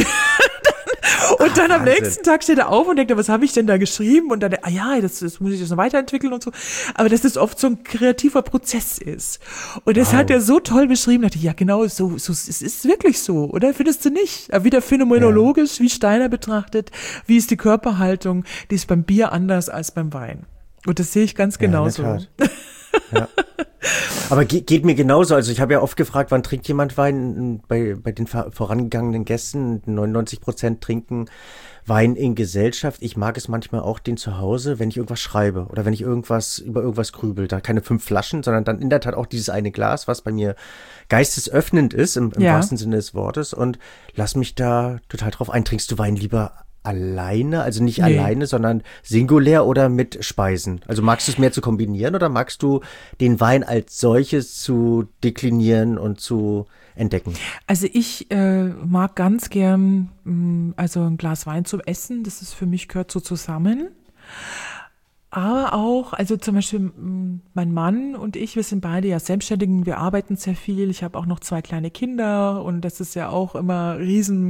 C: Und dann Ach, am nächsten Tag steht er auf und denkt, was habe ich denn da geschrieben? Und dann, ah ja, das, das muss ich jetzt noch weiterentwickeln und so. Aber dass das oft so ein kreativer Prozess ist. Und das wow. hat er so toll beschrieben. Da dachte ich, ja genau, so, so, es ist wirklich so, oder? Findest du nicht? Aber wieder phänomenologisch, ja. wie Steiner betrachtet, wie ist die Körperhaltung, die ist beim Bier anders als beim Wein. Und das sehe ich ganz genauso. Ja,
B: ja. Aber ge- geht mir genauso. Also ich habe ja oft gefragt, wann trinkt jemand Wein? Bei, bei den vorangegangenen Gästen, neunundneunzig Prozent trinken Wein in Gesellschaft. Ich mag es manchmal auch den zu Hause, wenn ich irgendwas schreibe oder wenn ich irgendwas über irgendwas grübel. Da keine fünf Flaschen, sondern dann in der Tat auch dieses eine Glas, was bei mir geistesöffnend ist, im, im ja. wahrsten Sinne des Wortes. Und lass mich da total drauf ein. Trinkst du Wein lieber alleine, also nicht nee. alleine, sondern singulär oder mit Speisen? Also magst du es mehr zu kombinieren oder magst du den Wein als solches zu deklinieren und zu entdecken?
C: Also ich äh, mag ganz gern mh, also ein Glas Wein zum Essen, das ist für mich gehört so zusammen. Aber auch, also zum Beispiel mh, mein Mann und ich, wir sind beide ja selbstständig, wir arbeiten sehr viel. Ich habe auch noch zwei kleine Kinder und das ist ja auch immer riesen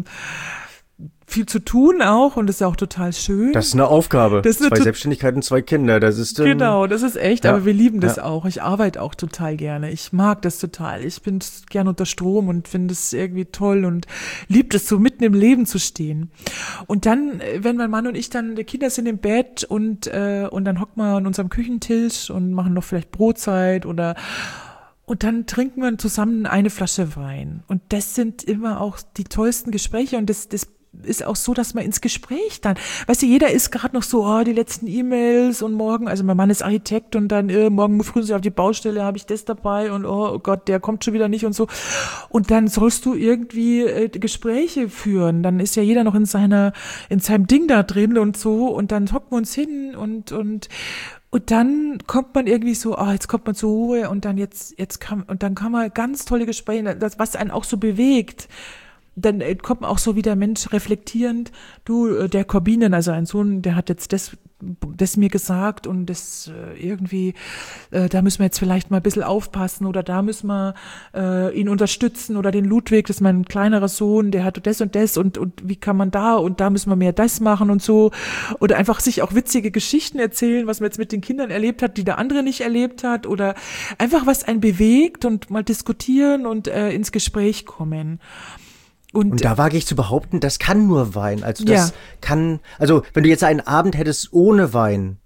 C: viel zu tun auch und das ist auch total schön.
B: Das ist eine Aufgabe. Das ist zwei Selbstständigkeiten, zwei Kinder. Das ist ähm,
C: genau, das ist echt. Ja, aber wir lieben das ja. auch. Ich arbeite auch total gerne. Ich mag das total. Ich bin gern unter Strom und finde es irgendwie toll und liebe es so mitten im Leben zu stehen. Und dann, wenn mein Mann und ich dann, die Kinder sind im Bett und äh, und dann hocken wir an unserem Küchentisch und machen noch vielleicht Brotzeit oder und dann trinken wir zusammen eine Flasche Wein. Und das sind immer auch die tollsten Gespräche und das das ist auch so, dass man ins Gespräch dann, weißt du, jeder ist gerade noch so, oh, die letzten E-Mails und morgen, also mein Mann ist Architekt und dann äh, morgen früh auf die Baustelle habe ich das dabei und oh Gott, der kommt schon wieder nicht und so. Und dann sollst du irgendwie äh, Gespräche führen. Dann ist ja jeder noch in seiner, in seinem Ding da drin und so und dann hocken wir uns hin und und Und dann kommt man irgendwie so, ah, oh, jetzt kommt man zur Ruhe und dann jetzt, jetzt kann, und dann kann man ganz tolle Gespräche, das, was einen auch so bewegt. Dann kommt man auch so wieder Mensch reflektierend, du, der Corbinen, also ein Sohn, der hat jetzt das, das mir gesagt und das irgendwie, äh, da müssen wir jetzt vielleicht mal ein bisschen aufpassen oder da müssen wir äh, ihn unterstützen oder den Ludwig, das ist mein kleinerer Sohn, der hat das und das und, und wie kann man da und da müssen wir mehr das machen und so oder einfach sich auch witzige Geschichten erzählen, was man jetzt mit den Kindern erlebt hat, die der andere nicht erlebt hat oder einfach was einen bewegt und mal diskutieren und äh, ins Gespräch kommen.
B: Und, und da wage ich zu behaupten, das kann nur Wein. Also das ja. kann, also wenn du jetzt einen Abend hättest ohne Wein,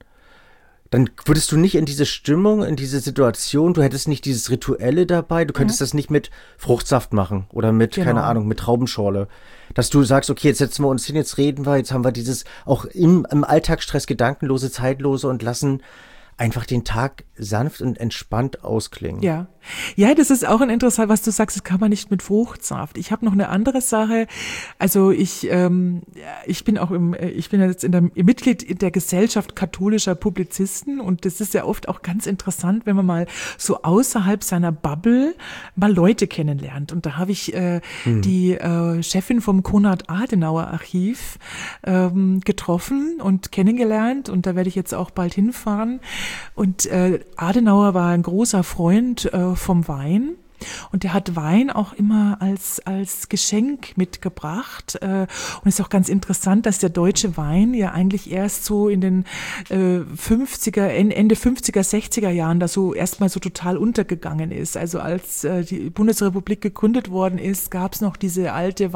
B: dann würdest du nicht in diese Stimmung, in diese Situation, du hättest nicht dieses Rituelle dabei, du könntest mhm. das nicht mit Fruchtsaft machen oder mit, genau. keine Ahnung, mit Traubenschorle. Dass du sagst, okay, jetzt setzen wir uns hin, jetzt reden wir, jetzt haben wir dieses auch im, im Alltagsstress gedankenlose, zeitlose und lassen einfach den Tag sanft und entspannt ausklingen.
C: Ja, ja, das ist auch ein interessant, was du sagst, das kann man nicht mit Fruchtsaft. Ich habe noch eine andere Sache. Also ich, ähm, ich bin auch im, ich bin jetzt in der Mitglied in der Gesellschaft katholischer Publizisten und das ist ja oft auch ganz interessant, wenn man mal so außerhalb seiner Bubble mal Leute kennenlernt. Und da habe ich äh, hm. die äh, Chefin vom Konrad-Adenauer-Archiv ähm, getroffen und kennengelernt und da werde ich jetzt auch bald hinfahren. Und äh, Adenauer war ein großer Freund äh, vom Wein Und der hat Wein auch immer als, als Geschenk mitgebracht. Und es ist auch ganz interessant, dass der deutsche Wein ja eigentlich erst so in den fünfziger, Ende fünfziger, sechziger Jahren da so erstmal so total untergegangen ist. Also als die Bundesrepublik gegründet worden ist, gab es noch diese alte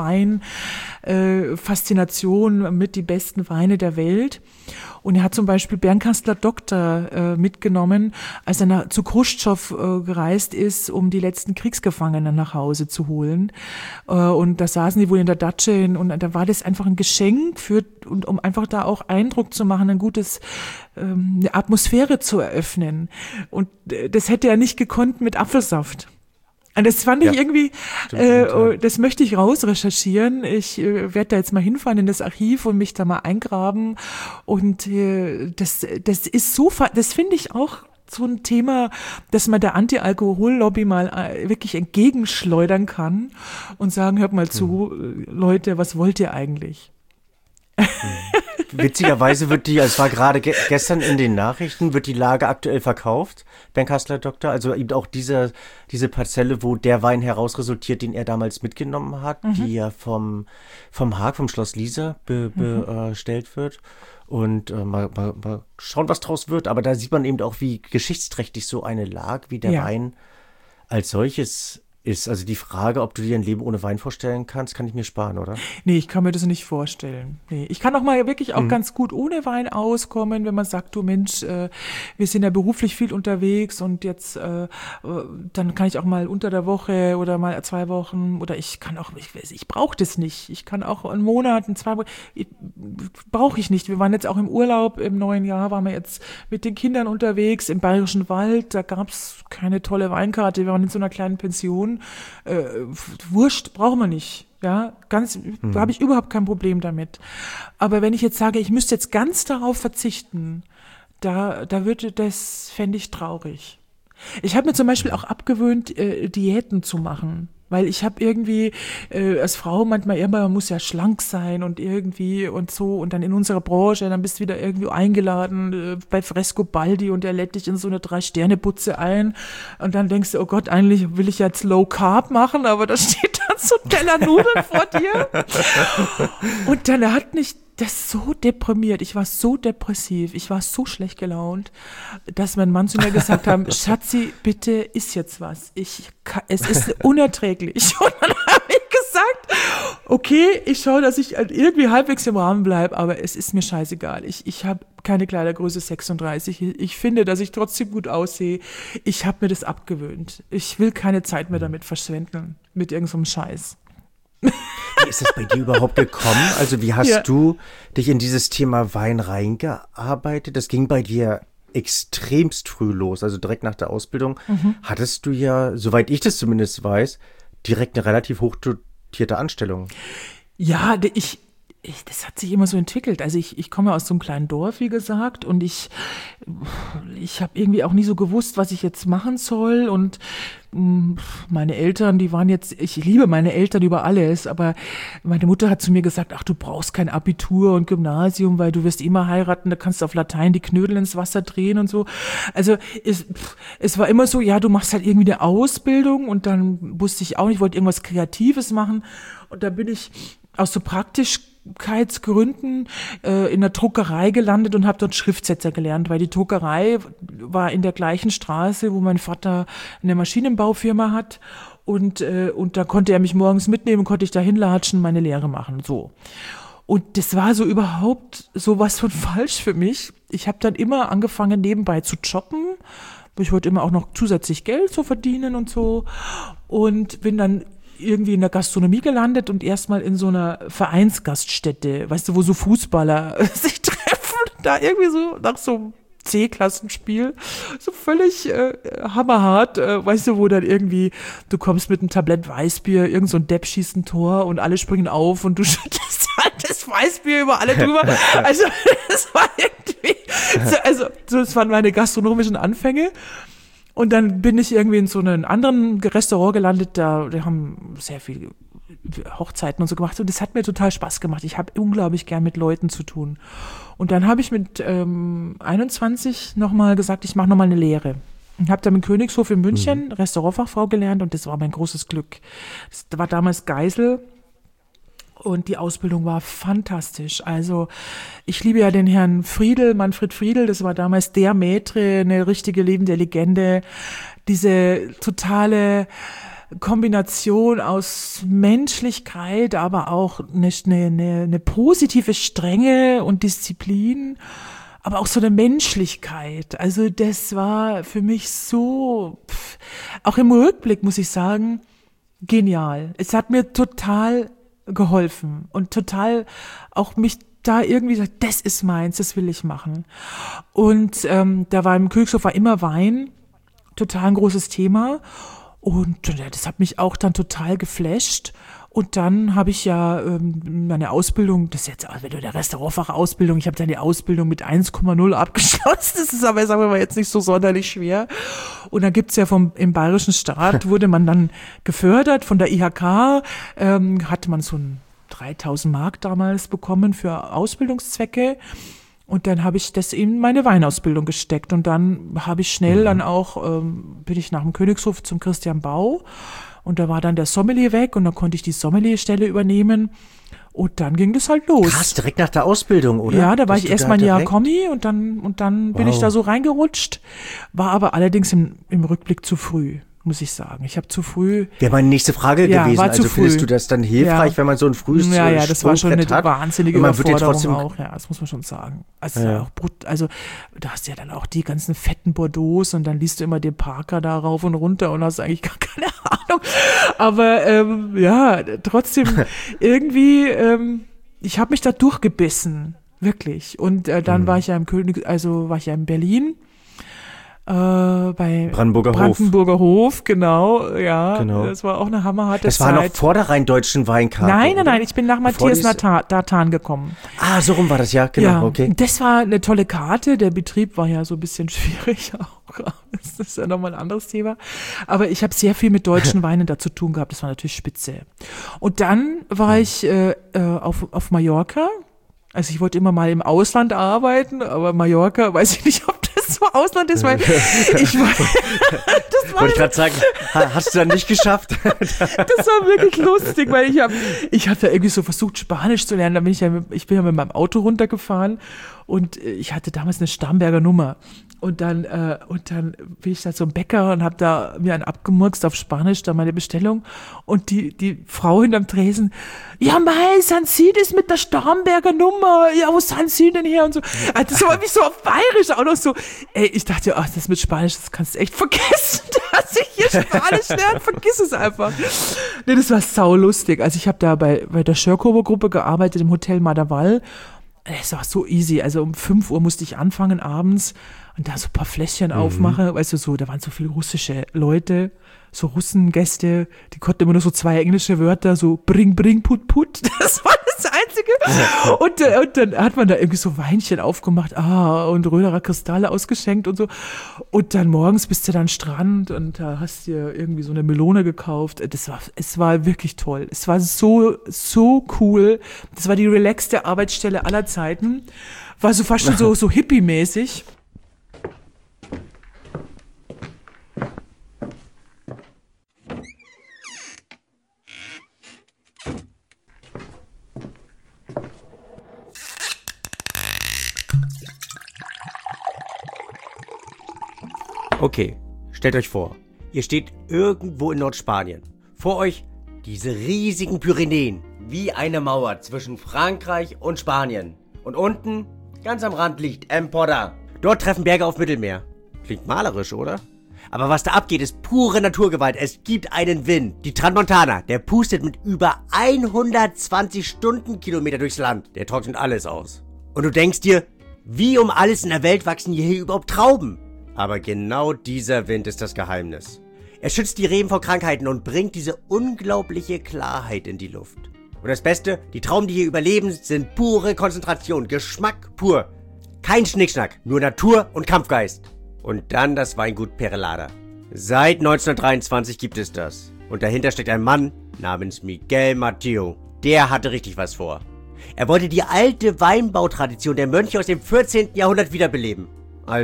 C: Wein-Faszination mit die besten Weine der Welt. Und er hat zum Beispiel Bernkastler Doktor äh, mitgenommen, als er nach, zu Chruschtschow äh, gereist ist, um die letzten Kriegsgefangenen nach Hause zu holen. Äh, und da saßen die wohl in der Datsche und da war das einfach ein Geschenk für, und um einfach da auch Eindruck zu machen, ein gutes, ähm, eine Atmosphäre zu eröffnen. Und äh, das hätte er nicht gekonnt mit Apfelsaft. Und das fand ich ja, irgendwie, stimmt, äh, ja. Das möchte ich rausrecherchieren. Ich äh, werde da jetzt mal hinfahren in das Archiv und mich da mal eingraben. Und äh, das, das ist so, das finde ich auch so ein Thema, dass man der Anti-Alkohol-Lobby mal äh, wirklich entgegenschleudern kann und sagen, hört mal zu, hm. Leute, was wollt ihr eigentlich?
B: Witzigerweise wird die, es war gerade ge- gestern in den Nachrichten, wird die Lage aktuell verkauft, Bernkastler Doktor, also eben auch diese, diese Parzelle, wo der Wein herausresultiert, den er damals mitgenommen hat, mhm. die ja vom, vom Haag, vom Schloss Liesa be, be, mhm. bestellt wird. Und äh, mal, mal, mal schauen, was draus wird. Aber da sieht man eben auch, wie geschichtsträchtig so eine lag, wie der ja. Wein als solches ist. Also die Frage, ob du dir ein Leben ohne Wein vorstellen kannst, kann ich mir sparen, oder?
C: Nee, ich kann mir das nicht vorstellen. Nee, ich kann auch mal wirklich auch mhm. ganz gut ohne Wein auskommen, wenn man sagt, du Mensch, äh, wir sind ja beruflich viel unterwegs und jetzt, äh, dann kann ich auch mal unter der Woche oder mal zwei Wochen oder ich kann auch, ich, ich brauche das nicht. Ich kann auch einen Monat, in zwei Wochen, brauche ich nicht. Wir waren jetzt auch im Urlaub, im neuen Jahr waren wir jetzt mit den Kindern unterwegs im Bayerischen Wald, da gab es keine tolle Weinkarte, wir waren in so einer kleinen Pension. Äh, Wurst brauchen wir nicht, ja, ganz, hm. habe ich überhaupt kein Problem damit. Aber wenn ich jetzt sage, ich müsste jetzt ganz darauf verzichten, da, da würde das, fände ich traurig. Ich habe mir zum Beispiel auch abgewöhnt, äh, Diäten zu machen. Weil ich habe irgendwie äh, als Frau manchmal immer, man muss ja schlank sein und irgendwie und so und dann in unserer Branche, dann bist du wieder irgendwie eingeladen äh, bei Frescobaldi und der lädt dich in so eine Drei-Sterne-Butze ein und dann denkst du, oh Gott, eigentlich will ich jetzt Low Carb machen, aber da steht dann so ein Teller Nudeln vor dir und dann hat mich das so deprimiert, ich war so depressiv, ich war so schlecht gelaunt, dass mein Mann zu mir gesagt hat, Schatzi, bitte iss jetzt was, ich kann, es ist unerträglich. Und dann habe ich gesagt, okay, ich schaue, dass ich irgendwie halbwegs im Rahmen bleibe, aber es ist mir scheißegal, ich, ich habe keine Kleidergröße sechsunddreißig, ich finde, dass ich trotzdem gut aussehe, ich habe mir das abgewöhnt, ich will keine Zeit mehr damit verschwenden, mit irgendeinem Scheiß.
B: Wie ist das bei dir überhaupt gekommen? Also wie hast ja. du dich in dieses Thema Wein reingearbeitet? Das ging bei dir extremst früh los, also direkt nach der Ausbildung. Mhm. Hattest du ja, soweit ich das zumindest weiß, direkt eine relativ hochdotierte Anstellung.
C: Ja, ich... Ich, das hat sich immer so entwickelt. Also ich, ich komme aus so einem kleinen Dorf, wie gesagt, und ich, ich habe irgendwie auch nie so gewusst, was ich jetzt machen soll. Und mh, meine Eltern, die waren jetzt, ich liebe meine Eltern über alles, aber meine Mutter hat zu mir gesagt, ach, du brauchst kein Abitur und Gymnasium, weil du wirst immer heiraten, da kannst du auf Latein die Knödel ins Wasser drehen und so. Also es, es war immer so, ja, du machst halt irgendwie eine Ausbildung und dann wusste ich auch nicht, ich wollte irgendwas Kreatives machen. Und da bin ich aus so praktisch Gründen äh, in der Druckerei gelandet und habe dort Schriftsetzer gelernt, weil die Druckerei war in der gleichen Straße, wo mein Vater eine Maschinenbaufirma hat und äh, und da konnte er mich morgens mitnehmen, konnte ich da hinlatschen, meine Lehre machen, so. Und das war so überhaupt sowas von falsch für mich. Ich habe dann immer angefangen, nebenbei zu jobben. Ich wollte immer auch noch zusätzlich Geld so verdienen und so und bin dann irgendwie in der Gastronomie gelandet und erstmal in so einer Vereinsgaststätte, weißt du, wo so Fußballer sich treffen, da irgendwie so nach so einem C-Klassenspiel, so völlig äh, hammerhart, äh, weißt du, wo dann irgendwie, du kommst mit einem Tablett Weißbier, irgend so ein Depp schießt ein Tor und alle springen auf und du schüttest halt das Weißbier über alle drüber. Also das war irgendwie, so, also so, das waren meine gastronomischen Anfänge. Und dann bin ich irgendwie in so einem anderen Restaurant gelandet, da die haben sehr viel Hochzeiten und so gemacht und das hat mir total Spaß gemacht. Ich habe unglaublich gern mit Leuten zu tun. Und dann habe ich mit ähm, einundzwanzig nochmal gesagt, ich mache nochmal eine Lehre. Ich habe dann im Königshof in München mhm. Restaurantfachfrau gelernt und das war mein großes Glück. Das war damals Geisel und die Ausbildung war fantastisch. Also ich liebe ja den Herrn Friedel, Manfred Friedel, das war damals der Maître, eine richtige lebende Legende. Diese totale Kombination aus Menschlichkeit, aber auch eine, eine, eine positive Strenge und Disziplin, aber auch so eine Menschlichkeit. Also das war für mich so, pff, auch im Rückblick muss ich sagen, genial. Es hat mir total geholfen und total auch mich da irgendwie gesagt, das ist meins, das will ich machen. Und ähm, da war im Königshof war immer Wein, total ein großes Thema. Und ja, das hat mich auch dann total geflasht. Und dann habe ich ja ähm, meine Ausbildung, das ist jetzt also der Restaurantfachausbildung, ich habe dann die Ausbildung mit eins Komma null abgeschlossen. Das ist aber, sagen wir mal, jetzt nicht so sonderlich schwer. Und dann gibt's ja vom im Bayerischen Staat, wurde man dann gefördert von der I H K, ähm, hatte man so ein dreitausend Mark damals bekommen für Ausbildungszwecke. Und dann habe ich das in meine Weinausbildung gesteckt. Und dann habe ich schnell mhm. dann auch, ähm, bin ich nach dem Königshof zum Christian Bau. Und da war dann der Sommelier weg und dann konnte ich die Sommelierstelle übernehmen. Und dann ging das halt los.
B: Krass, direkt nach der Ausbildung, oder?
C: Ja, da war Dass ich erst mal ein Jahr Kommi und dann, und dann bin wow. ich da so reingerutscht. War aber allerdings im, im Rückblick zu früh, muss ich sagen. Ich habe zu früh...
B: Wäre meine nächste Frage
C: ja,
B: gewesen.
C: War zu
B: also
C: früh.
B: Findest du das dann hilfreich, ja. wenn man so ein frühes
C: Ja, ja, das war schon eine
B: hat?
C: wahnsinnige
B: man
C: Überforderung
B: wird ja trotzdem
C: auch. Ja, das muss man schon sagen. Also,
B: ja.
C: auch, also da hast du ja dann auch die ganzen fetten Bordeaux und dann liest du immer den Parker da rauf und runter und hast eigentlich gar keine Ahnung. Aber ähm, ja, trotzdem irgendwie, ähm, ich habe mich da durchgebissen, wirklich. Und äh, dann mhm. war ich ja im König, also war ich ja in Berlin. Äh, bei
B: Brandenburger,
C: Brandenburger Hof. Hof, genau, ja,
B: genau.
C: Das war auch eine hammerharte
B: das
C: Zeit.
B: Das war noch vor der rheindeutschen Weinkarte.
C: Nein, nein,
B: oder?
C: nein, ich bin nach Bevor Matthias Nata- Datan gekommen.
B: Ah, so rum war das, ja, genau,
C: ja,
B: okay.
C: Das war eine tolle Karte, der Betrieb war ja so ein bisschen schwierig auch, das ist ja nochmal ein anderes Thema, aber ich habe sehr viel mit deutschen Weinen da zu tun gehabt, das war natürlich spitze. Und dann war ich äh, auf, auf Mallorca, also ich wollte immer mal im Ausland arbeiten, aber Mallorca, weiß ich nicht, ob das so Ausland ist, weil ich war, das war
B: wollte ich gerade sagen, hast du dann nicht geschafft?
C: Das war wirklich lustig, weil ich habe ich hab da irgendwie so versucht, Spanisch zu lernen. Da bin ich ja, mit, ich bin ja mit meinem Auto runtergefahren und ich hatte damals eine Starnberger Nummer. Und dann, äh, und dann bin ich da zum Bäcker und habe da mir einen abgemurkst auf Spanisch, da meine Bestellung. Und die, die Frau hinterm Tresen, ja mei, sind Sie das mit der Starnberger Nummer? Ja, wo sind Sie denn her? Und so. Also das war mich so auf Bayerisch auch noch so. Ey, ich dachte, ach, das mit Spanisch, das kannst du echt vergessen, dass ich hier Spanisch lerne. Vergiss es einfach. Nee, das war saulustig. Also ich habe da bei, bei der Schörkober-Gruppe gearbeitet im Hotel Madaval. Es war so easy. Also um fünf Uhr musste ich anfangen abends und da so ein paar Fläschchen mhm. aufmachen. Weißt du, so, da waren so viele russische Leute, so Russengäste, die konnten immer nur so zwei englische Wörter, so bring, bring, put, put. Das war das Einzige. Und, äh, und dann hat man da irgendwie so Weinchen aufgemacht, ah, und Röderer Kristalle ausgeschenkt und so. Und dann morgens bist du dann Strand und da hast dir irgendwie so eine Melone gekauft. Das war, es war wirklich toll. Es war so, so cool. Das war die relaxte Arbeitsstelle aller Zeiten. War so fast schon so, so hippie-mäßig.
B: Okay, stellt euch vor, ihr steht irgendwo in Nordspanien. Vor euch diese riesigen Pyrenäen, wie eine Mauer zwischen Frankreich und Spanien. Und unten, ganz am Rand, liegt Empordà. Dort treffen Berge auf Mittelmeer. Klingt malerisch, oder? Aber was da abgeht, ist pure Naturgewalt. Es gibt einen Wind. Die Tramontana, der pustet mit über hundertzwanzig Stundenkilometer durchs Land. Der trocknet alles aus. Und du denkst dir, wie um alles in der Welt wachsen hier überhaupt Trauben? Aber genau dieser Wind ist das Geheimnis. Er schützt die Reben vor Krankheiten und bringt diese unglaubliche Klarheit in die Luft. Und das Beste, die Trauben, die hier überleben, sind pure Konzentration, Geschmack pur. Kein Schnickschnack, nur Natur und Kampfgeist. Und dann das Weingut Perelada. Seit neunzehnhundertdreiundzwanzig gibt es das. Und dahinter steckt ein Mann namens Miguel Matteo. Der hatte richtig was vor. Er wollte die alte Weinbautradition der Mönche aus dem vierzehnten Jahrhundert wiederbeleben. Also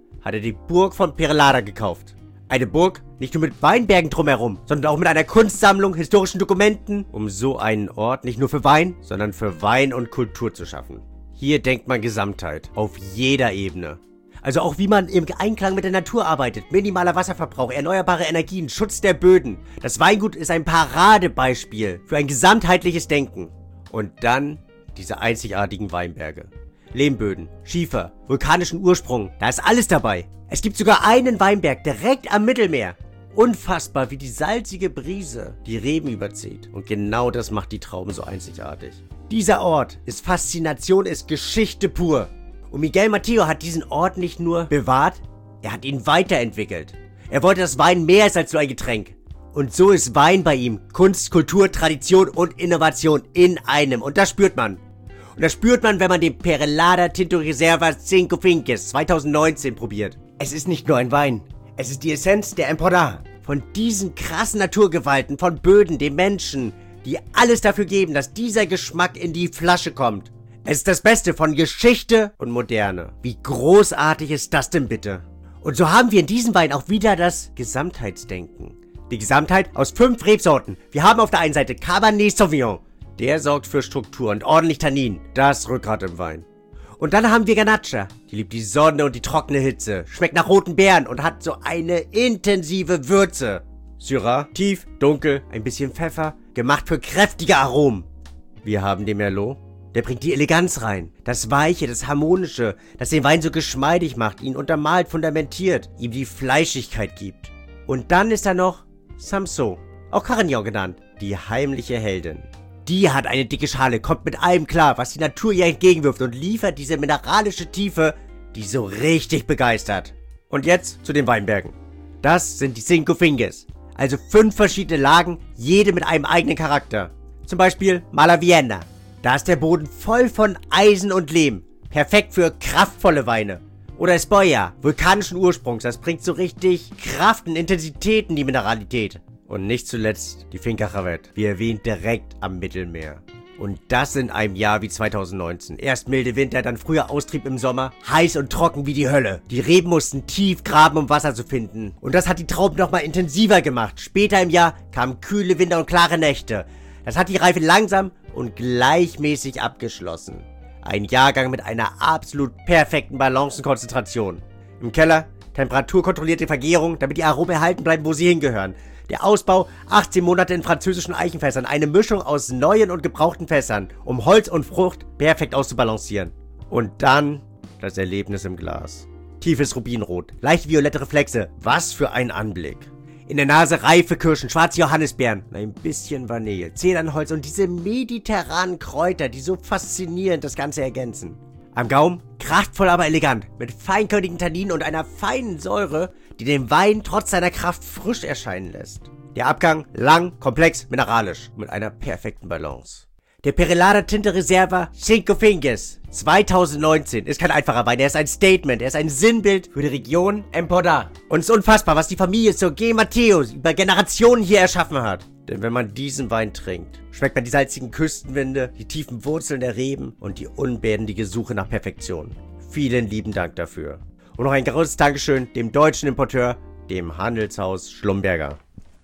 B: hat er die Burg von Perelada gekauft. Eine Burg nicht nur mit Weinbergen drumherum, sondern auch mit einer Kunstsammlung, historischen Dokumenten, um so einen Ort nicht nur für Wein, sondern für Wein und Kultur zu schaffen. Hier denkt man Gesamtheit, auf jeder Ebene. Also auch wie man im Einklang mit der Natur arbeitet, minimaler Wasserverbrauch, erneuerbare Energien, Schutz der Böden. Das Weingut ist ein Paradebeispiel für ein gesamtheitliches Denken. Und dann diese einzigartigen Weinberge. Lehmböden, Schiefer, vulkanischen Ursprung, da ist alles dabei. Es gibt sogar einen Weinberg direkt am Mittelmeer. Unfassbar, wie die salzige Brise die Reben überzieht. Und genau das macht die Trauben so einzigartig. Dieser Ort ist Faszination, ist Geschichte pur. Und Miguel Mateo hat diesen Ort nicht nur bewahrt, er hat ihn weiterentwickelt. Er wollte das Wein mehr als nur ein Getränk. Und so ist Wein bei ihm Kunst, Kultur, Tradition und Innovation in einem. Und das spürt man. Und das spürt man, wenn man den Perelada Tinto Reserva Cinco Finques zweitausendneunzehn probiert. Es ist nicht nur ein Wein. Es ist die Essenz der Empordà. Von diesen krassen Naturgewalten, von Böden, den Menschen, die alles dafür geben, dass dieser Geschmack in die Flasche kommt. Es ist das Beste von Geschichte und Moderne. Wie großartig ist das denn bitte? Und so haben wir in diesem Wein auch wieder das Gesamtheitsdenken. Die Gesamtheit aus fünf Rebsorten. Wir haben auf der einen Seite Cabernet Sauvignon. Der sorgt für Struktur und ordentlich Tannin. Das Rückgrat im Wein. Und dann haben wir Garnacha. Die liebt die Sonne und die trockene Hitze. Schmeckt nach roten Beeren und hat so eine intensive Würze. Syrah, tief, dunkel, ein bisschen Pfeffer. Gemacht für kräftige Aromen. Wir haben den Merlot. Der bringt die Eleganz rein. Das Weiche, das Harmonische, das den Wein so geschmeidig macht, ihn untermalt, fundamentiert, ihm die Fleischigkeit gibt. Und dann ist da noch Samso, auch Carignan genannt, die heimliche Heldin. Die hat eine dicke Schale, kommt mit allem klar, was die Natur ihr entgegenwirft und liefert diese mineralische Tiefe, die so richtig begeistert. Und jetzt zu den Weinbergen. Das sind die Cinco Finques, also fünf verschiedene Lagen, jede mit einem eigenen Charakter. Zum Beispiel Malaviena. Da ist der Boden voll von Eisen und Lehm. Perfekt für kraftvolle Weine. Oder Espolla, vulkanischen Ursprungs. Das bringt so richtig Kraft und Intensität in die Mineralität. Und nicht zuletzt die Finca Javet, wie erwähnt, direkt am Mittelmeer. Und das in einem Jahr wie zweitausendneunzehn. Erst milde Winter, dann früher Austrieb im Sommer. Heiß und trocken wie die Hölle. Die Reben mussten tief graben, um Wasser zu finden. Und das hat die Trauben nochmal intensiver gemacht. Später im Jahr kamen kühle Winter und klare Nächte. Das hat die Reife langsam und gleichmäßig abgeschlossen. Ein Jahrgang mit einer absolut perfekten Balancenkonzentration. Im Keller temperaturkontrollierte Vergärung, damit die Aromen erhalten bleiben, wo sie hingehören. Der Ausbau achtzehn Monate in französischen Eichenfässern, eine Mischung aus neuen und gebrauchten Fässern, um Holz und Frucht perfekt auszubalancieren. Und dann das Erlebnis im Glas. Tiefes Rubinrot, leicht violette Reflexe, was für ein Anblick. In der Nase reife Kirschen, schwarze Johannisbeeren, ein bisschen Vanille, Zedernholz und diese mediterranen Kräuter, die so faszinierend das Ganze ergänzen. Am Gaumen kraftvoll, aber elegant, mit feinkörnigen Tanninen und einer feinen Säure, die den Wein trotz seiner Kraft frisch erscheinen lässt. Der Abgang lang, komplex, mineralisch, mit einer perfekten Balance. Der Perelada Tinto Reserva Cinco Finques zweitausendneunzehn ist kein einfacher Wein, er ist ein Statement, er ist ein Sinnbild für die Region Empordà. Und es ist unfassbar, was die Familie Miguel Mateo über Generationen hier erschaffen hat. Denn wenn man diesen Wein trinkt, schmeckt man die salzigen Küstenwinde, die tiefen Wurzeln der Reben und die unbändige Suche nach Perfektion. Vielen lieben Dank dafür. Und noch ein großes Dankeschön dem deutschen Importeur, dem Handelshaus Schlumberger.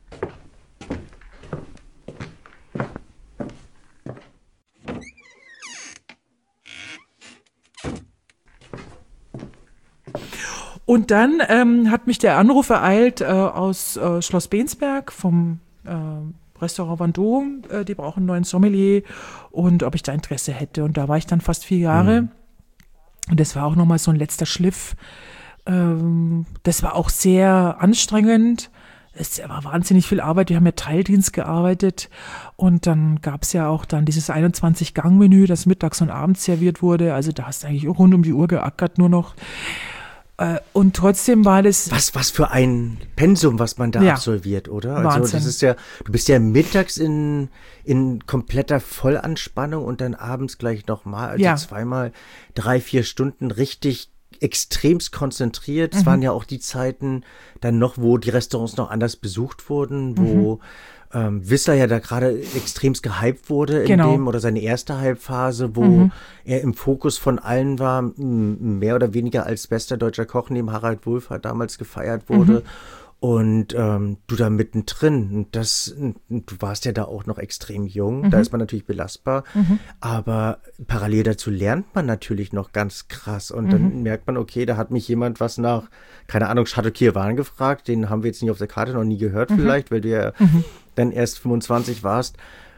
C: Und dann ähm, hat mich der Anruf ereilt äh, aus äh, Schloss Bensberg vom äh, Restaurant Vendôme. Äh, die brauchen einen neuen Sommelier und ob ich da Interesse hätte. Und da war ich dann fast vier Jahre. Mhm. Und das war auch nochmal so ein letzter Schliff. Ähm, das war auch sehr anstrengend. Es war wahnsinnig viel Arbeit. Wir haben ja Teildienst gearbeitet. Und dann gab es ja auch dann dieses einundzwanzig-Gang-Menü, das mittags und abends serviert wurde. Also da hast du eigentlich rund um die Uhr geackert nur noch. Und trotzdem war das...
B: Was, was für ein Pensum, was man da ja, absolviert, oder? Also Wahnsinn. Das ist ja, du bist ja mittags in, in kompletter Vollanspannung und dann abends gleich nochmal, also ja. zweimal drei, vier Stunden richtig extremst konzentriert.
C: Mhm.
B: Es waren ja auch die Zeiten dann noch, wo die Restaurants noch anders besucht wurden, wo mhm. ähm, Whistler ja da gerade extremst gehypt wurde in
C: Genau.
B: dem oder seine erste Hype-Phase, wo
C: Mhm.
B: er im Fokus von allen war, m- mehr oder weniger als bester deutscher Koch neben Harald Wohlfahrt damals gefeiert wurde. Mhm. Und ähm, du da mittendrin, und das, du warst ja da auch noch extrem jung, mhm. da ist man natürlich belastbar, mhm. aber parallel dazu lernt man natürlich noch ganz krass und mhm. dann merkt man, okay, da hat mich jemand was nach, keine Ahnung, Chateau Kirwan gefragt, den haben wir jetzt nicht auf der Karte noch nie gehört mhm. vielleicht, weil du ja mhm. dann erst fünfundzwanzig warst.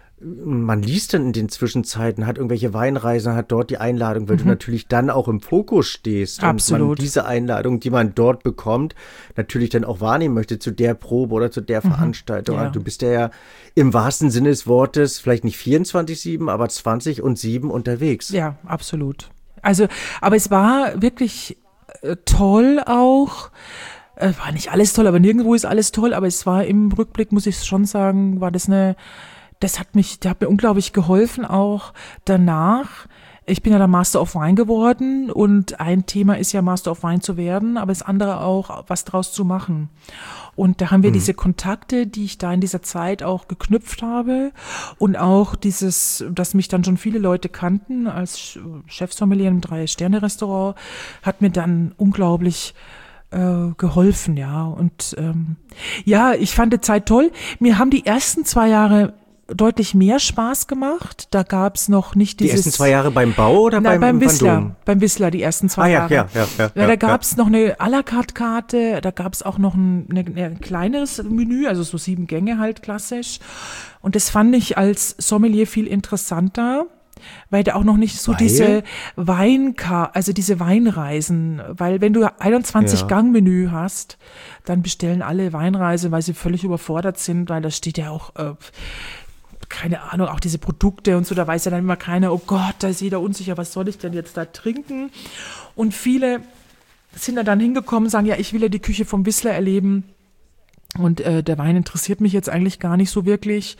B: Man liest dann in den Zwischenzeiten, hat irgendwelche Weinreisen, hat dort die Einladung, weil mhm. du natürlich dann auch im Fokus stehst.
C: Absolut.
B: Und man diese Einladung, die man dort bekommt, natürlich dann auch wahrnehmen möchte zu der Probe oder zu der mhm. Veranstaltung.
C: Ja.
B: Du bist ja im wahrsten Sinne des Wortes vielleicht nicht vierundzwanzig sieben, aber zwanzig und sieben unterwegs.
C: Ja, absolut. Also, aber es war wirklich äh, toll auch. Äh, war nicht alles toll, aber nirgendwo ist alles toll. Aber es war im Rückblick, muss ich schon sagen, war das eine Das hat mich, der hat mir unglaublich geholfen, auch danach. Ich bin ja dann Master of Wine geworden und ein Thema ist ja Master of Wine zu werden, aber das andere auch, was draus zu machen. Und da haben wir mhm. diese Kontakte, die ich da in dieser Zeit auch geknüpft habe und auch dieses, dass mich dann schon viele Leute kannten als Chefsommelier im Drei-Sterne-Restaurant, hat mir dann unglaublich äh, geholfen, ja. Und ähm, ja, ich fand die Zeit toll. Mir haben die ersten zwei Jahre deutlich mehr Spaß gemacht. Da gab's noch nicht dieses...
B: Die ersten zwei Jahre beim Bau oder
C: Nein,
B: beim,
C: beim Whistler.
B: Vendôme?
C: Beim Whistler, die ersten zwei
B: ah, ja,
C: Jahre.
B: Ja, ja, ja,
C: ja,
B: ja,
C: da gab's
B: ja.
C: noch eine à la carte Karte, da gab's auch noch ein, eine, ein kleineres Menü, also so sieben Gänge halt klassisch. Und das fand ich als Sommelier viel interessanter, weil da auch noch nicht so
B: weil?
C: diese Weinkar, also diese Weinreisen, weil wenn du einundzwanzig
B: Ja.
C: Gang Menü hast, dann bestellen alle Weinreise, weil sie völlig überfordert sind, weil da steht ja auch äh, keine Ahnung, auch diese Produkte und so, da weiß ja dann immer keiner, oh Gott, da ist jeder unsicher, was soll ich denn jetzt da trinken? Und viele sind da dann hingekommen, sagen, ja, ich will ja die Küche vom Whistler erleben und äh, der Wein interessiert mich jetzt eigentlich gar nicht so wirklich.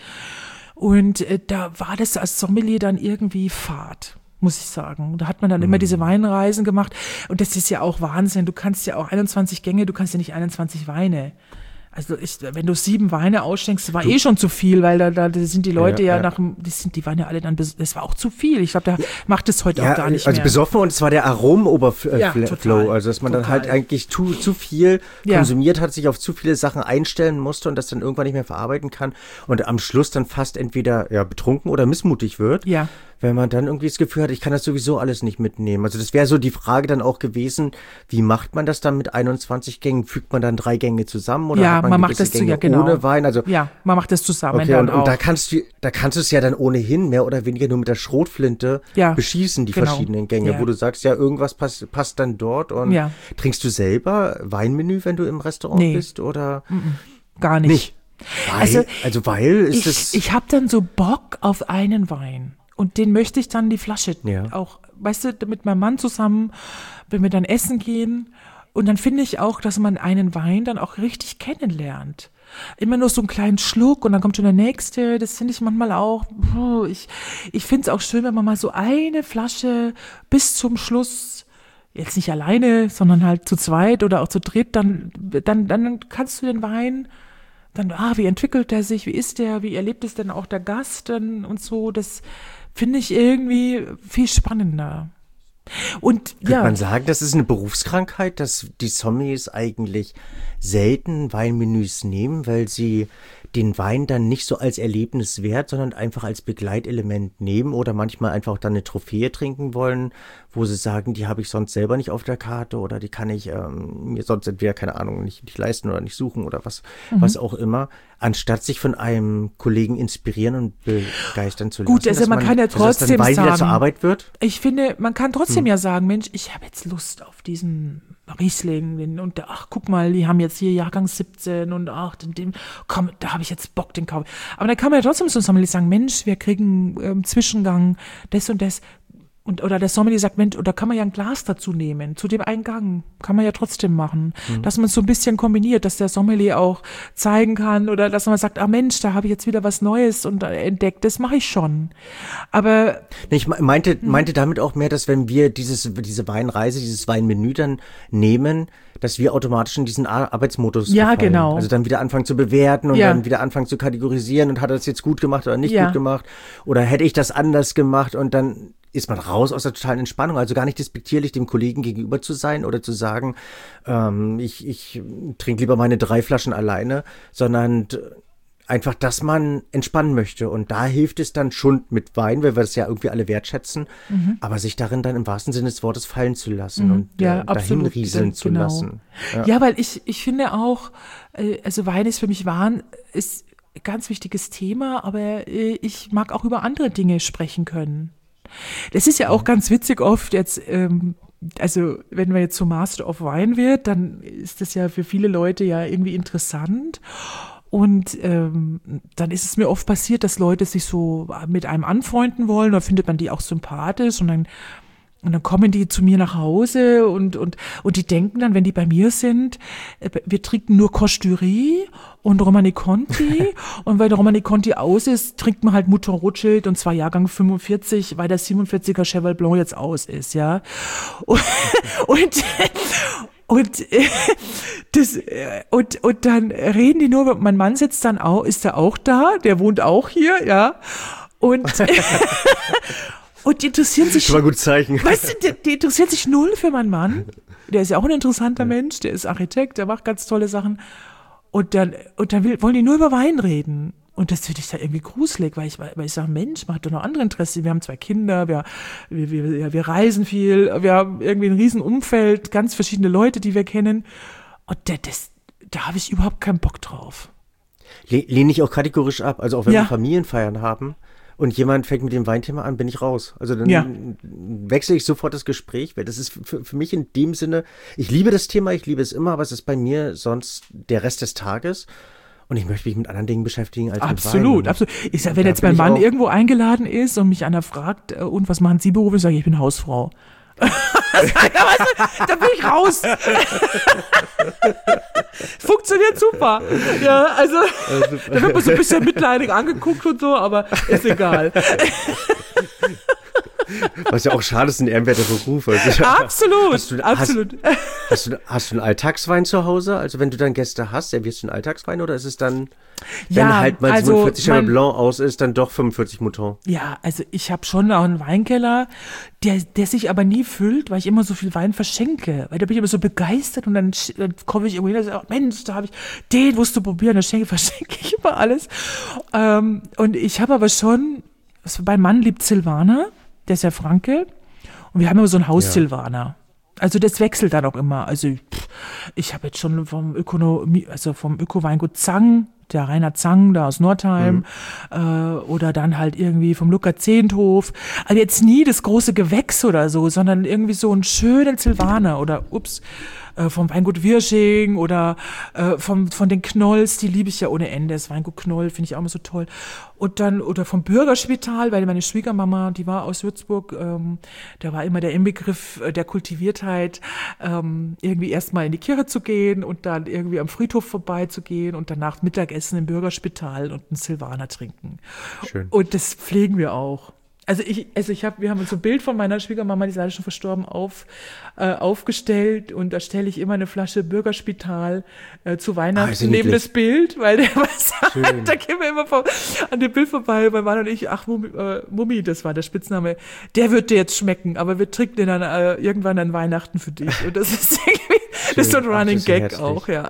C: Und äh, da war das als Sommelier dann irgendwie Fahrt, muss ich sagen. Da hat man dann immer diese Weinreisen gemacht und das ist ja auch Wahnsinn. Du kannst ja auch einundzwanzig Gänge, du kannst ja nicht einundzwanzig Weine. Also ich, wenn du sieben Weine ausschenkst, das war du, eh schon zu viel, weil da, da sind die Leute ja, ja, ja. nach dem, die sind, die waren ja alle dann, das war auch zu viel. Ich glaube, der ja. macht es heute ja, auch gar nicht
B: also
C: mehr.
B: Also besoffen und es war der Aromoberflow,
C: ja,
B: also dass man total. dann halt eigentlich zu, zu viel ja. konsumiert hat, sich auf zu viele Sachen einstellen musste und das dann irgendwann nicht mehr verarbeiten kann und am Schluss dann fast entweder ja, betrunken oder missmutig wird.
C: Ja.
B: Wenn man dann irgendwie das Gefühl hat, ich kann das sowieso alles nicht mitnehmen. Also das wäre so die Frage dann auch gewesen, wie macht man das dann mit einundzwanzig Gängen? Fügt man dann drei Gänge zusammen oder
C: ja,
B: hat man,
C: man macht das
B: Gänge
C: ja, genau.
B: ohne Wein? Also,
C: ja, man macht das zusammen
B: okay,
C: dann
B: und,
C: auch.
B: Und da kannst du, da kannst du es ja dann ohnehin mehr oder weniger nur mit der Schrotflinte
C: ja,
B: beschießen, die
C: genau.
B: verschiedenen Gänge,
C: ja.
B: wo du sagst, ja, irgendwas passt, passt dann dort. Und
C: ja.
B: trinkst du selber Weinmenü, wenn du im Restaurant
C: nee.
B: bist? Oder?
C: Gar nicht.
B: nicht. Weil,
C: also,
B: also weil ist
C: ich,
B: es.
C: Ich habe dann so Bock auf einen Wein. Und den möchte ich dann die Flasche
B: ja.
C: auch, weißt du, mit meinem Mann zusammen, wenn wir dann essen gehen. Und dann finde ich auch, dass man einen Wein dann auch richtig kennenlernt. Immer nur so einen kleinen Schluck und dann kommt schon der nächste. Das finde ich manchmal auch, ich, ich finde es auch schön, wenn man mal so eine Flasche bis zum Schluss, jetzt nicht alleine, sondern halt zu zweit oder auch zu dritt, dann, dann, dann kannst du den Wein dann, ah, wie entwickelt er sich, wie ist der, wie erlebt es denn auch der Gast denn und so, das finde ich irgendwie viel spannender. Und
B: Könnte
C: ja.
B: man sagen, das ist eine Berufskrankheit, dass die Sommeliers eigentlich selten Weinmenüs nehmen, weil sie den Wein dann nicht so als Erlebnis wert, sondern einfach als Begleitelement nehmen oder manchmal einfach dann eine Trophäe trinken wollen, wo sie sagen, die habe ich sonst selber nicht auf der Karte oder die kann ich ähm, mir sonst entweder, keine Ahnung, nicht, nicht leisten oder nicht suchen oder was, mhm. was auch immer, anstatt sich von einem Kollegen inspirieren und begeistern zu lassen.
C: Gut, also man, man kann ja trotzdem dass das dann Wein sagen,
B: wieder zur Arbeit wird.
C: Ich finde, man kann trotzdem
B: hm.
C: ja sagen, Mensch, ich habe jetzt Lust auf diesen Riesling und ach, guck mal, die haben jetzt hier Jahrgang siebzehn und ach, dem, komm, da habe ich jetzt Bock, den kaufen. Aber dann kann man ja trotzdem so sagen, Mensch, wir kriegen ähm, Zwischengang, das und das. Und, oder der Sommelier sagt, Mensch, oder kann man ja ein Glas dazu nehmen, zu dem Eingang, kann man ja trotzdem machen, mhm. dass man es so ein bisschen kombiniert, dass der Sommelier auch zeigen kann oder dass man sagt, ah Mensch, da habe ich jetzt wieder was Neues und entdeckt, das mache ich schon. Aber
B: ich meinte, meinte damit auch mehr, dass wenn wir dieses, diese Weinreise, dieses Weinmenü dann nehmen, dass wir automatisch in diesen Arbeitsmodus
C: ja,
B: verfallen.
C: genau.
B: Also dann wieder anfangen zu bewerten und
C: ja.
B: dann wieder anfangen zu kategorisieren und hat er das jetzt gut gemacht oder nicht
C: ja.
B: gut gemacht oder hätte ich das anders gemacht und dann ist man raus aus der totalen Entspannung, also gar nicht despektierlich dem Kollegen gegenüber zu sein oder zu sagen, ähm, ich, ich trinke lieber meine drei Flaschen alleine, sondern einfach, dass man entspannen möchte. Und da hilft es dann schon mit Wein, weil wir das ja irgendwie alle wertschätzen, mhm. aber sich darin dann im wahrsten Sinne des Wortes fallen zu lassen mhm. und
C: ja,
B: äh, dahin rieseln zu
C: genau.
B: lassen.
C: Ja. ja, weil ich, ich finde auch, also Wein ist für mich Wein, ist ein ganz wichtiges Thema, aber ich mag auch über andere Dinge sprechen können. Das ist ja auch ganz witzig oft jetzt, ähm, also wenn man jetzt so Master of Wine wird, dann ist das ja für viele Leute ja irgendwie interessant. Und ähm, dann ist es mir oft passiert, dass Leute sich so mit einem anfreunden wollen, oder findet man die auch sympathisch und dann Und dann kommen die zu mir nach Hause und, und, und die denken dann, wenn die bei mir sind, wir trinken nur Costurie und Romani Conti. Und weil der Romani Conti aus ist, trinkt man halt Mouton Rothschild und zwar Jahrgang fünfundvierzig, weil der siebenundvierziger Cheval Blanc jetzt aus ist, ja. Und, und, und, das, und, und dann reden die nur, mein Mann sitzt dann auch, ist er auch da, der wohnt auch hier, ja. Und, Und die interessieren sich.
B: Das war ein gutes Zeichen.
C: Weißt du, die, die interessieren sich null für meinen Mann. Der ist ja auch ein interessanter ja. Mensch, der ist Architekt, der macht ganz tolle Sachen. Und dann, und dann will, wollen die nur über Wein reden. Und das finde ich da irgendwie gruselig, weil ich, weil ich sage, Mensch, man hat doch noch andere Interessen. Wir haben zwei Kinder, wir, wir, wir, wir reisen viel, wir haben irgendwie ein riesen Umfeld, ganz verschiedene Leute, die wir kennen. Und das, das, da habe ich überhaupt keinen Bock drauf.
B: Lehne ich auch kategorisch ab. Also auch wenn
C: ja.
B: wir Familienfeiern haben und jemand fängt mit dem Weinthema an, bin ich raus. Also dann
C: ja.
B: wechsle ich sofort das Gespräch, weil das ist für, für mich in dem Sinne, ich liebe das Thema, ich liebe es immer, aber es ist bei mir sonst der Rest des Tages. Und ich möchte mich mit anderen Dingen beschäftigen als
C: absolut,
B: mit Wein.
C: Absolut, absolut. Ich sag, wenn jetzt mein Mann irgendwo eingeladen ist und mich einer fragt, und was machen Sie beruflich, sage ich, ich bin Hausfrau. Da bin ich raus. Funktioniert super. Ja, also, da wird man so ein bisschen mitleidig angeguckt und so, aber ist egal.
B: Was ja auch schade ist, ein ehrenwerter Beruf. Also,
C: absolut,
B: hast du,
C: absolut.
B: Hast, hast, du, hast du einen Alltagswein zu Hause? Also wenn du dann Gäste hast, servierst du einen Alltagswein oder ist es dann,
C: ja,
B: wenn halt mal
C: also
B: siebenundvierzig Cheval Blanc aus ist, dann doch fünfundvierzig Mouton?
C: Ja, also ich habe schon auch einen Weinkeller, der, der sich aber nie füllt, weil ich immer so viel Wein verschenke. Weil da bin ich immer so begeistert und dann, dann komme ich irgendwo hin und sage, Mensch, da habe ich, den musst du probieren, dann schenke, verschenke ich immer alles. Ähm, und ich habe aber schon, also mein Mann liebt Silvaner. Der ist ja Franke und wir haben immer so ein Haus-Silvaner. Ja. Also das wechselt dann auch immer. Also pff, ich habe jetzt schon vom Ökonomie, also vom Öko-Weingut Zang, der Rainer Zang da aus Nordheim, mhm. äh, oder dann halt irgendwie vom Luca Zehnthof. Also jetzt nie das große Gewächs oder so, sondern irgendwie so einen schönen Silvaner oder ups, äh, vom Weingut Wirsching oder äh, vom, von den Knolls, die liebe ich ja ohne Ende. Das Weingut Knoll finde ich auch immer so toll. Und dann, oder vom Bürgerspital, weil meine Schwiegermama, die war aus Würzburg, ähm, da war immer der Inbegriff der Kultiviertheit, ähm, irgendwie erstmal in die Kirche zu gehen und dann irgendwie am Friedhof vorbeizugehen und danach Mittagessen im Bürgerspital und einen Silvaner trinken.
B: Schön.
C: Und das pflegen wir auch. Also ich, also ich habe, wir haben so ein Bild von meiner Schwiegermama, die ist leider schon verstorben, auf, äh, aufgestellt und da stelle ich immer eine Flasche Bürgerspital äh, zu Weihnachten ah, neben das Bild, weil der was sagt, da gehen wir immer vor, an dem Bild vorbei, mein Mann und ich, ach Mummi, äh, Mummi, das war der Spitzname, der wird dir jetzt schmecken, aber wir trinken den dann äh, irgendwann an Weihnachten für dich und das ist irgendwie, das ist so ein Running Gag herzlich. Auch, ja.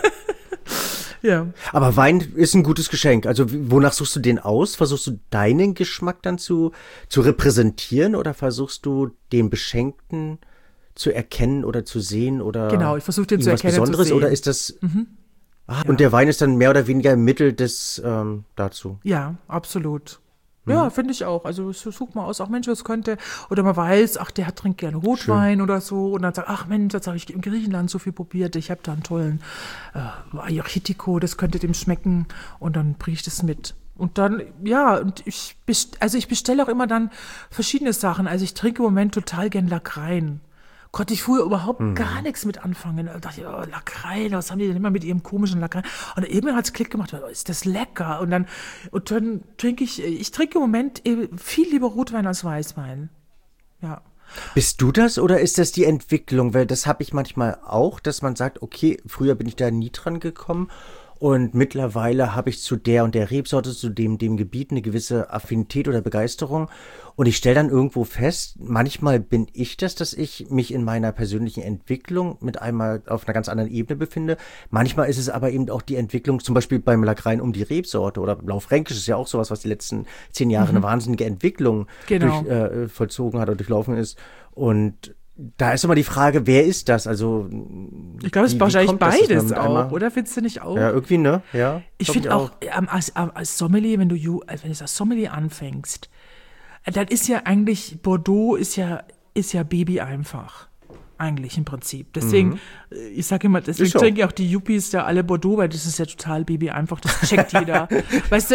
C: Ja.
B: Aber Wein ist ein gutes Geschenk. Also wonach suchst du den aus? Versuchst du deinen Geschmack dann zu, zu repräsentieren oder versuchst du den Beschenkten zu erkennen oder zu sehen oder
C: genau, ich versuche den zu erkennen,
B: Besonderes,
C: zu sehen.
B: oder ist das
C: mhm.
B: ah,
C: ja.
B: Und der Wein ist dann mehr oder weniger ein Mittel des ähm, dazu?
C: Ja, absolut. Ja, mhm. finde ich auch. Also sucht mal aus, auch Mensch, was könnte, oder man weiß, ach, der hat, trinkt gerne Rotwein Schön. Oder so und dann sagt, ach Mensch, jetzt habe ich in Griechenland so viel probiert, ich habe da einen tollen äh, Ayurvedico, das könnte dem schmecken und dann bringe ich das mit. Und dann, ja, und ich, best- also ich bestelle auch immer dann verschiedene Sachen. Also ich trinke im Moment total gern Lakreien. Konnte ich früher überhaupt mhm. gar nichts mit anfangen. Da dachte ich, oh, Lakreien, was haben die denn immer mit ihrem komischen Lakreien? Und irgendwann hat es Klick gemacht, oh, ist das lecker. Und dann, und dann trinke ich, ich trinke im Moment viel lieber Rotwein als Weißwein. Ja.
B: Bist du das oder ist das die Entwicklung? Weil das habe ich manchmal auch, dass man sagt, okay, früher bin ich da nie dran gekommen. Und mittlerweile habe ich zu der und der Rebsorte, zu dem, dem Gebiet eine gewisse Affinität oder Begeisterung. Und ich stelle dann irgendwo fest, manchmal bin ich das, dass ich mich in meiner persönlichen Entwicklung mit einmal auf einer ganz anderen Ebene befinde. Manchmal ist es aber eben auch die Entwicklung, zum Beispiel beim Lakreien um die Rebsorte oder Blaufränkisch ist ja auch sowas, was die letzten zehn Jahre mhm. eine wahnsinnige Entwicklung
C: genau.
B: durch, äh, vollzogen hat oder durchlaufen ist. Und da ist immer die Frage, wer ist das? Also
C: ich glaube, es ist wahrscheinlich beides auch, einmal, oder? Findest du nicht auch?
B: Ja, irgendwie, ne? Ja.
C: Ich finde auch, auch als, als Sommelier, wenn du, wenn du als Sommelier anfängst, dann ist ja eigentlich, Bordeaux ist ja, ist ja Baby einfach. Eigentlich im Prinzip. Deswegen, mhm. ich sage immer, deswegen trinken ja auch die Yuppies ja alle Bordeaux, weil das ist ja total Baby einfach, das checkt jeder. Weißt du,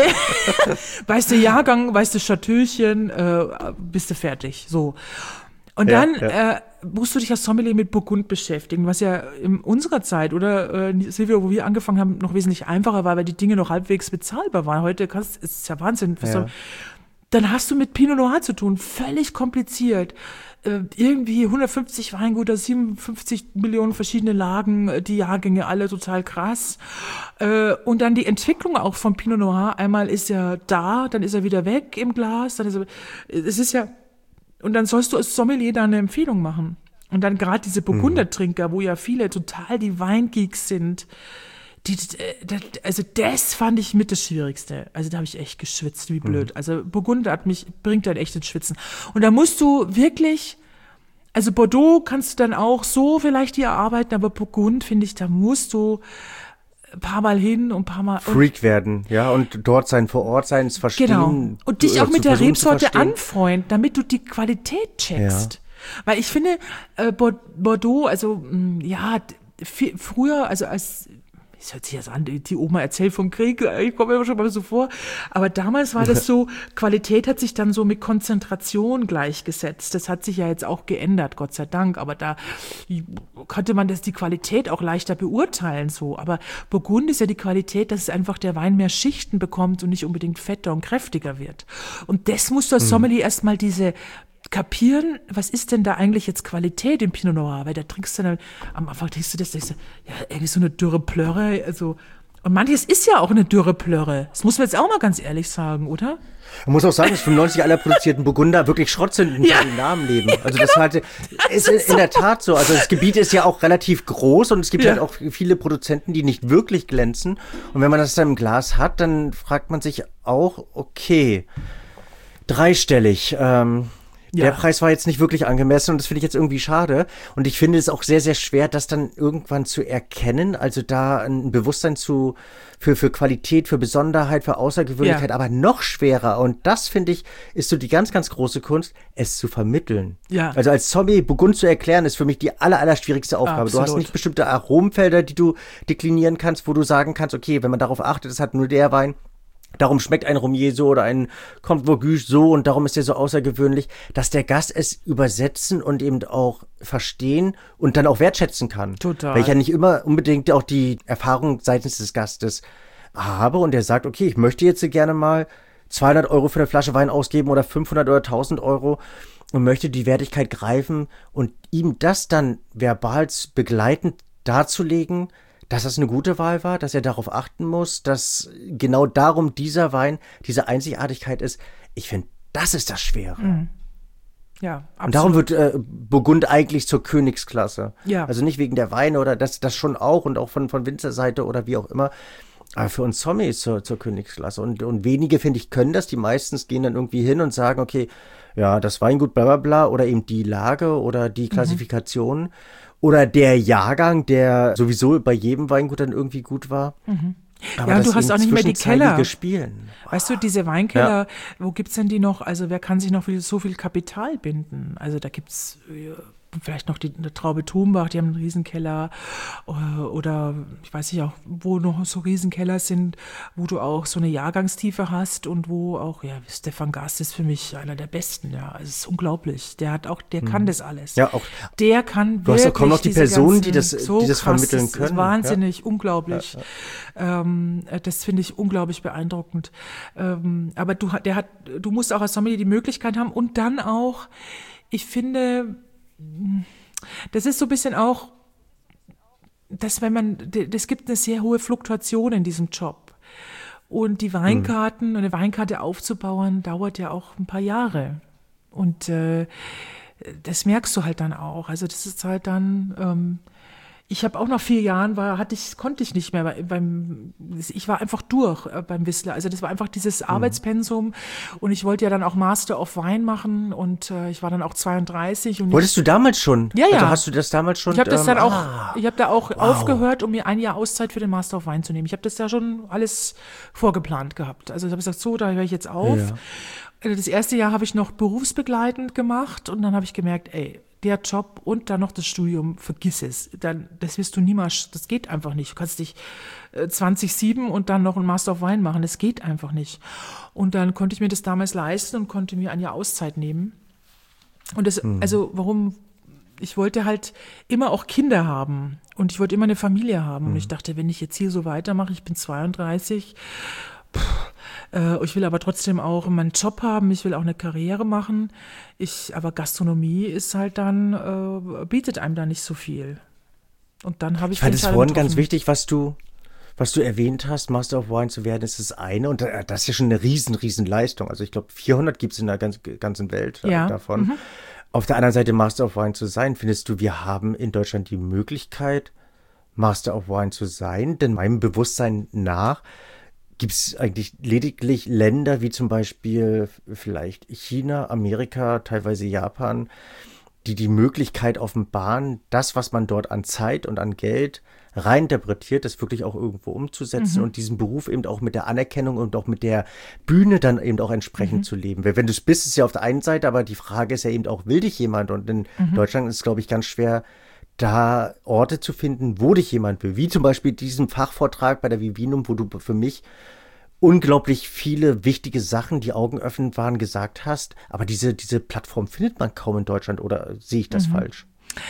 C: weißt du Jahrgang, weißt du Chateauchen, äh, bist du fertig. So. Und
B: ja,
C: dann
B: ja.
C: Äh, musst du dich als Sommelier mit Burgund beschäftigen, was ja in unserer Zeit, oder äh, Silvia, wo wir angefangen haben, noch wesentlich einfacher war, weil die Dinge noch halbwegs bezahlbar waren. Heute kannst, es ist ja Wahnsinn.
B: Ja.
C: Dann hast du mit Pinot Noir zu tun, völlig kompliziert. Äh, irgendwie hundertfünfzig Weingüter, siebenundfünfzig Millionen verschiedene Lagen, die Jahrgänge alle total krass. Äh, und dann die Entwicklung auch von Pinot Noir. Einmal ist er da, dann ist er wieder weg im Glas, dann ist er, es ist ja, und dann sollst du als Sommelier da eine Empfehlung machen. Und dann gerade diese Burgundertrinker, wo ja viele total die Weingeeks sind, die, die, also das fand ich mit das Schwierigste. Also da habe ich echt geschwitzt, wie blöd. Mhm. Also Burgunder hat mich, bringt dann echt ins Schwitzen. Und da musst du wirklich, also Bordeaux kannst du dann auch so vielleicht dir erarbeiten, aber Burgund, finde ich, da musst du ein paar Mal hin und ein paar Mal...
B: Freak werden, ja, und dort sein, vor Ort sein, es verstehen.
C: Genau. Und dich auch mit der Rebsorte anfreunden, damit du die Qualität checkst. Ja. Weil ich finde, äh, Bordeaux, also ja, viel, früher, also als... Das hört sich jetzt an, die Oma erzählt vom Krieg, ich komme mir schon mal so vor. Aber damals war das so, Qualität hat sich dann so mit Konzentration gleichgesetzt. Das hat sich ja jetzt auch geändert, Gott sei Dank. Aber da konnte man das die Qualität auch leichter beurteilen so. Aber Burgund ist ja die Qualität, dass es einfach der Wein mehr Schichten bekommt und nicht unbedingt fetter und kräftiger wird. Und das muss der Sommelier mhm. erstmal diese kapieren, was ist denn da eigentlich jetzt Qualität im Pinot Noir? Weil da trinkst du dann, am Anfang denkst du das, denkst du, ja, irgendwie so eine dürre Plörre, also, und manches ist ja auch eine dürre Plörre. Das muss man jetzt auch mal ganz ehrlich sagen, oder?
B: Man muss auch sagen, dass fünfundneunzig aller produzierten Burgunder wirklich Schrott sind und
C: ja.
B: im Namen leben. Also das halt, ist in, in der Tat so. Also das Gebiet ist ja auch relativ groß und es gibt ja. halt auch viele Produzenten, die nicht wirklich glänzen. Und wenn man das dann im Glas hat, dann fragt man sich auch, okay, dreistellig, ähm, Ja. Der Preis war jetzt nicht wirklich angemessen und das finde ich jetzt irgendwie schade. Und ich finde es auch sehr, sehr schwer, das dann irgendwann zu erkennen. Also da ein Bewusstsein zu für, für Qualität, für Besonderheit, für Außergewöhnlichkeit, ja. aber noch schwerer. Und das, finde ich, ist so die ganz, ganz große Kunst, es zu vermitteln.
C: Ja.
B: Also als Sommelier Burgund zu erklären, ist für mich die aller, aller schwierigste Aufgabe. Absolut. Du hast nicht bestimmte Aromenfelder, die du deklinieren kannst, wo du sagen kannst, okay, wenn man darauf achtet, es hat nur der Wein. Darum schmeckt ein Romier so oder ein Comte Vosges so und darum ist er so außergewöhnlich, dass der Gast es übersetzen und eben auch verstehen und dann auch wertschätzen kann.
C: Total.
B: Weil ich ja nicht immer unbedingt auch die Erfahrung seitens des Gastes habe und der sagt, okay, ich möchte jetzt gerne mal zweihundert Euro für eine Flasche Wein ausgeben oder fünfhundert oder tausend Euro und möchte die Wertigkeit greifen und ihm das dann verbal begleitend darzulegen, dass das eine gute Wahl war, dass er darauf achten muss, dass genau darum dieser Wein, diese Einzigartigkeit ist. Ich finde, das ist das Schwere.
C: Mhm. Ja, absolut.
B: Und darum wird äh, Burgund eigentlich zur Königsklasse.
C: Ja.
B: Also nicht wegen der Weine oder das, das schon auch und auch von, von Winzerseite oder wie auch immer. Aber für uns Sommeliers zur, zur Königsklasse. Und, und wenige, finde ich, können das. Die meistens gehen dann irgendwie hin und sagen, okay, ja, das Weingut bla bla bla oder eben die Lage oder die Klassifikation. Mhm. Oder der Jahrgang, der sowieso bei jedem Weingut dann irgendwie gut war.
C: Mhm. Aber ja, und du hast auch nicht mehr die Keller.
B: Spielen.
C: Weißt du, diese Weinkeller, ja. wo gibt's denn die noch? Also wer kann sich noch viel, so viel Kapital binden? Also da gibt's vielleicht noch die eine Traube Trumbach, die haben einen Riesenkeller. Oder, oder ich weiß nicht auch, wo noch so Riesenkeller sind, wo du auch so eine Jahrgangstiefe hast und wo auch, ja, Stefan Gast ist für mich einer der Besten, ja. Es ist unglaublich. Der hat auch, der mhm. kann das alles.
B: Ja, auch.
C: Der kann
B: du
C: wirklich.
B: Hast auch kaum noch die Personen, die das,
C: so
B: die das
C: krass,
B: vermitteln
C: das
B: können.
C: Ist wahnsinnig,
B: ja.
C: unglaublich. Ja, ja. Ähm, das finde ich unglaublich beeindruckend. Ähm, aber du, der hat, du musst auch als Sommelier die Möglichkeit haben und dann auch, ich finde, das ist so ein bisschen auch, dass wenn man, es gibt eine sehr hohe Fluktuation in diesem Job. Und die Weinkarten, mhm. eine Weinkarte aufzubauen, dauert ja auch ein paar Jahre. Und äh, das merkst du halt dann auch. Also das ist halt dann, ähm, ich habe auch nach vier Jahren, war, hatte ich, konnte ich nicht mehr beim, ich war einfach durch beim Whistler. Also das war einfach dieses mhm. Arbeitspensum und ich wollte ja dann auch Master of Wine machen und äh, ich war dann auch zweiunddreißig. Und
B: Wolltest
C: ich,
B: du damals schon?
C: Ja, ja.
B: Also hast du das damals schon?
C: Ich habe das
B: ähm,
C: dann auch,
B: ah,
C: ich habe da auch
B: wow.
C: aufgehört, um mir ein Jahr Auszeit für den Master of Wine zu nehmen. Ich habe das ja schon alles vorgeplant gehabt. Also ich habe gesagt, so, da höre ich jetzt auf. Ja. Das erste Jahr habe ich noch berufsbegleitend gemacht und dann habe ich gemerkt, ey, der Job und dann noch das Studium, vergiss es. Dann, das wirst du niemals, das geht einfach nicht. Du kannst dich äh, zwanzig sieben und dann noch ein Master of Wine machen, das geht einfach nicht. Und dann konnte ich mir das damals leisten und konnte mir ein Jahr Auszeit nehmen. Und das, mhm. also warum, ich wollte halt immer auch Kinder haben und ich wollte immer eine Familie haben. Mhm. Und ich dachte, wenn ich jetzt hier so weitermache, ich bin zweiunddreißig, pff, ich will aber trotzdem auch meinen Job haben, ich will auch eine Karriere machen. Ich, aber Gastronomie ist halt dann, äh, bietet einem da nicht so viel. Und dann habe ich
B: Ich fand es vorhin ganz wichtig, was du, was du erwähnt hast, Master of Wine zu werden, ist das eine. Und das ist ja schon eine riesen, riesen Leistung. Also ich glaube, vierhundert gibt es in der ganz, ganzen Welt
C: ja.
B: davon.
C: Mhm.
B: Auf der anderen Seite Master of Wine zu sein, findest du, wir haben in Deutschland die Möglichkeit, Master of Wine zu sein? Denn meinem Bewusstsein nach gibt es eigentlich lediglich Länder wie zum Beispiel vielleicht China, Amerika, teilweise Japan, die die Möglichkeit offenbaren, das, was man dort an Zeit und an Geld reininterpretiert, das wirklich auch irgendwo umzusetzen mhm. und diesen Beruf eben auch mit der Anerkennung und auch mit der Bühne dann eben auch entsprechend mhm. zu leben. Weil wenn du es bist, ist ja auf der einen Seite, aber die Frage ist ja eben auch, will dich jemand? Und in mhm. Deutschland ist es, glaube ich, ganz schwer, da Orte zu finden, wo dich jemand will. Wie zum Beispiel diesen Fachvortrag bei der Vivinum, wo du für mich unglaublich viele wichtige Sachen, die augenöffnend waren, gesagt hast. Aber diese, diese Plattform findet man kaum in Deutschland, oder sehe ich das mhm. falsch?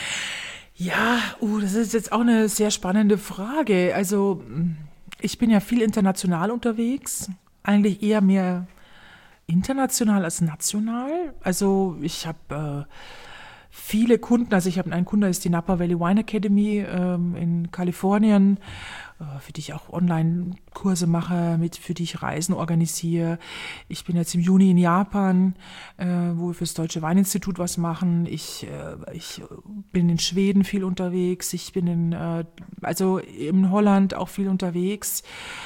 C: Ja, uh, das ist jetzt auch eine sehr spannende Frage. Also ich bin ja viel international unterwegs, eigentlich eher mehr international als national. Also ich habe äh, viele Kunden, also ich habe einen Kunden, das ist die Napa Valley Wine Academy ähm, in Kalifornien, äh, für die ich auch Online-Kurse mache, mit, für die ich Reisen organisiere. Ich bin jetzt im Juni in Japan, äh, wo wir für das Deutsche Weininstitut was machen. Ich, äh, ich bin in Schweden viel unterwegs. Ich bin in, äh, also in Holland auch viel unterwegs.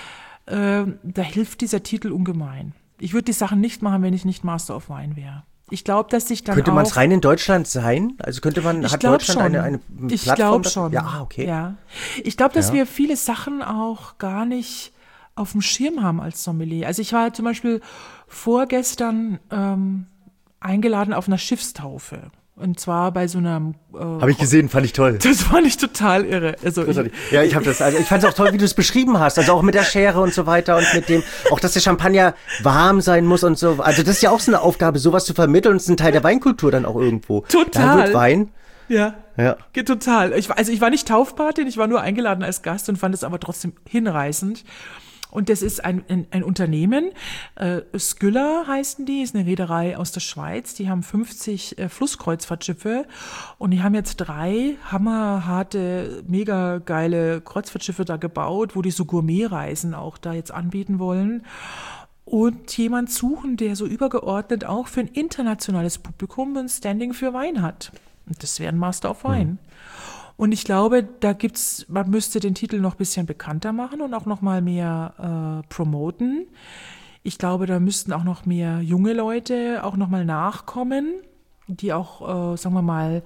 C: Äh, da hilft dieser Titel ungemein. Ich würde die Sachen nicht machen, wenn ich nicht Master of Wine wäre. Ich glaube, dass ich dann
B: Könnte
C: auch...
B: man es rein in Deutschland sein? Also könnte man,
C: ich
B: hat Deutschland
C: schon.
B: eine, eine Plattform?
C: Ich glaube schon.
B: Ja, okay.
C: Ja. Ich glaube, dass
B: ja.
C: wir viele Sachen auch gar nicht auf dem Schirm haben als Sommelier. Also ich war zum Beispiel vorgestern ähm, eingeladen auf einer Schiffstaufe. Und zwar bei so einer... Äh,
B: habe ich gesehen, fand ich toll.
C: Das fand ich total irre. Also ich,
B: ja, ich habe das. Also ich fand es auch toll, wie du es beschrieben hast. Also auch mit der Schere und so weiter und mit dem, auch dass der Champagner warm sein muss und so. Also das ist ja auch so eine Aufgabe, sowas zu vermitteln. Und es ist ein Teil der Weinkultur dann auch irgendwo.
C: Total.
B: Da wird Wein.
C: Ja,
B: ja.
C: Geht total. Ich, also ich war nicht Taufpatin, ich war nur eingeladen als Gast und fand es aber trotzdem hinreißend. Und das ist ein, ein, ein Unternehmen, äh, Skylla heißen die, ist eine Reederei aus der Schweiz, die haben fünfzig äh, Flusskreuzfahrtschiffe und die haben jetzt drei hammerharte, mega geile Kreuzfahrtschiffe da gebaut, wo die so Gourmetreisen auch da jetzt anbieten wollen und jemand suchen, der so übergeordnet auch für ein internationales Publikum ein Standing für Wein hat. Und das wäre ein Master of Wine. Mhm. Und ich glaube, da gibt's, man müsste den Titel noch ein bisschen bekannter machen und auch noch mal mehr äh, promoten. Ich glaube, da müssten auch noch mehr junge Leute auch noch mal nachkommen, die auch, äh, sagen wir mal,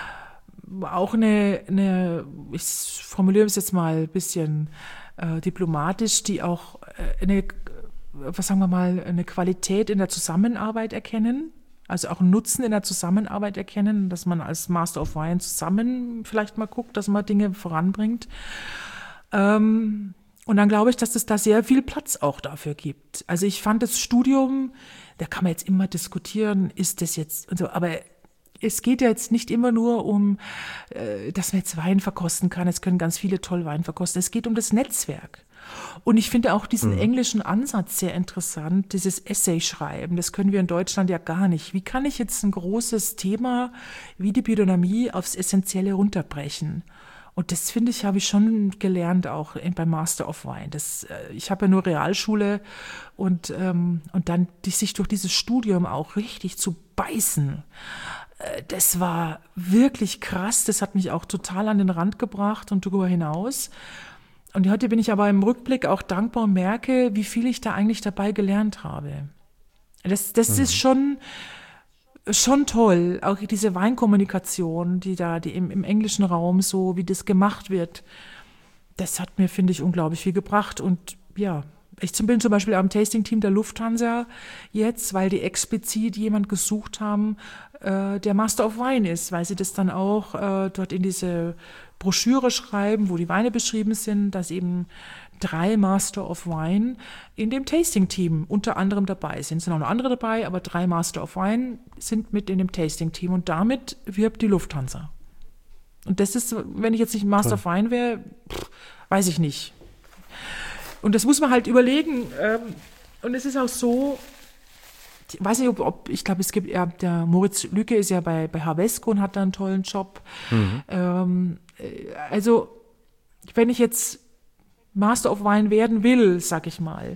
C: auch eine, eine ich formuliere es jetzt mal ein bisschen äh, diplomatisch, die auch äh, eine, was sagen wir mal, eine Qualität in der Zusammenarbeit erkennen. Also auch Nutzen in der Zusammenarbeit erkennen, dass man als Master of Wine zusammen vielleicht mal guckt, dass man Dinge voranbringt. Ähm, und dann glaube ich, dass es da sehr viel Platz auch dafür gibt. Also ich fand das Studium, da kann man jetzt immer diskutieren, ist das jetzt und so, aber es geht ja jetzt nicht immer nur um, äh, dass man jetzt Wein verkosten kann. Es können ganz viele toll Wein verkosten. Es geht um das Netzwerk. Und ich finde auch diesen mhm. englischen Ansatz sehr interessant, dieses Essay-Schreiben. Das können wir in Deutschland ja gar nicht. Wie kann ich jetzt ein großes Thema wie die Biodynamie aufs Essentielle runterbrechen? Und das, finde ich, habe ich schon gelernt auch beim Master of Wine. Das, ich habe ja nur Realschule und, ähm, und dann die, sich durch dieses Studium auch richtig zu beißen. Das war wirklich krass. Das hat mich auch total an den Rand gebracht und darüber hinaus. Und heute bin ich aber im Rückblick auch dankbar und merke, wie viel ich da eigentlich dabei gelernt habe. Das, das mhm. ist schon, schon toll. Auch diese Weinkommunikation, die da die im, im englischen Raum so, wie das gemacht wird, das hat mir, finde ich, unglaublich viel gebracht. Und ja, ich bin zum Beispiel am Tasting-Team der Lufthansa jetzt, weil die explizit jemand gesucht haben, äh, der Master of Wine ist, weil sie das dann auch äh, dort in diese Broschüre schreiben, wo die Weine beschrieben sind, dass eben drei Master of Wine in dem Tasting-Team unter anderem dabei sind. Es sind auch noch andere dabei, aber drei Master of Wine sind mit in dem Tasting-Team und damit wirbt die Lufthansa. Und das ist, wenn ich jetzt nicht Master of Wine wäre, weiß ich nicht. Und das muss man halt überlegen. Und es ist auch so, ich weiß nicht, ob, ob ich glaube, es gibt ja, der Moritz Lücke ist ja bei, bei Havesco und hat da einen tollen Job. Mhm. Ähm, also, wenn ich jetzt Master of Wine werden will, sag ich mal,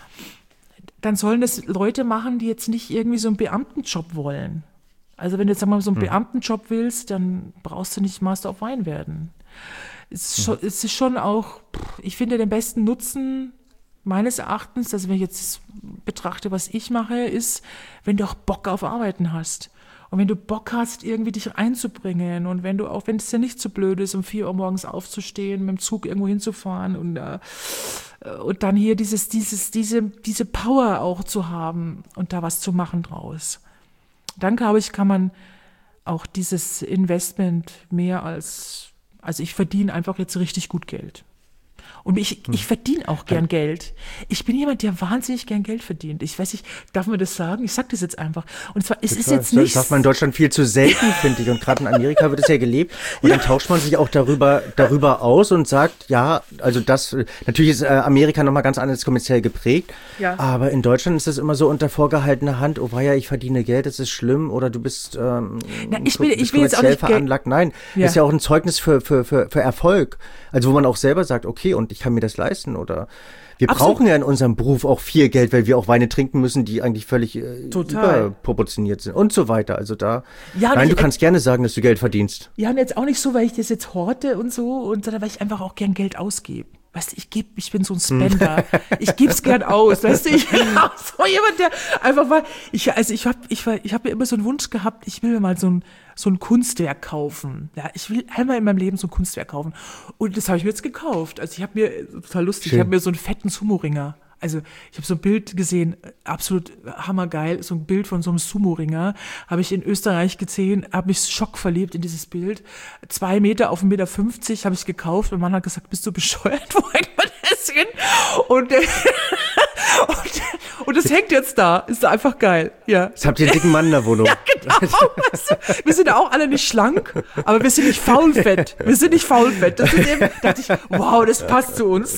C: dann sollen das Leute machen, die jetzt nicht irgendwie so einen Beamtenjob wollen. Also, wenn du jetzt sag mal, so einen mhm. Beamtenjob willst, dann brauchst du nicht Master of Wine werden. Es ist, schon, es ist schon auch, ich finde, den besten Nutzen meines Erachtens, also wenn ich jetzt betrachte, was ich mache, ist, wenn du auch Bock auf Arbeiten hast. Und wenn du Bock hast, irgendwie dich einzubringen und wenn du auch, wenn es dir nicht so blöd ist, um vier Uhr morgens aufzustehen, mit dem Zug irgendwo hinzufahren und, äh, und dann hier dieses, dieses, diese, diese Power auch zu haben und da was zu machen draus. Dann, glaube ich, kann man auch dieses Investment mehr als, also ich verdiene einfach jetzt richtig gut Geld. Und ich, ich verdiene auch gern Geld. Ich bin jemand, der wahnsinnig gern Geld verdient. Ich weiß nicht, darf man das sagen? Ich sag das jetzt einfach. Und zwar, es ist jetzt nicht...
B: Das sagt man in Deutschland viel zu selten, finde ich. Und gerade in Amerika wird es ja gelebt. Und ja. dann tauscht man sich auch darüber, darüber aus und sagt, ja, also das, natürlich ist äh, Amerika nochmal ganz anders kommerziell geprägt. Ja. Aber in Deutschland ist das immer so unter vorgehaltener Hand, oh weia, ich verdiene Geld, das ist schlimm. Oder du bist, ähm,
C: Na, ich will, ich will jetzt auch nicht
B: veranlagt. Nein, ja. das ist ja auch ein Zeugnis für, für, für, für Erfolg. Also wo man auch selber sagt, okay, und ich kann mir das leisten oder wir Absolut. brauchen ja in unserem Beruf auch viel Geld, weil wir auch Weine trinken müssen, die eigentlich völlig äh, überproportioniert sind und so weiter. Also da, ja, nein, du kannst äh, gerne sagen, dass du Geld verdienst.
C: Ja, und jetzt auch nicht so, weil ich das jetzt horte und so, und sondern weil ich einfach auch gern Geld ausgebe. Weißt du, ich gebe, ich bin so ein Spender. Ich gebe es gern aus, weißt du, ich bin auch so jemand, der einfach mal, ich, also ich habe ich, ich hab mir immer so einen Wunsch gehabt, ich will mir mal so ein, so ein Kunstwerk kaufen. Ja, ich will einmal in meinem Leben so ein Kunstwerk kaufen. Und das habe ich mir jetzt gekauft. Also ich habe mir, total lustig, Schön. ich habe mir so einen fetten Sumo-Ringer. Also ich habe so ein Bild gesehen, absolut hammergeil, so ein Bild von so einem Sumo-Ringer, habe ich in Österreich gesehen, habe mich schockverliebt in dieses Bild. Zwei Meter auf einen Meter fünfzig habe ich gekauft und mein Mann hat gesagt, bist du bescheuert, wo hängt man das hin? Und, äh, und, und das hängt jetzt da, ist einfach geil, ja.
B: Jetzt habt ihr einen dicken Mann in der Wohnung. Ja, genau.
C: Wir sind auch alle nicht schlank, aber wir sind nicht faulfett. Wir sind nicht faulfett. Das ist eben, da dachte ich, wow, das passt zu uns.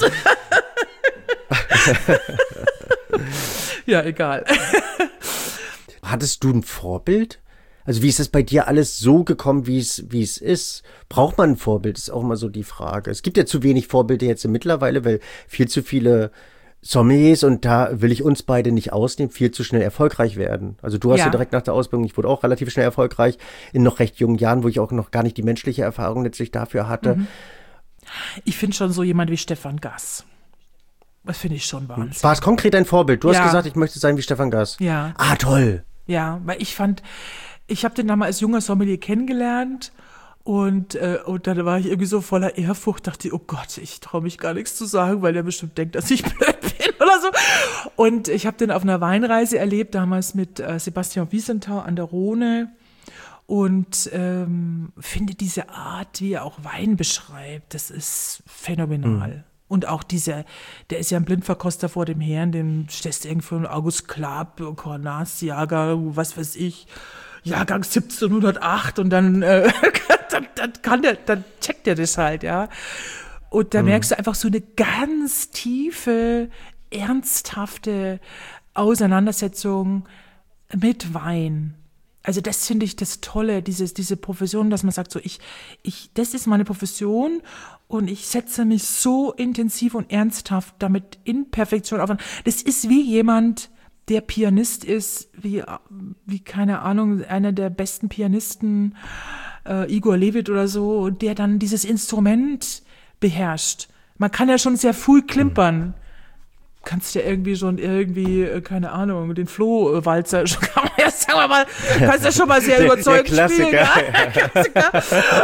C: Ja, egal.
B: Hattest du ein Vorbild? Also wie ist das bei dir alles so gekommen, wie es wie es ist? Braucht man ein Vorbild? Ist auch immer so die Frage. Es gibt ja zu wenig Vorbilder jetzt mittlerweile, weil viel zu viele Sommeliers, und da will ich uns beide nicht ausnehmen, viel zu schnell erfolgreich werden. Also du hast ja, ja direkt nach der Ausbildung, ich wurde auch relativ schnell erfolgreich in noch recht jungen Jahren, wo ich auch noch gar nicht die menschliche Erfahrung letztlich dafür hatte. Mhm.
C: Ich finde schon so jemand wie Stefan Gass. Das finde ich schon Wahnsinn.
B: War es konkret dein Vorbild? Du ja. hast gesagt, ich möchte sein wie Stefan Gass.
C: Ja.
B: Ah, toll.
C: Ja, weil ich fand, ich habe den damals als junger Sommelier kennengelernt und, äh, und dann war ich irgendwie so voller Ehrfurcht, dachte, oh Gott, ich traue mich gar nichts zu sagen, weil der bestimmt denkt, dass ich blöd bin oder so. Und ich habe den auf einer Weinreise erlebt, damals mit äh, Sebastian Wiesenthal an der Rhone. Und ähm, finde diese Art, wie er auch Wein beschreibt, das ist phänomenal. Mhm. Und auch dieser, der ist ja ein Blindverkoster vor dem Herrn, den stellst du irgendwo von August Klapp, Cornas, Jager, was weiß ich, Jahrgang siebzehnhundertacht und dann, äh, dann, dann kann der, dann checkt der das halt, ja. Und da mhm. merkst du einfach so eine ganz tiefe, ernsthafte Auseinandersetzung mit Wein. Also das finde ich das Tolle, dieses, diese Profession, dass man sagt so, ich, ich, das ist meine Profession und ich setze mich so intensiv und ernsthaft damit in Perfektion auf. Das ist wie jemand, der Pianist ist, wie, wie keine Ahnung, einer der besten Pianisten, äh, Igor Levit oder so, der dann dieses Instrument beherrscht. Man kann ja schon sehr früh klimpern. Kannst ja irgendwie schon irgendwie, keine Ahnung, den Flohwalzer, schon kann man ja, sagen wir mal, kannst ja schon mal sehr der, überzeugend der spielen. Ja? Klassiker.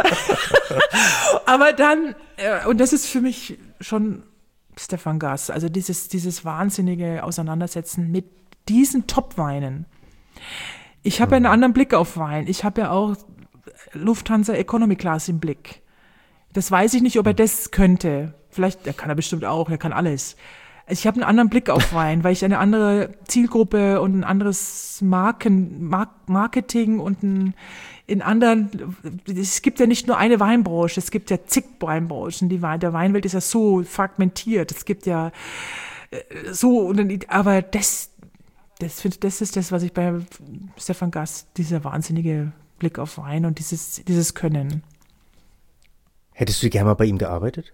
C: Aber dann, und das ist für mich schon Stefan Gass, also dieses, dieses wahnsinnige Auseinandersetzen mit diesen Top-Weinen. Ich habe ja einen anderen Blick auf Wein. Ich habe ja auch Lufthansa Economy Class im Blick. Das weiß ich nicht, ob er das könnte. Vielleicht, er kann er bestimmt auch, er kann alles. Ich habe einen anderen Blick auf Wein, weil ich eine andere Zielgruppe und ein anderes Marken, Mark, Marketing und ein, in anderen, es gibt ja nicht nur eine Weinbranche, es gibt ja zig Weinbranchen. Die Wein, der Weinwelt ist ja so fragmentiert. Es gibt ja so, aber das, das, das ist das, was ich bei Stefan Gass, dieser wahnsinnige Blick auf Wein und dieses, dieses Können.
B: Hättest du gerne mal bei ihm gearbeitet?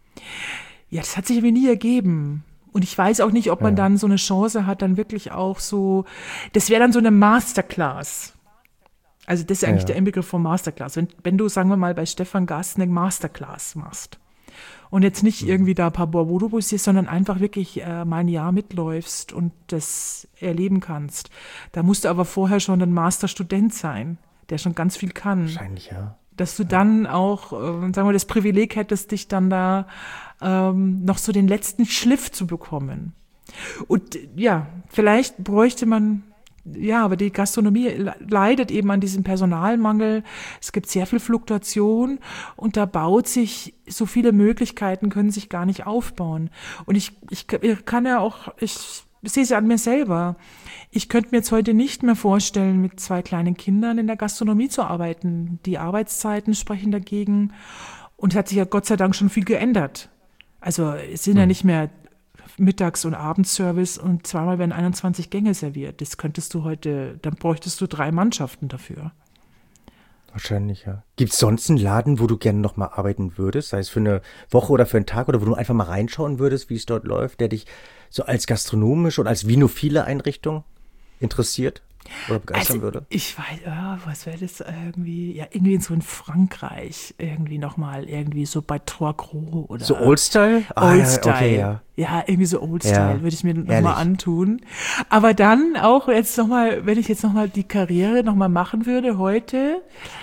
C: Ja, das hat sich mir nie ergeben. Und ich weiß auch nicht, ob man ja. dann so eine Chance hat, dann wirklich auch so, das wäre dann so eine Masterclass. Also das ist eigentlich ja. der Inbegriff von Masterclass. Wenn, wenn du, sagen wir mal, bei Stefan Gass eine Masterclass machst und jetzt nicht mhm. irgendwie da ein paar Bordeaux siehst, sondern einfach wirklich äh, mal ein Jahr mitläufst und das erleben kannst. Da musst du aber vorher schon ein Masterstudent sein, der schon ganz viel kann.
B: Wahrscheinlich, ja.
C: Dass du dann auch, äh, sagen wir, das Privileg hättest, dich dann da ähm, noch so den letzten Schliff zu bekommen. Und ja, vielleicht bräuchte man, ja, aber die Gastronomie leidet eben an diesem Personalmangel. Es gibt sehr viel Fluktuation und da baut sich, so viele Möglichkeiten können sich gar nicht aufbauen. Und ich, ich, ich kann ja auch, ich sehe es ja an mir selber. Ich könnte mir jetzt heute nicht mehr vorstellen, mit zwei kleinen Kindern in der Gastronomie zu arbeiten. Die Arbeitszeiten sprechen dagegen. Und es hat sich ja Gott sei Dank schon viel geändert. Also es sind mhm. ja nicht mehr Mittags- und Abendservice und zweimal werden einundzwanzig Gänge serviert. Das könntest du heute, dann bräuchtest du drei Mannschaften dafür.
B: Wahrscheinlich, ja. Gibt es sonst einen Laden, wo du gerne noch mal arbeiten würdest? Sei es für eine Woche oder für einen Tag oder wo du einfach mal reinschauen würdest, wie es dort läuft, der dich so als gastronomische und als vinophile Einrichtung interessiert oder begeistern
C: also,
B: würde?
C: Ich weiß, ja, was wäre das irgendwie, ja, irgendwie so in Frankreich, irgendwie nochmal, irgendwie so bei Trois Gros oder.
B: So Oldstyle?
C: Ah, Oldstyle.
B: Ja, okay, ja.
C: ja, irgendwie so Oldstyle ja, würde ich mir nochmal antun.
B: Ehrlich.
C: Aber dann auch jetzt nochmal, wenn ich jetzt nochmal die Karriere nochmal machen würde heute,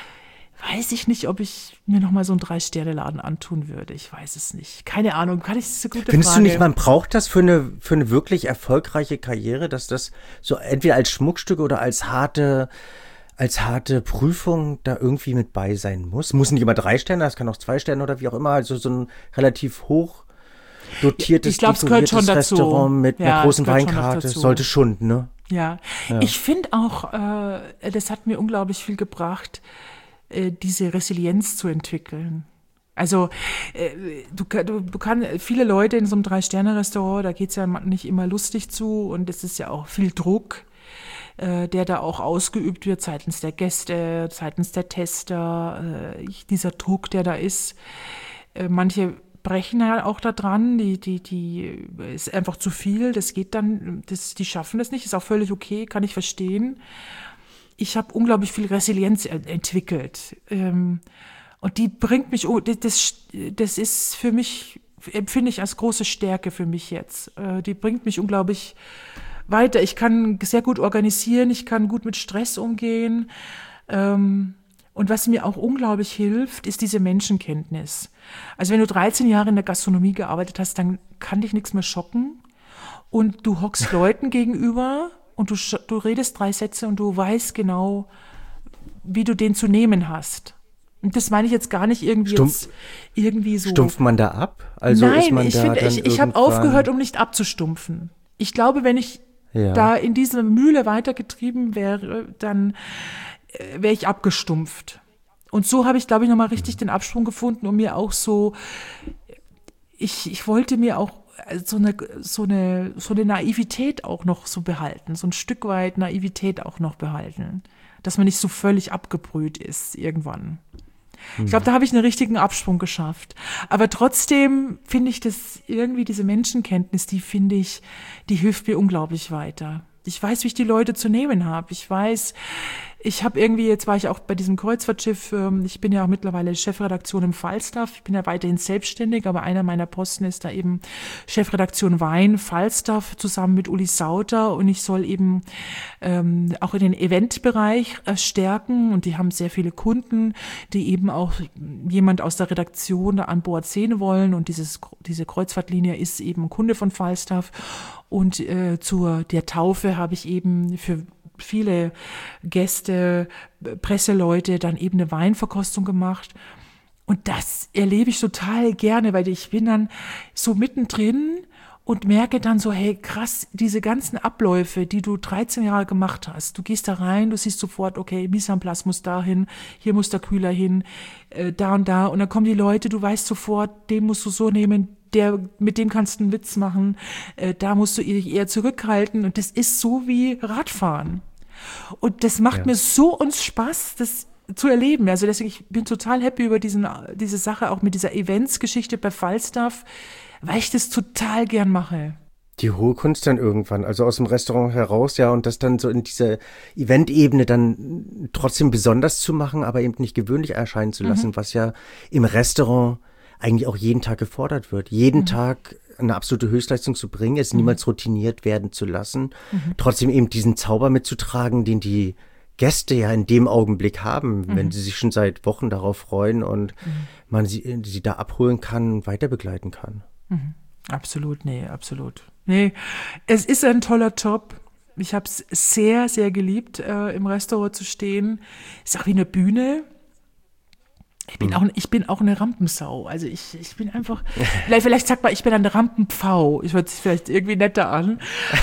C: weiß ich nicht, ob ich mir nochmal so einen Drei-Sterne-Laden antun würde. Ich weiß es nicht. Keine Ahnung, kann ich, das ist eine gute
B: Findest
C: Frage.
B: du nicht, man braucht das für eine, für eine wirklich erfolgreiche Karriere, dass das so entweder als Schmuckstück oder als harte, als harte Prüfung da irgendwie mit bei sein muss? Muss nicht immer drei Sterne, das kann auch zwei Sterne oder wie auch immer, also so ein relativ hoch dotiertes,
C: ich glaub, es gehört schon dazu.
B: Restaurant mit
C: ja,
B: einer großen Weinkarte, sollte schon, ne?
C: Ja, ja. Ich finde auch, äh, das hat mir unglaublich viel gebracht, diese Resilienz zu entwickeln. Also du, du, du kannst, viele Leute in so einem Drei-Sterne-Restaurant, da geht's ja nicht immer lustig zu und es ist ja auch viel Druck, äh, der da auch ausgeübt wird seitens der Gäste, seitens der Tester, äh, dieser Druck, der da ist. Äh, manche brechen ja auch da dran, die, die, die ist einfach zu viel, das geht dann, das, die schaffen das nicht, ist auch völlig okay, kann ich verstehen. Ich habe unglaublich viel Resilienz entwickelt. Ähm, und die bringt mich, das, das ist für mich, empfinde ich als große Stärke für mich jetzt. Äh, die bringt mich unglaublich weiter. Ich kann sehr gut organisieren, ich kann gut mit Stress umgehen. Ähm, und was mir auch unglaublich hilft, ist diese Menschenkenntnis. Also wenn du dreizehn Jahre in der Gastronomie gearbeitet hast, dann kann dich nichts mehr schocken. und du hockst Leuten gegenüber und du, du redest drei Sätze und du weißt genau, wie du den zu nehmen hast. Und das meine ich jetzt gar nicht irgendwie
B: Stumpf,
C: jetzt irgendwie so.
B: Stumpft man da ab? Also
C: Nein,
B: ist man
C: ich
B: da
C: finde,
B: dann
C: ich, ich habe
B: irgendwann-
C: aufgehört, um nicht abzustumpfen. Ich glaube, wenn ich
B: Ja.
C: da in diese Mühle weitergetrieben wäre, dann äh, wäre ich abgestumpft. Und so habe ich, glaube ich, nochmal richtig den Absprung gefunden, um mir auch so, ich, ich wollte mir auch so eine, so eine, so eine Naivität auch noch so behalten, so ein Stück weit Naivität auch noch behalten, dass man nicht so völlig abgebrüht ist irgendwann. Ich glaube, da habe ich einen richtigen Absprung geschafft. Aber trotzdem finde ich das irgendwie, diese Menschenkenntnis, die finde ich, die hilft mir unglaublich weiter. Ich weiß, wie ich die Leute zu nehmen habe. Ich weiß, ich habe irgendwie, jetzt war ich auch bei diesem Kreuzfahrtschiff, ähm, ich bin ja auch mittlerweile Chefredaktion im Falstaff, ich bin ja weiterhin selbstständig, aber einer meiner Posten ist da eben Chefredaktion Wein, Falstaff, zusammen mit Uli Sauter, und ich soll eben ähm, auch in den Eventbereich äh, stärken, und die haben sehr viele Kunden, die eben auch jemand aus der Redaktion da an Bord sehen wollen, und dieses, diese Kreuzfahrtlinie ist eben ein Kunde von Falstaff, und äh, zur der Taufe habe ich eben für viele Gäste, Presseleute dann eben eine Weinverkostung gemacht. Und das erlebe ich total gerne, weil ich bin dann so mittendrin und merke dann so, hey krass, diese ganzen Abläufe, die du dreizehn Jahre gemacht hast, du gehst da rein, du siehst sofort, okay, Mise en place muss da hin, hier muss der Kühler hin, äh, da und da, und dann kommen die Leute, du weißt sofort, den musst du so nehmen, der, mit dem kannst du einen Witz machen, äh, da musst du dich eher zurückhalten, und das ist so wie Radfahren. Und das macht
B: Ja.
C: mir so uns Spaß, das zu erleben. Also deswegen, ich bin total happy über diesen, diese Sache, auch mit dieser Events-Geschichte bei Falstaff, weil ich das total gern mache.
B: Die hohe Kunst dann irgendwann, also aus dem Restaurant heraus, ja, und das dann so in dieser Event-Ebene dann trotzdem besonders zu machen, aber eben nicht gewöhnlich erscheinen zu lassen, mhm. was ja im Restaurant eigentlich auch jeden Tag gefordert wird. Jeden mhm. Tag eine absolute Höchstleistung zu bringen, es mhm. niemals routiniert werden zu lassen, mhm. trotzdem eben diesen Zauber mitzutragen, den die Gäste ja in dem Augenblick haben, mhm. wenn sie sich schon seit Wochen darauf freuen und mhm. man sie, sie da abholen kann und weiter begleiten kann.
C: Mhm. Absolut, nee, absolut. Nee, es ist ein toller Job. Ich habe es sehr, sehr geliebt, äh, im Restaurant zu stehen. Ist auch wie eine Bühne. Ich bin, auch, ich bin auch eine Rampensau. Also ich, ich bin einfach, vielleicht, vielleicht sagt man, ich bin eine Rampenpfau. Ich hört sich vielleicht irgendwie netter an.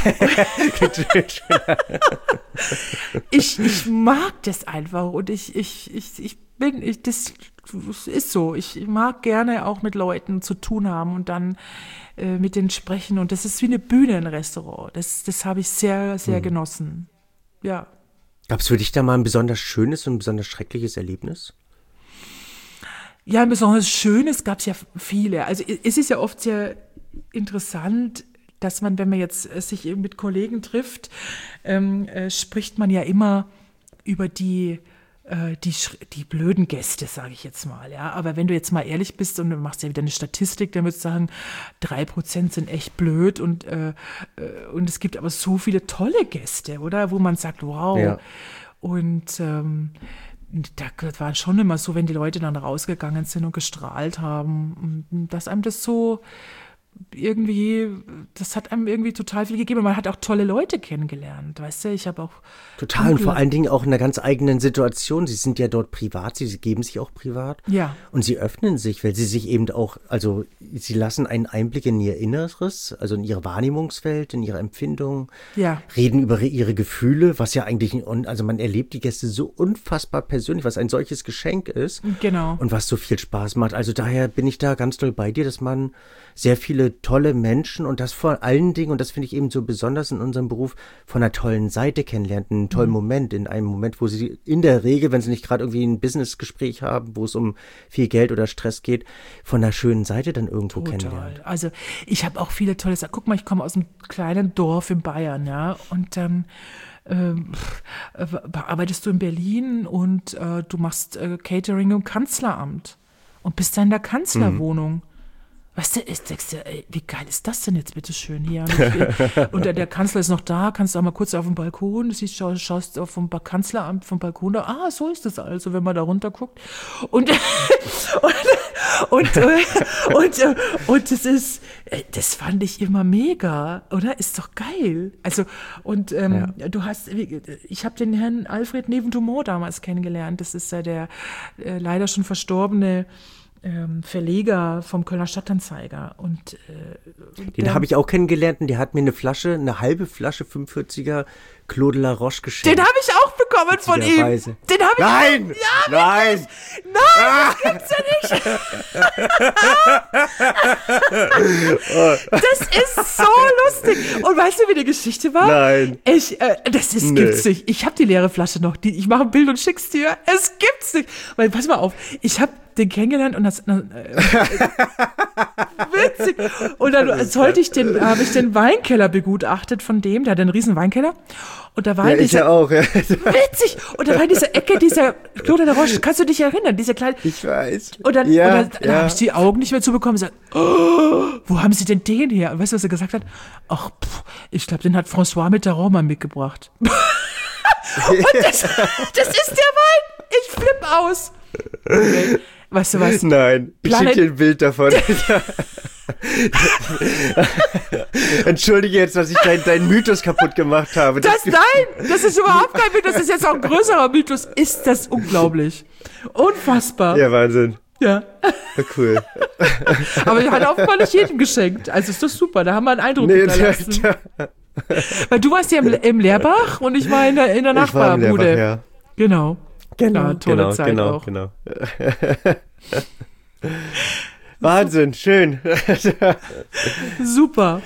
C: ich, ich mag das einfach, und ich, ich, ich, ich bin, ich, das ist so. Ich mag gerne auch mit Leuten zu tun haben und dann äh, mit denen sprechen. Und das ist wie eine Bühne, ein Restaurant. Das, das habe ich sehr, sehr hm. genossen. Ja.
B: Gab es für dich da mal ein besonders schönes und ein besonders schreckliches Erlebnis?
C: Ja, ein besonders schönes gab es ja viele. Also es ist ja oft sehr interessant, dass man, wenn man jetzt sich eben mit Kollegen trifft, ähm, äh, spricht man ja immer über die, äh, die, die blöden Gäste, sage ich jetzt mal. Ja. Aber wenn du jetzt mal ehrlich bist und du machst ja wieder eine Statistik, dann würdest du sagen, drei Prozent sind echt blöd, und, äh, und es gibt aber so viele tolle Gäste, oder? Wo man sagt, wow. Ja. Und ähm, da war schon immer so, wenn die Leute dann rausgegangen sind und gestrahlt haben, dass einem das so irgendwie, das hat einem irgendwie total viel gegeben. Man hat auch tolle Leute kennengelernt, weißt du, ich habe auch...
B: Total, und vor allen Dingen auch in einer ganz eigenen Situation. Sie sind ja dort privat, sie geben sich auch privat.
C: Ja.
B: Und sie öffnen sich, weil sie sich eben auch, also sie lassen einen Einblick in ihr Inneres, also in ihre Wahrnehmungswelt, in ihre Empfindung.
C: Ja.
B: Reden über ihre Gefühle, was ja eigentlich, also man erlebt die Gäste so unfassbar persönlich, was ein solches Geschenk ist.
C: Genau.
B: Und was so viel Spaß macht. Also daher bin ich da ganz doll bei dir, dass man sehr viele tolle Menschen, und das vor allen Dingen, und das finde ich eben so besonders in unserem Beruf, von einer tollen Seite kennenlernt, einen tollen mhm. Moment, in einem Moment, wo sie in der Regel, wenn sie nicht gerade irgendwie ein Businessgespräch haben, wo es um viel Geld oder Stress geht, von einer schönen Seite dann irgendwo
C: Total.
B: kennenlernt.
C: Also ich habe auch viele tolle Sachen. Guck mal, ich komme aus einem kleinen Dorf in Bayern, ja, und dann ähm, äh, arbeitest du in Berlin und äh, du machst äh, Catering im Kanzleramt und bist dann in der Kanzlerwohnung. Mhm. weißt du, ich denkst dir, ey, wie geil ist das denn jetzt bitte schön hier? Und, und der, der Kanzler ist noch da, kannst du auch mal kurz auf den Balkon, du siehst, schaust, schaust auf vom Kanzleramt, vom Balkon da, ah, so ist das also, wenn man da runter guckt. Und, und, und, und, und, und das ist, das fand ich immer mega, oder? Ist doch geil. Also, und ähm, ja. du hast, ich habe den Herrn Alfred Neven-Dumont damals kennengelernt, das ist ja der äh, leider schon verstorbene Ähm, Verleger vom Kölner Stadtanzeiger. Und, äh,
B: den habe ich auch kennengelernt und der hat mir eine Flasche, eine halbe Flasche fünfundvierziger Claude La Roche geschenkt.
C: Den habe ich auch bekommen von ihm.
B: Weise.
C: Den habe ich
B: Nein!
C: Ja,
B: Nein!
C: Nein, ah. Das gibt's ja nicht. Das ist so lustig. Und weißt du, wie die Geschichte war?
B: Nein.
C: Ich, äh, das ist, nee. gibt's nicht. Ich habe die leere Flasche noch. Die, ich mache ein Bild und schick's dir. Es gibt's nicht. Weil, pass mal auf, ich habe den kennengelernt und das, äh, witzig. Und dann sollte ich den, habe ich den Weinkeller begutachtet von dem, der hat einen riesen Weinkeller. Und da war
B: ja,
C: in dieser,
B: ich ja auch, ja.
C: Witzig! Und da war in dieser Ecke dieser Claude La Roche, kannst du dich erinnern, dieser kleine.
B: Ich weiß.
C: Und dann,
B: ja,
C: und dann,
B: ja.
C: dann habe ich die Augen nicht mehr zubekommen und gesagt, oh, wo haben sie denn den her? Und weißt du, was er gesagt hat? Ach, pff, ich glaube, den hat François Mitterrand mal mitgebracht. Und das, das ist der Wein! Ich flipp aus! Okay. Weißt du was?
B: Nein, ich schicke dir ein Bild davon. Entschuldige jetzt, dass ich deinen dein Mythos kaputt gemacht habe.
C: Das, das nein, das ist überhaupt kein Mythos, das ist jetzt auch ein größerer Mythos. Ist das unglaublich. Unfassbar.
B: Ja, Wahnsinn.
C: Ja.
B: ja cool.
C: Aber er hat offenbar nicht jedem geschenkt. Also ist das super, da haben wir einen Eindruck nee, hinterlassen. Da, da. Weil du warst ja im, im Lehrbach und ich war in der, in der Nachbarbude. Ja. Genau. Genau, ja, tolle
B: genau,
C: Zeit
B: genau,
C: auch.
B: Genau. Wahnsinn, schön.
C: Super.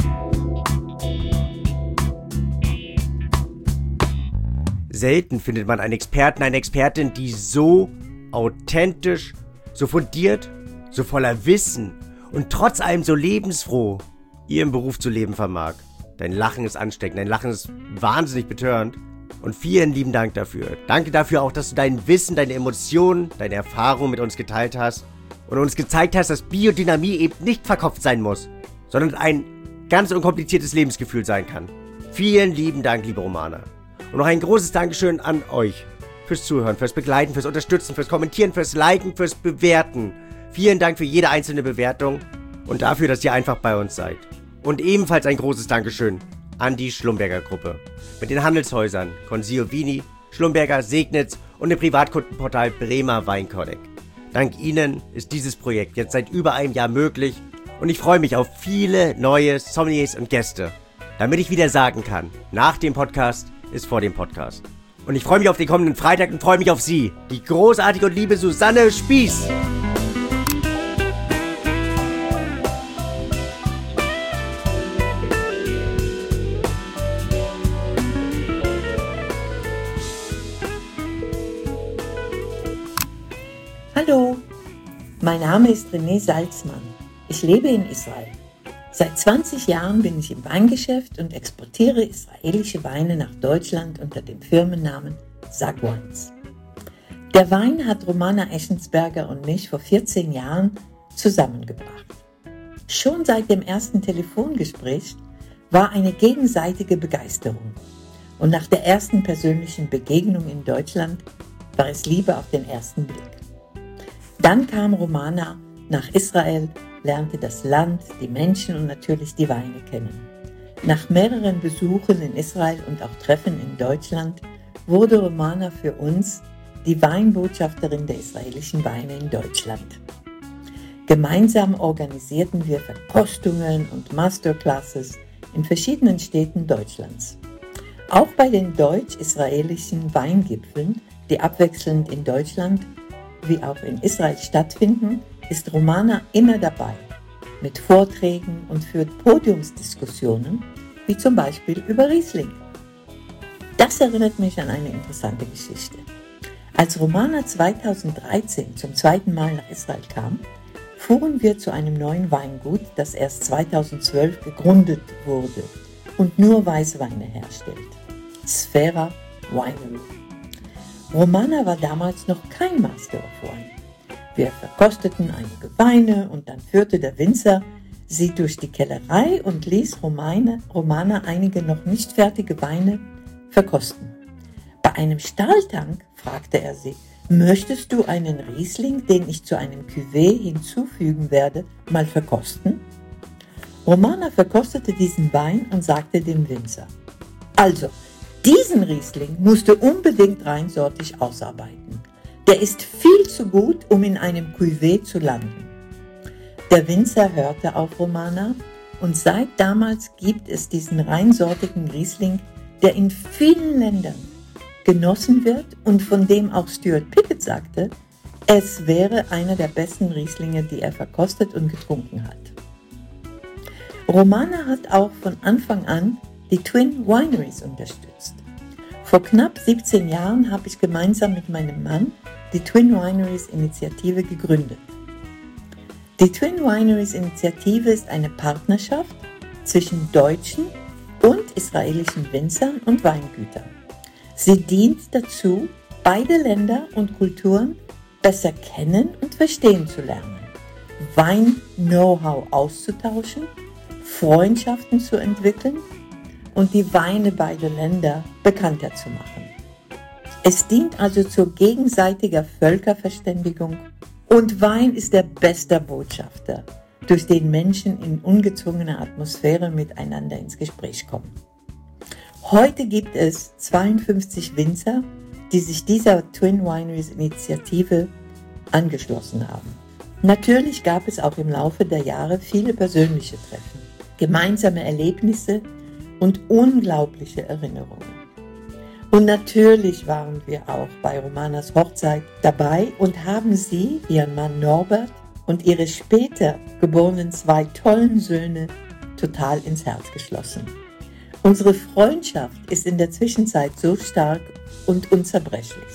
B: Selten findet man einen Experten, eine Expertin, die so authentisch, so fundiert, so voller Wissen und trotz allem so lebensfroh ihren Beruf zu leben vermag. Dein Lachen ist ansteckend, dein Lachen ist wahnsinnig betörend. Und vielen lieben Dank dafür. Danke dafür auch, dass du dein Wissen, deine Emotionen, deine Erfahrungen mit uns geteilt hast und uns gezeigt hast, dass Biodynamie eben nicht verkopft sein muss, sondern ein ganz unkompliziertes Lebensgefühl sein kann. Vielen lieben Dank, liebe Romana. Und noch ein großes Dankeschön an euch fürs Zuhören, fürs Begleiten, fürs Unterstützen, fürs Kommentieren, fürs Liken, fürs Bewerten. Vielen Dank für jede einzelne Bewertung und dafür, dass ihr einfach bei uns seid. Und ebenfalls ein großes Dankeschön an die Schlumberger Gruppe. Mit den Handelshäusern Consio Vini, Schlumberger, Segnitz und dem Privatkundenportal Bremer Weinkorrekt. Dank ihnen ist dieses Projekt jetzt seit über einem Jahr möglich und ich freue mich auf viele neue Sommeliers und Gäste, damit ich wieder sagen kann, nach dem Podcast ist vor dem Podcast. Und ich freue mich auf den kommenden Freitag und freue mich auf Sie, die großartige und liebe Susanne Spieß.
D: Hallo, mein Name ist René Salzmann. Ich lebe in Israel. Seit zwanzig Jahren bin ich im Weingeschäft und exportiere israelische Weine nach Deutschland unter dem Firmennamen Sag Wines. Der Wein hat Romana Eschensberger und mich vor vierzehn Jahren zusammengebracht. Schon seit dem ersten Telefongespräch war eine gegenseitige Begeisterung. Und nach der ersten persönlichen Begegnung in Deutschland war es Liebe auf den ersten Blick. Dann kam Romana nach Israel, lernte das Land, die Menschen und natürlich die Weine kennen. Nach mehreren Besuchen in Israel und auch Treffen in Deutschland wurde Romana für uns die Weinbotschafterin der israelischen Weine in Deutschland. Gemeinsam organisierten wir Verkostungen und Masterclasses in verschiedenen Städten Deutschlands. Auch bei den deutsch-israelischen Weingipfeln, die abwechselnd in Deutschland wie auch in Israel stattfinden, ist Romana immer dabei, mit Vorträgen und führt Podiumsdiskussionen, wie zum Beispiel über Riesling. Das erinnert mich an eine interessante Geschichte. Als Romana zweitausenddreizehn zum zweiten Mal nach Israel kam, fuhren wir zu einem neuen Weingut, das erst zweitausendzwölf gegründet wurde und nur Weißweine herstellt. Sphera Winery. Romana war damals noch kein Master of Wine. Wir verkosteten einige Weine und dann führte der Winzer sie durch die Kellerei und ließ Romane, Romana einige noch nicht fertige Weine verkosten. Bei einem Stahltank fragte er sie: Möchtest du einen Riesling, den ich zu einem Cuvée hinzufügen werde, mal verkosten? Romana verkostete diesen Wein und sagte dem Winzer: Also, diesen Riesling musst du unbedingt reinsortig ausarbeiten. Der ist viel zu gut, um in einem Cuvée zu landen. Der Winzer hörte auf Romana und seit damals gibt es diesen reinsortigen Riesling, der in vielen Ländern genossen wird und von dem auch Stuart Pickett sagte, es wäre einer der besten Rieslinge, die er verkostet und getrunken hat. Romana hat auch von Anfang an die Twin Wineries unterstützt. Vor knapp siebzehn Jahren habe ich gemeinsam mit meinem Mann die Twin Wineries Initiative gegründet. Die Twin Wineries Initiative ist eine Partnerschaft zwischen deutschen und israelischen Winzern und Weingütern. Sie dient dazu, beide Länder und Kulturen besser kennen und verstehen zu lernen, Wein-Know-how auszutauschen, Freundschaften zu entwickeln und die Weine beider Länder bekannter zu machen. Es dient also zur gegenseitiger Völkerverständigung und Wein ist der beste Botschafter, durch den Menschen in ungezwungener Atmosphäre miteinander ins Gespräch kommen. Heute gibt es zweiundfünfzig Winzer, die sich dieser Twin Wineries Initiative angeschlossen haben. Natürlich gab es auch im Laufe der Jahre viele persönliche Treffen, gemeinsame Erlebnisse und unglaubliche Erinnerungen. Und natürlich waren wir auch bei Romanas Hochzeit dabei und haben sie, ihren Mann Norbert und ihre später geborenen zwei tollen Söhne total ins Herz geschlossen. Unsere Freundschaft ist in der Zwischenzeit so stark und unzerbrechlich.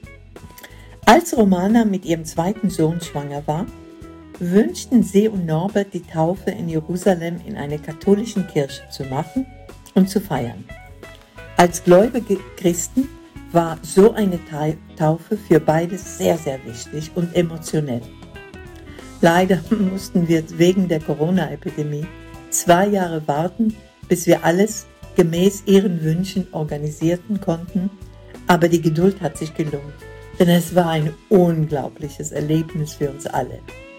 D: Als Romana mit ihrem zweiten Sohn schwanger war, wünschten sie und Norbert die Taufe in Jerusalem in einer katholischen Kirche zu machen und zu feiern. Als gläubige Christen war so eine Taufe für beide sehr, sehr wichtig und emotionell. Leider mussten wir wegen der Corona-Epidemie zwei Jahre warten, bis wir alles gemäß ihren Wünschen organisierten konnten, aber die Geduld hat sich gelohnt, denn es war ein unglaubliches Erlebnis für uns alle.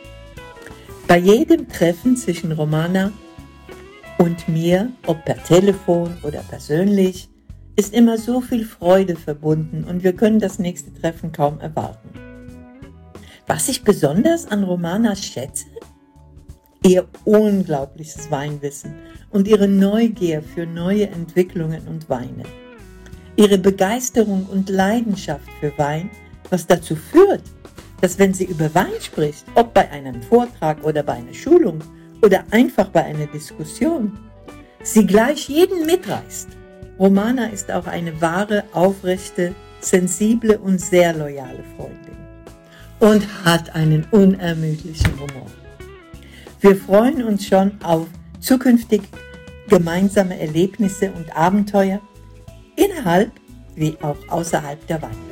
D: Bei jedem Treffen zwischen Romana und mir, ob per Telefon oder persönlich, ist immer so viel Freude verbunden und wir können das nächste Treffen kaum erwarten. Was ich besonders an Romana schätze, ihr unglaubliches Weinwissen und ihre Neugier für neue Entwicklungen und Weine. Ihre Begeisterung und Leidenschaft für Wein, was dazu führt, dass wenn sie über Wein spricht, ob bei einem Vortrag oder bei einer Schulung oder einfach bei einer Diskussion, sie gleich jeden mitreißt. Romana ist auch eine wahre, aufrechte, sensible und sehr loyale Freundin und hat einen unermüdlichen Humor. Wir freuen uns schon auf zukünftige gemeinsame Erlebnisse und Abenteuer innerhalb wie auch außerhalb der Weinwelt.